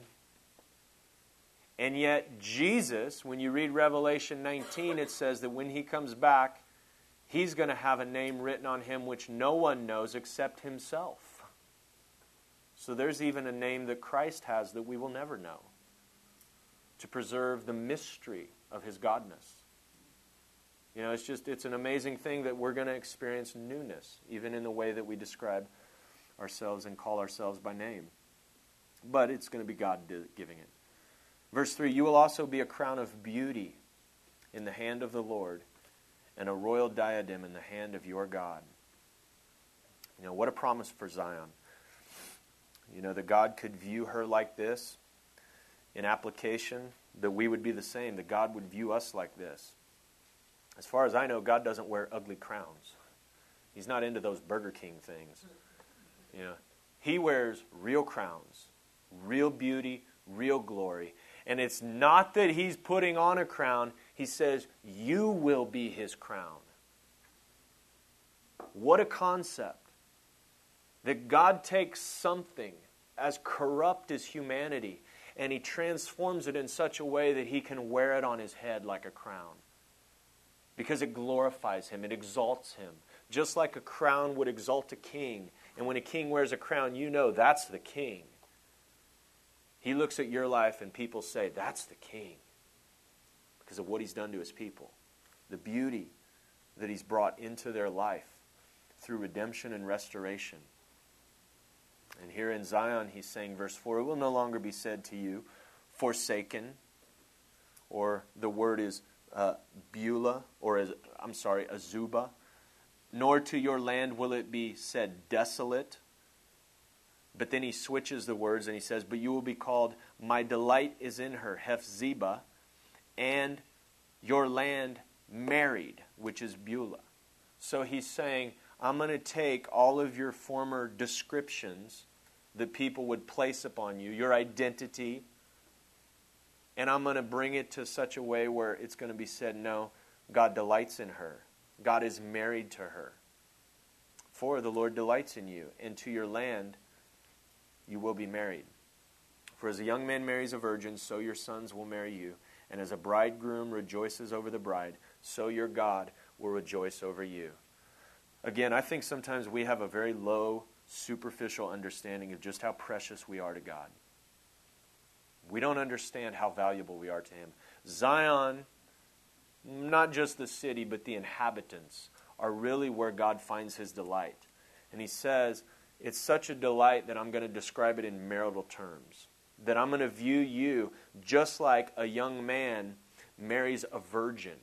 And yet Jesus, when you read Revelation nineteen, it says that when He comes back, He's going to have a name written on him which no one knows except himself. So there's even a name that Christ has that we will never know, to preserve the mystery of his godness. You know, it's just, it's an amazing thing that we're going to experience newness, even in the way that we describe ourselves and call ourselves by name. But it's going to be God giving it. Verse three, you will also be a crown of beauty in the hand of the Lord, and a royal diadem in the hand of your God. You know, what a promise for Zion. You know, that God could view her like this in application, that we would be the same, that God would view us like this. As far as I know, God doesn't wear ugly crowns. He's not into those Burger King things. You know, he wears real crowns, real beauty, real glory. And it's not that he's putting on a crown. He says, you will be his crown. What a concept. That God takes something as corrupt as humanity and he transforms it in such a way that he can wear it on his head like a crown. Because it glorifies him, it exalts him. Just like a crown would exalt a king. And when a king wears a crown, you know that's the king. He looks at your life and people say, that's the king. Because of what he's done to his people. The beauty that he's brought into their life through redemption and restoration. And here in Zion, he's saying, verse four, it will no longer be said to you, forsaken, or the word is uh, Beulah, or as, I'm sorry, Azubah, nor to your land will it be said desolate. But then he switches the words and he says, but you will be called, my delight is in her, Hephzibah, and your land married, which is Beulah. So he's saying, I'm going to take all of your former descriptions that people would place upon you, your identity, and I'm going to bring it to such a way where it's going to be said, no, God delights in her. God is married to her. For the Lord delights in you, and to your land you will be married. For as a young man marries a virgin, so your sons will marry you. And as a bridegroom rejoices over the bride, so your God will rejoice over you. Again, I think sometimes we have a very low, superficial understanding of just how precious we are to God. We don't understand how valuable we are to him. Zion, not just the city, but the inhabitants, are really where God finds his delight. And he says, it's such a delight that I'm going to describe it in marital terms. That I'm going to view you just like a young man marries a virgin.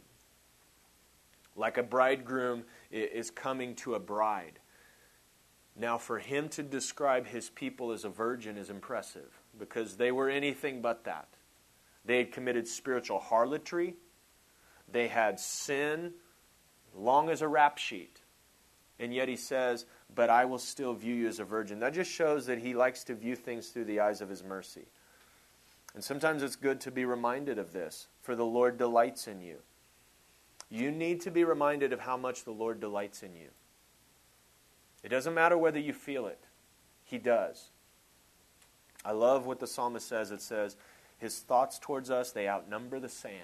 Like a bridegroom is coming to a bride. Now, for him to describe his people as a virgin is impressive, because they were anything but that. They had committed spiritual harlotry. They had sin long as a rap sheet. And yet he says, but I will still view you as a virgin. That just shows that he likes to view things through the eyes of his mercy. And sometimes it's good to be reminded of this, for the Lord delights in you. You need to be reminded of how much the Lord delights in you. It doesn't matter whether you feel it. He does. I love what the psalmist says. It says, his thoughts towards us, they outnumber the sand.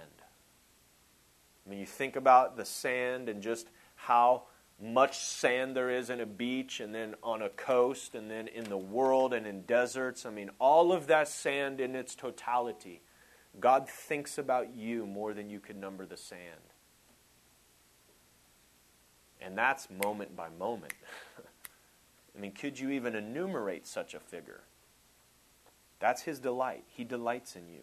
I mean, you think about the sand and just how much sand there is in a beach and then on a coast and then in the world and in deserts. I mean, all of that sand in its totality. God thinks about you more than you could number the sand. And that's moment by moment. I mean, could you even enumerate such a figure? That's his delight. He delights in you.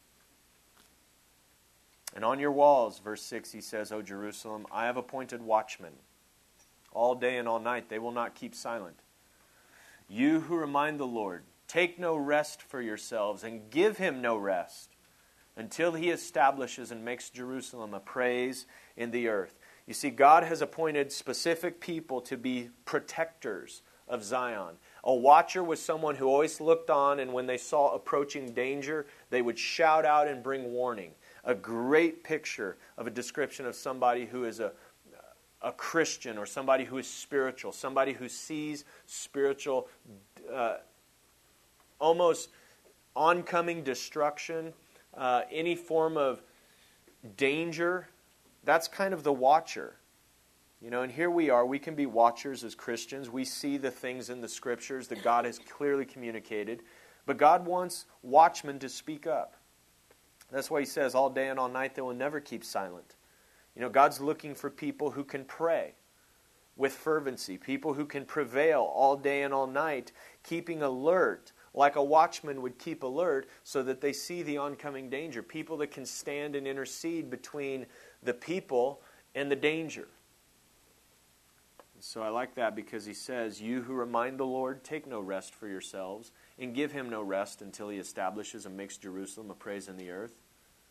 And on your walls, verse six, he says, O Jerusalem, I have appointed watchmen. All day and all night they will not keep silent. You who remind the Lord, take no rest for yourselves and give him no rest until he establishes and makes Jerusalem a praise in the earth. You see, God has appointed specific people to be protectors of Zion. A watcher was someone who always looked on, and when they saw approaching danger, they would shout out and bring warning. A great picture of a description of somebody who is a, a Christian or somebody who is spiritual, somebody who sees spiritual, uh, almost oncoming destruction, uh, any form of danger. That's kind of the watcher. You know, and here we are. We can be watchers as Christians. We see the things in the Scriptures that God has clearly communicated. But God wants watchmen to speak up. That's why he says all day and all night they will never keep silent. You know, God's looking for people who can pray with fervency, people who can prevail all day and all night, keeping alert, like a watchman would keep alert so that they see the oncoming danger. People that can stand and intercede between the people and the danger. So I like that because he says, you who remind the Lord, take no rest for yourselves, and give him no rest until he establishes and makes Jerusalem a praise in the earth.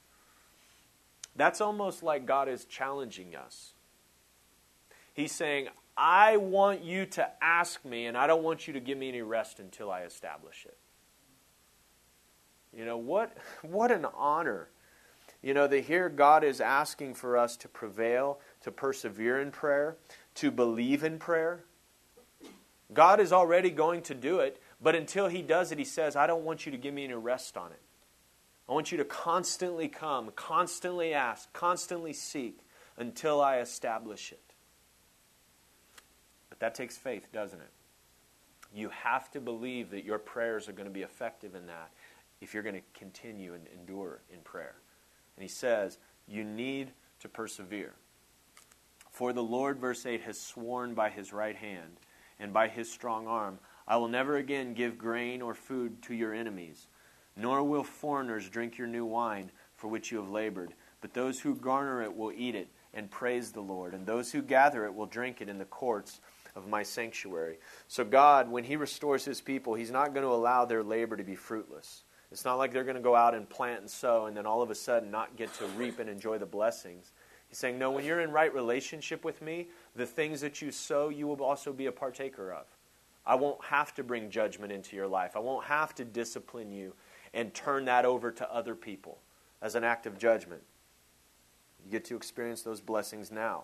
That's almost like God is challenging us. He's saying, I want you to ask me, and I don't want you to give me any rest until I establish it. You know, what, what an honor. You know, that here God is asking for us to prevail, to persevere in prayer, to believe in prayer. God is already going to do it, but until he does it, he says, I don't want you to give me any rest on it. I want you to constantly come, constantly ask, constantly seek until I establish it. But that takes faith, doesn't it? You have to believe that your prayers are going to be effective in that if you're going to continue and endure in prayer. And he says, you need to persevere. For the Lord, verse eight, has sworn by his right hand and by his strong arm, I will never again give grain or food to your enemies, nor will foreigners drink your new wine for which you have labored. But those who garner it will eat it and praise the Lord, and those who gather it will drink it in the courts of my sanctuary. So God, when he restores his people, he's not going to allow their labor to be fruitless. It's not like they're going to go out and plant and sow and then all of a sudden not get to reap and enjoy the blessings. He's saying, no, when you're in right relationship with me, the things that you sow, you will also be a partaker of. I won't have to bring judgment into your life. I won't have to discipline you and turn that over to other people as an act of judgment. You get to experience those blessings now.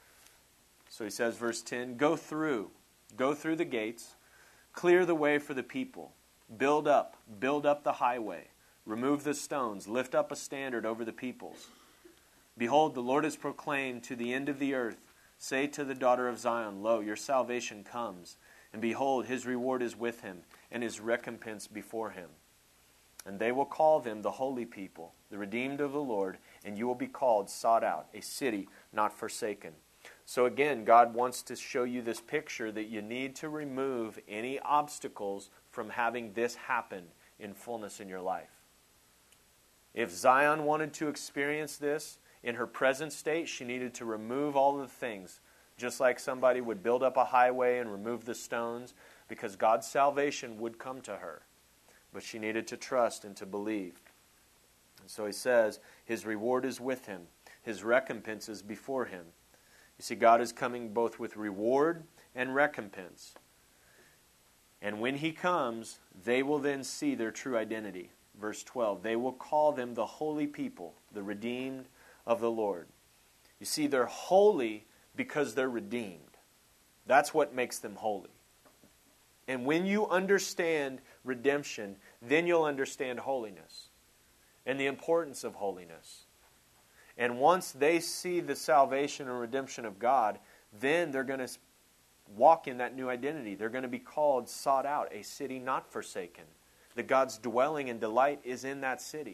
So he says, verse ten, go through, go through the gates, clear the way for the people, build up, build up the highway, remove the stones, lift up a standard over the peoples. Behold, the Lord has proclaimed to the end of the earth, say to the daughter of Zion, lo, your salvation comes, and behold, his reward is with him, and his recompense before him. And they will call them the holy people, the redeemed of the Lord, and you will be called sought out, a city not forsaken. So again, God wants to show you this picture that you need to remove any obstacles from having this happen in fullness in your life. If Zion wanted to experience this in her present state, she needed to remove all the things, just like somebody would build up a highway and remove the stones, because God's salvation would come to her. But she needed to trust and to believe. And so he says, his reward is with him. His recompense is before him. You see, God is coming both with reward and recompense. And when he comes, they will then see their true identity. Verse twelve, they will call them the holy people, the redeemed of the Lord. You see, they're holy because they're redeemed. That's what makes them holy. And when you understand redemption, then you'll understand holiness and the importance of holiness. And once they see the salvation and redemption of God, then they're going to walk in that new identity. They're going to be called sought out, a city not forsaken. That God's dwelling and delight is in that city.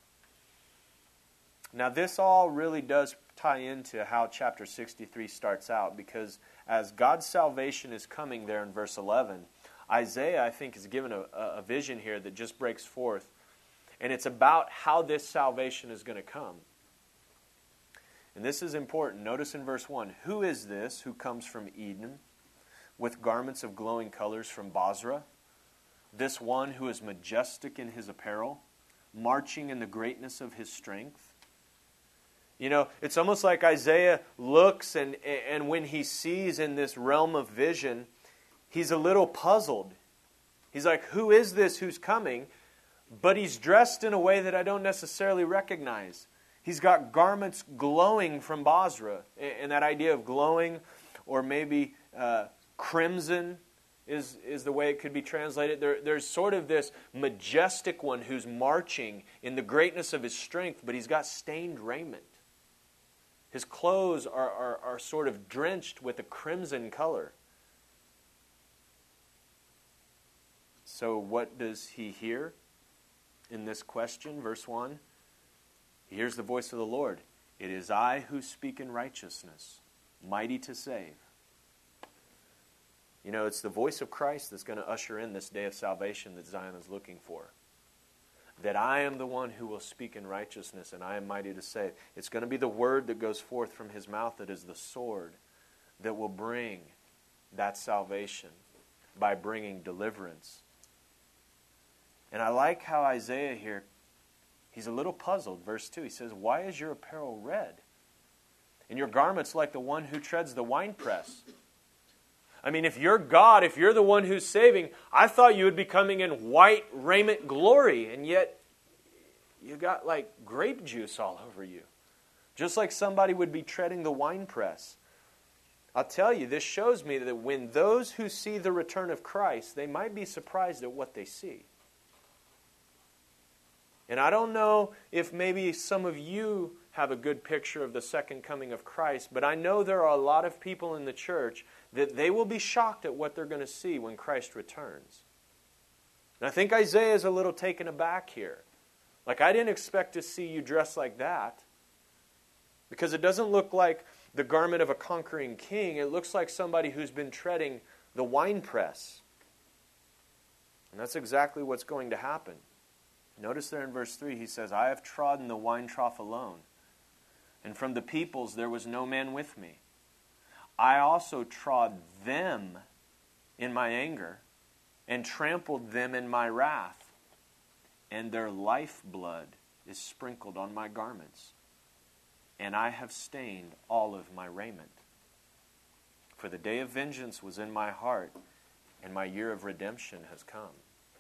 Now this all really does tie into how chapter sixty-three starts out, because as God's salvation is coming there in verse eleven, Isaiah, I think, is given a, a vision here that just breaks forth. And it's about how this salvation is going to come. And this is important. Notice in verse one, who is this who comes from Eden with garments of glowing colors from Bozrah? This one who is majestic in his apparel, marching in the greatness of his strength. You know, it's almost like Isaiah looks and, and when he sees in this realm of vision, he's a little puzzled. He's like, who is this who's coming? But he's dressed in a way that I don't necessarily recognize. He's got garments glowing from Bozrah. And that idea of glowing, or maybe uh, crimson, is, is the way it could be translated. There, there's sort of this majestic one who's marching in the greatness of his strength, but he's got stained raiment. His clothes are, are, are sort of drenched with a crimson color. So what does he hear in this question? Verse one. He hears the voice of the Lord. It is I who speak in righteousness, mighty to save. You know, it's the voice of Christ that's going to usher in this day of salvation that Zion is looking for. That I am the one who will speak in righteousness, and I am mighty to save. It's going to be the word that goes forth from his mouth that is the sword that will bring that salvation by bringing deliverance. And I like how Isaiah here, he's a little puzzled. Verse two, he says, why is your apparel red? And your garments like the one who treads the winepress. I mean, if you're God, if you're the one who's saving, I thought you would be coming in white raiment glory, and yet you got like grape juice all over you. Just like somebody would be treading the winepress. I'll tell you, this shows me that when those who see the return of Christ, they might be surprised at what they see. And I don't know if maybe some of you have a good picture of the second coming of Christ, but I know there are a lot of people in the church that they will be shocked at what they're going to see when Christ returns. And I think Isaiah is a little taken aback here. Like, I didn't expect to see you dressed like that. Because it doesn't look like the garment of a conquering king. It looks like somebody who's been treading the winepress. And that's exactly what's going to happen. Notice there in verse three, he says, I have trodden the wine trough alone, and from the peoples there was no man with me. I also trod them in my anger, and trampled them in my wrath, and their lifeblood is sprinkled on my garments, and I have stained all of my raiment. For the day of vengeance was in my heart, and my year of redemption has come.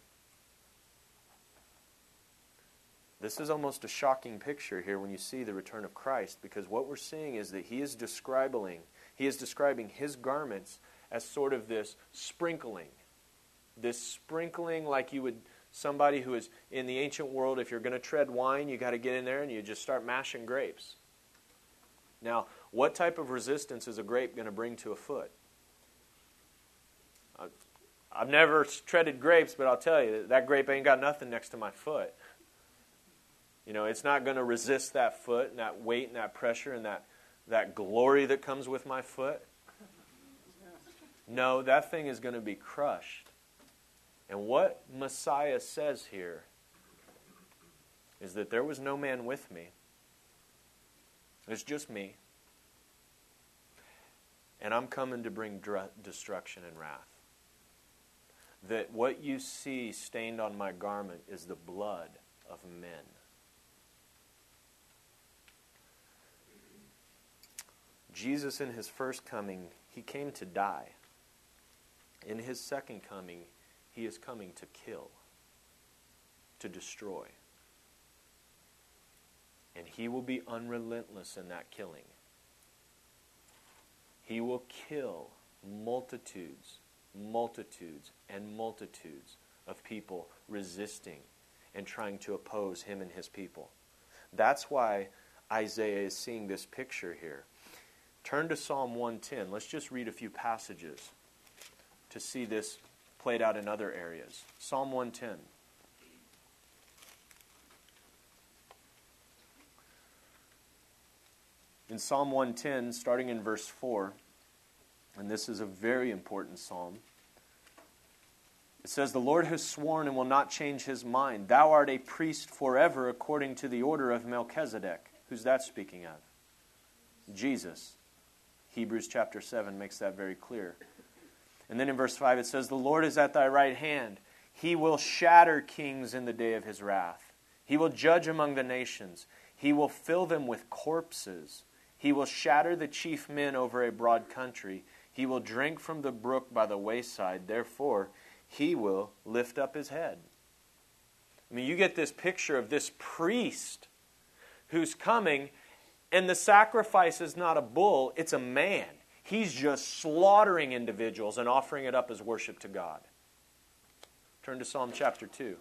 This is almost a shocking picture here when you see the return of Christ, because what we're seeing is that he is describing, he is describing his garments as sort of this sprinkling. This sprinkling like you would, somebody who is in the ancient world, if you're going to tread wine, you got to get in there and you just start mashing grapes. Now, what type of resistance is a grape going to bring to a foot? I've never treaded grapes, but I'll tell you, that grape ain't got nothing next to my foot. You know, it's not going to resist that foot and that weight and that pressure and that, that glory that comes with my foot. No, that thing is going to be crushed. And what Messiah says here is that there was no man with me. It's just me. And I'm coming to bring dr- destruction and wrath. That what you see stained on my garment is the blood of men. Jesus in his first coming, he came to die. In his second coming, he is coming to kill, to destroy. And he will be unrelentless in that killing. He will kill multitudes, multitudes, and multitudes of people resisting and trying to oppose him and his people. That's why Isaiah is seeing this picture here. Turn to Psalm one ten. Let's just read a few passages to see this played out in other areas. Psalm one ten. In Psalm one ten, starting in verse four, and this is a very important psalm, it says, The Lord has sworn and will not change his mind. Thou art a priest forever according to the order of Melchizedek. Who's that speaking of? Jesus. Hebrews chapter seven makes that very clear. And then in verse five it says, The Lord is at thy right hand. He will shatter kings in the day of his wrath. He will judge among the nations. He will fill them with corpses. He will shatter the chief men over a broad country. He will drink from the brook by the wayside. Therefore, he will lift up his head. I mean, you get this picture of this priest who's coming, and the sacrifice is not a bull, it's a man. He's just slaughtering individuals and offering it up as worship to God. Turn to Psalm chapter two.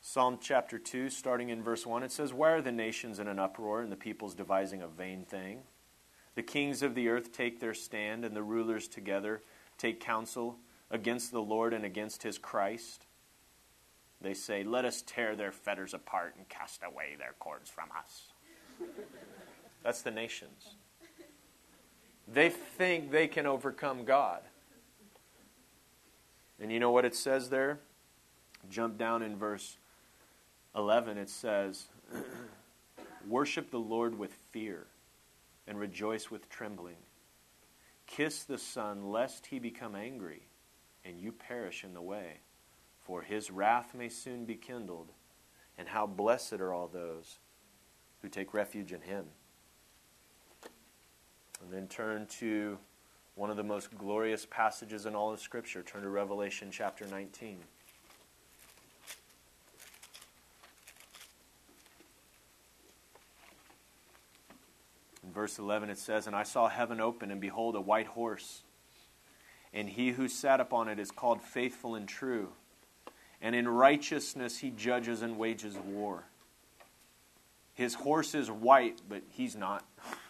Psalm chapter two, starting in verse one, it says, "Why are the nations in an uproar and the peoples devising a vain thing? The kings of the earth take their stand, and the rulers together take counsel against the Lord and against his Christ. They say, 'Let us tear their fetters apart and cast away their cords from us.'" That's the nations. They think they can overcome God. And you know what it says there? Jump down in verse eleven. It says, "Worship the Lord with fear and rejoice with trembling. Kiss the Son, lest he become angry and you perish in the way. For his wrath may soon be kindled. And how blessed are all those who take refuge in him." And then turn to one of the most glorious passages in all of Scripture. Turn to Revelation chapter nineteen. In verse eleven it says, "And I saw heaven open, and behold, a white horse. And he who sat upon it is called Faithful and True. And in righteousness he judges and wages war. His horse is white, but he's not.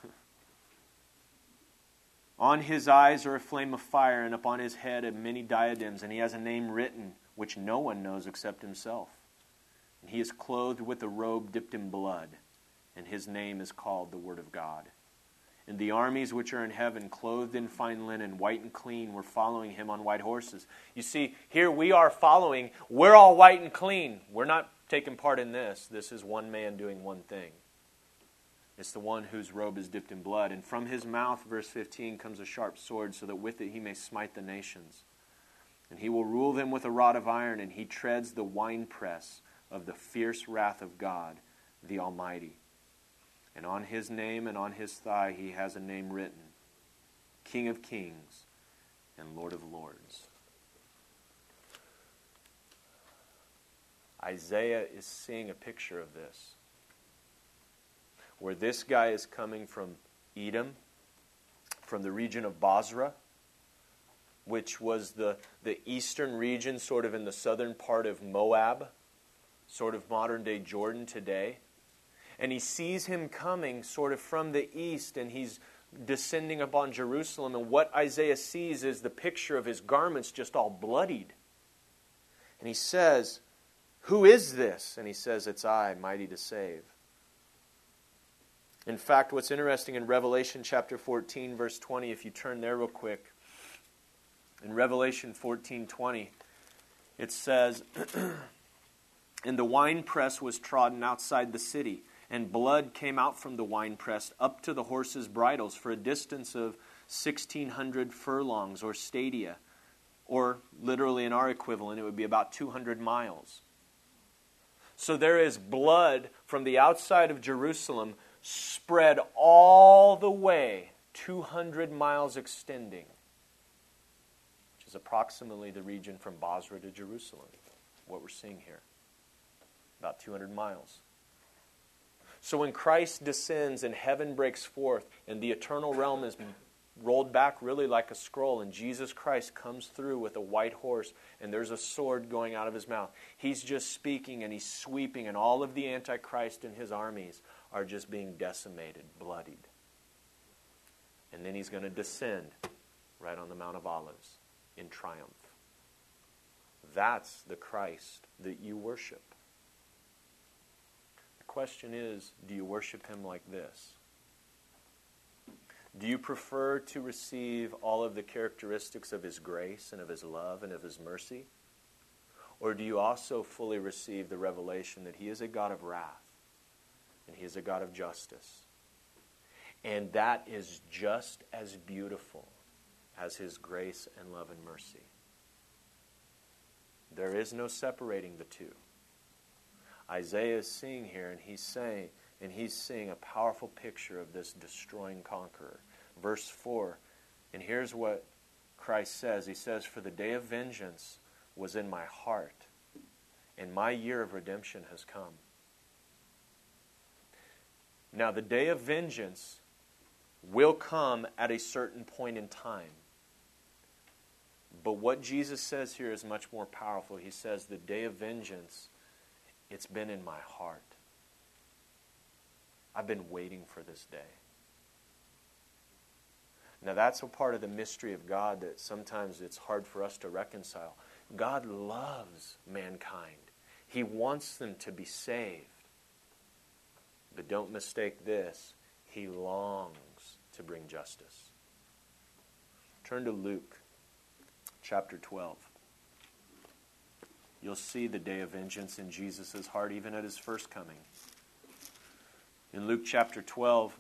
On his eyes are a flame of fire, and upon his head are many diadems, and he has a name written, which no one knows except himself. And he is clothed with a robe dipped in blood, and his name is called the Word of God. And the armies which are in heaven, clothed in fine linen, white and clean, were following him on white horses." You see, here we are following. We're all white and clean. We're not taking part in this. This is one man doing one thing. It's the one whose robe is dipped in blood. "And from his mouth," verse fifteen, "comes a sharp sword, so that with it he may smite the nations. And he will rule them with a rod of iron, and he treads the winepress of the fierce wrath of God, the Almighty. And on his name and on his thigh he has a name written, King of Kings and Lord of Lords." Isaiah is seeing a picture of this, where this guy is coming from Edom, from the region of Bozrah, which was the, the eastern region, sort of in the southern part of Moab, sort of modern-day Jordan today. And he sees him coming sort of from the east, and he's descending upon Jerusalem. And what Isaiah sees is the picture of his garments just all bloodied. And he says, "Who is this?" And he says, "It's I, mighty to save." In fact, what's interesting in Revelation chapter fourteen, verse twenty, if you turn there real quick, in Revelation fourteen twenty, it says, "And the winepress was trodden outside the city, and blood came out from the winepress up to the horses' bridles for a distance of sixteen hundred furlongs or stadia, or literally in our equivalent, it would be about two hundred miles. So there is blood from the outside of Jerusalem spread all the way, two hundred miles extending, which is approximately the region from Bozrah to Jerusalem, what we're seeing here. About two hundred miles. So when Christ descends and heaven breaks forth and the eternal realm is rolled back really like a scroll, and Jesus Christ comes through with a white horse and there's a sword going out of his mouth, he's just speaking and he's sweeping, and all of the Antichrist and his armies are just being decimated, bloodied. And then he's going to descend right on the Mount of Olives in triumph. That's the Christ that you worship. Question is, do you worship him like this? Do you prefer to receive all of the characteristics of his grace and of his love and of his mercy? Or do you also fully receive the revelation that he is a God of wrath and he is a God of justice? And that is just as beautiful as his grace and love and mercy. There is no separating the two. Isaiah is seeing here, and he's saying, and he's seeing a powerful picture of this destroying conqueror. Verse four, and here's what Christ says. He says, "For the day of vengeance was in my heart, and my year of redemption has come." Now, the day of vengeance will come at a certain point in time. But what Jesus says here is much more powerful. He says the day of vengeance It's been in my heart. I've been waiting for this day. Now that's a part of the mystery of God that sometimes it's hard for us to reconcile. God loves mankind. He wants them to be saved. But don't mistake this. He longs to bring justice. Turn to Luke chapter twelve. You'll see the day of vengeance in Jesus' heart even at his first coming. In Luke chapter twelve,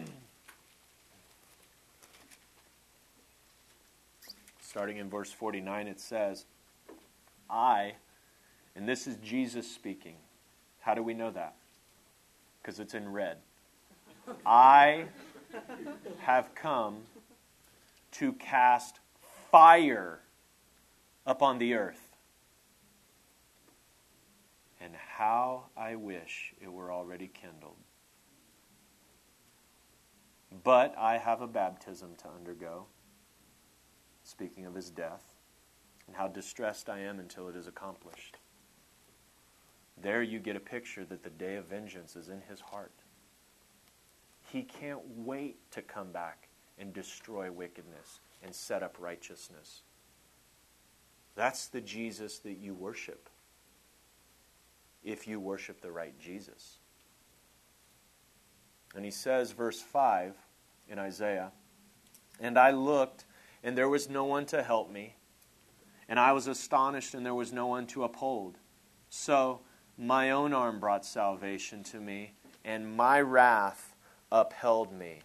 starting in verse forty-nine, it says, I, and this is Jesus speaking. How do we know that? Because it's in red. I have come to cast fire upon the earth. And how I wish it were already kindled. But I have a baptism to undergo, speaking of his death, and how distressed I am until it is accomplished. There you get a picture that the day of vengeance is in his heart. He can't wait to come back and destroy wickedness and set up righteousness. That's the Jesus that you worship, if you worship the right Jesus. And he says, verse five in Isaiah, and I looked, and there was no one to help me, and I was astonished, and there was no one to uphold. So my own arm brought salvation to me, and my wrath upheld me.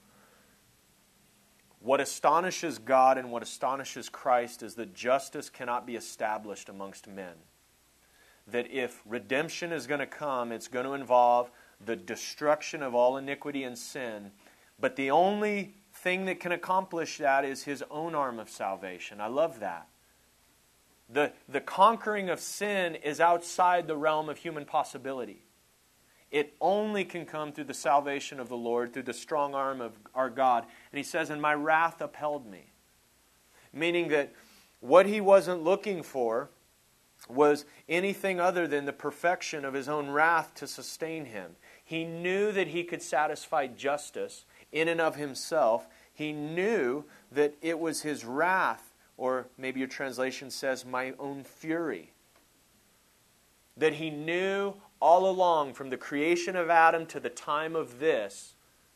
What astonishes God and what astonishes Christ is that justice cannot be established amongst men. That if redemption is going to come, it's going to involve the destruction of all iniquity and sin. But the only thing that can accomplish that is his own arm of salvation. I love that. The, the conquering of sin is outside the realm of human possibility. It only can come through the salvation of the Lord, through the strong arm of our God. And he says, and my wrath upheld me. Meaning that what he wasn't looking for was anything other than the perfection of his own wrath to sustain him. He knew that he could satisfy justice in and of himself. He knew that it was his wrath, or maybe your translation says, my own fury. That he knew all along, from the creation of Adam to the time of this,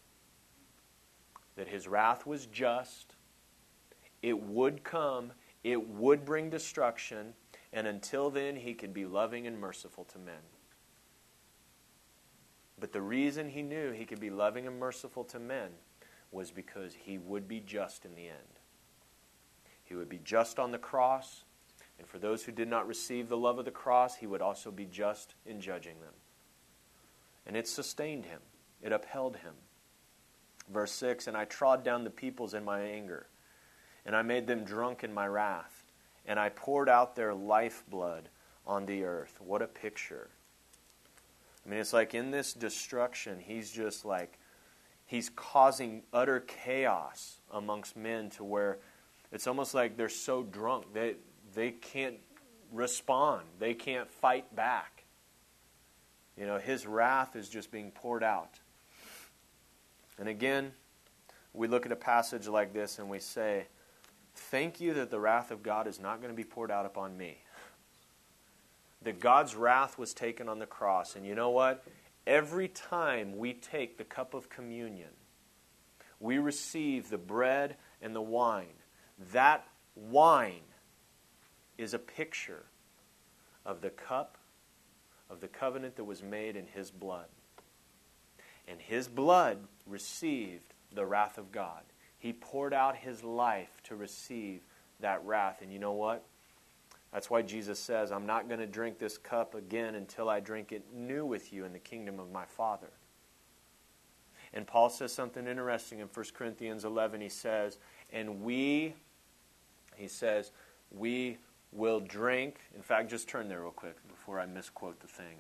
that his wrath was just. It would come. It would bring destruction. And until then, he could be loving and merciful to men. But the reason he knew he could be loving and merciful to men was because he would be just in the end. He would be just on the cross. And for those who did not receive the love of the cross, he would also be just in judging them. And it sustained him. It upheld him. Verse six, and I trod down the peoples in my anger, and I made them drunk in my wrath, and I poured out their lifeblood on the earth. What a picture. I mean, it's like in this destruction, he's just like, he's causing utter chaos amongst men to where it's almost like they're so drunk. They They can't respond. They can't fight back. You know, his wrath is just being poured out. And again, we look at a passage like this and we say, thank you that the wrath of God is not going to be poured out upon me. That God's wrath was taken on the cross. And you know what? Every time we take the cup of communion, we receive the bread and the wine. That wine is a picture of the cup of the covenant that was made in his blood. And his blood received the wrath of God. He poured out his life to receive that wrath. And you know what? That's why Jesus says, I'm not going to drink this cup again until I drink it new with you in the kingdom of my Father. And Paul says something interesting in First Corinthians eleven. He says, and we, he says, we will drink. In fact, just turn there real quick before I misquote the thing.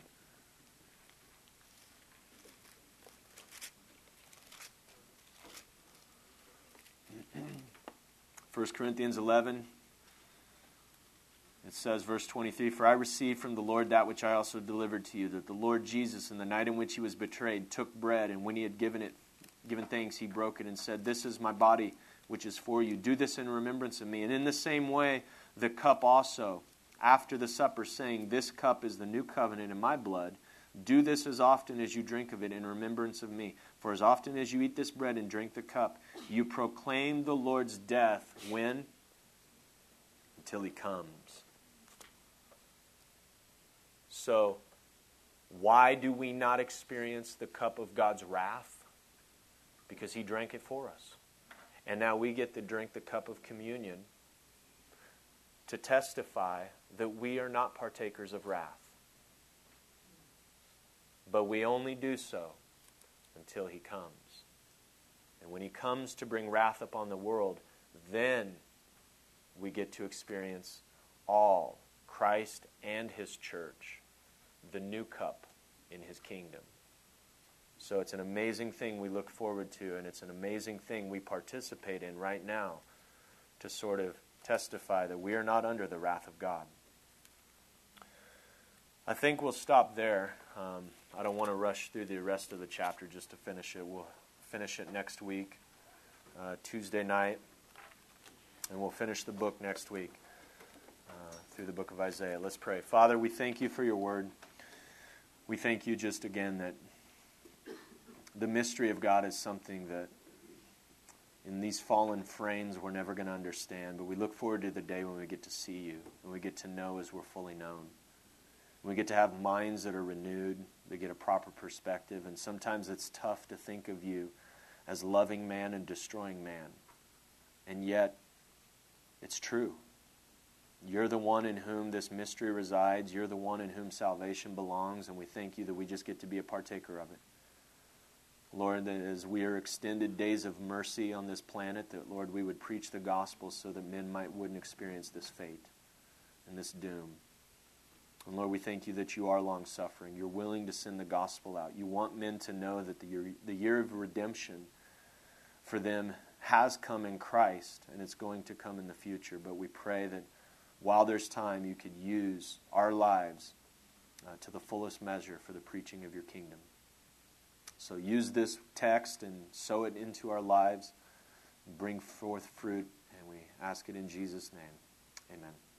First Corinthians eleven. It says, verse twenty-three, "For I received from the Lord that which I also delivered to you, that the Lord Jesus, in the night in which he was betrayed, took bread, and when he had given it, given thanks, he broke it and said, 'This is my body, which is for you. Do this in remembrance of me.' And in the same way, the cup also, after the supper, saying, 'This cup is the new covenant in my blood. Do this as often as you drink of it in remembrance of me. For as often as you eat this bread and drink the cup, you proclaim the Lord's death,'" when? "Until he comes." So, why do we not experience the cup of God's wrath? Because he drank it for us. And now we get to drink the cup of communion to testify that we are not partakers of wrath. But we only do so until he comes. And when he comes to bring wrath upon the world, then we get to experience all, Christ and his church, the new cup in his kingdom. So it's an amazing thing we look forward to, and it's an amazing thing we participate in right now to sort of testify that we are not under the wrath of God. I think we'll stop there. Um, I don't want to rush through the rest of the chapter just to finish it. We'll finish it next week, uh, Tuesday night, and we'll finish the book next week uh, through the book of Isaiah. Let's pray. Father, we thank you for your word. We thank you just again that the mystery of God is something that in these fallen frames we're never going to understand, but we look forward to the day when we get to see you, and we get to know as we're fully known. We get to have minds that are renewed, that get a proper perspective, and sometimes it's tough to think of you as loving man and destroying man. And yet, it's true. You're the one in whom this mystery resides. You're the one in whom salvation belongs, and we thank you that we just get to be a partaker of it. Lord, that as we are extended days of mercy on this planet, that, Lord, we would preach the gospel so that men might wouldn't experience this fate and this doom. And Lord, we thank you that you are long-suffering. You're willing to send the gospel out. You want men to know that the year, the year of redemption for them has come in Christ, and it's going to come in the future. But we pray that while there's time, you could use our lives uh, to the fullest measure for the preaching of your kingdom. So use this text and sow it into our lives, bring forth fruit, and we ask it in Jesus' name. Amen.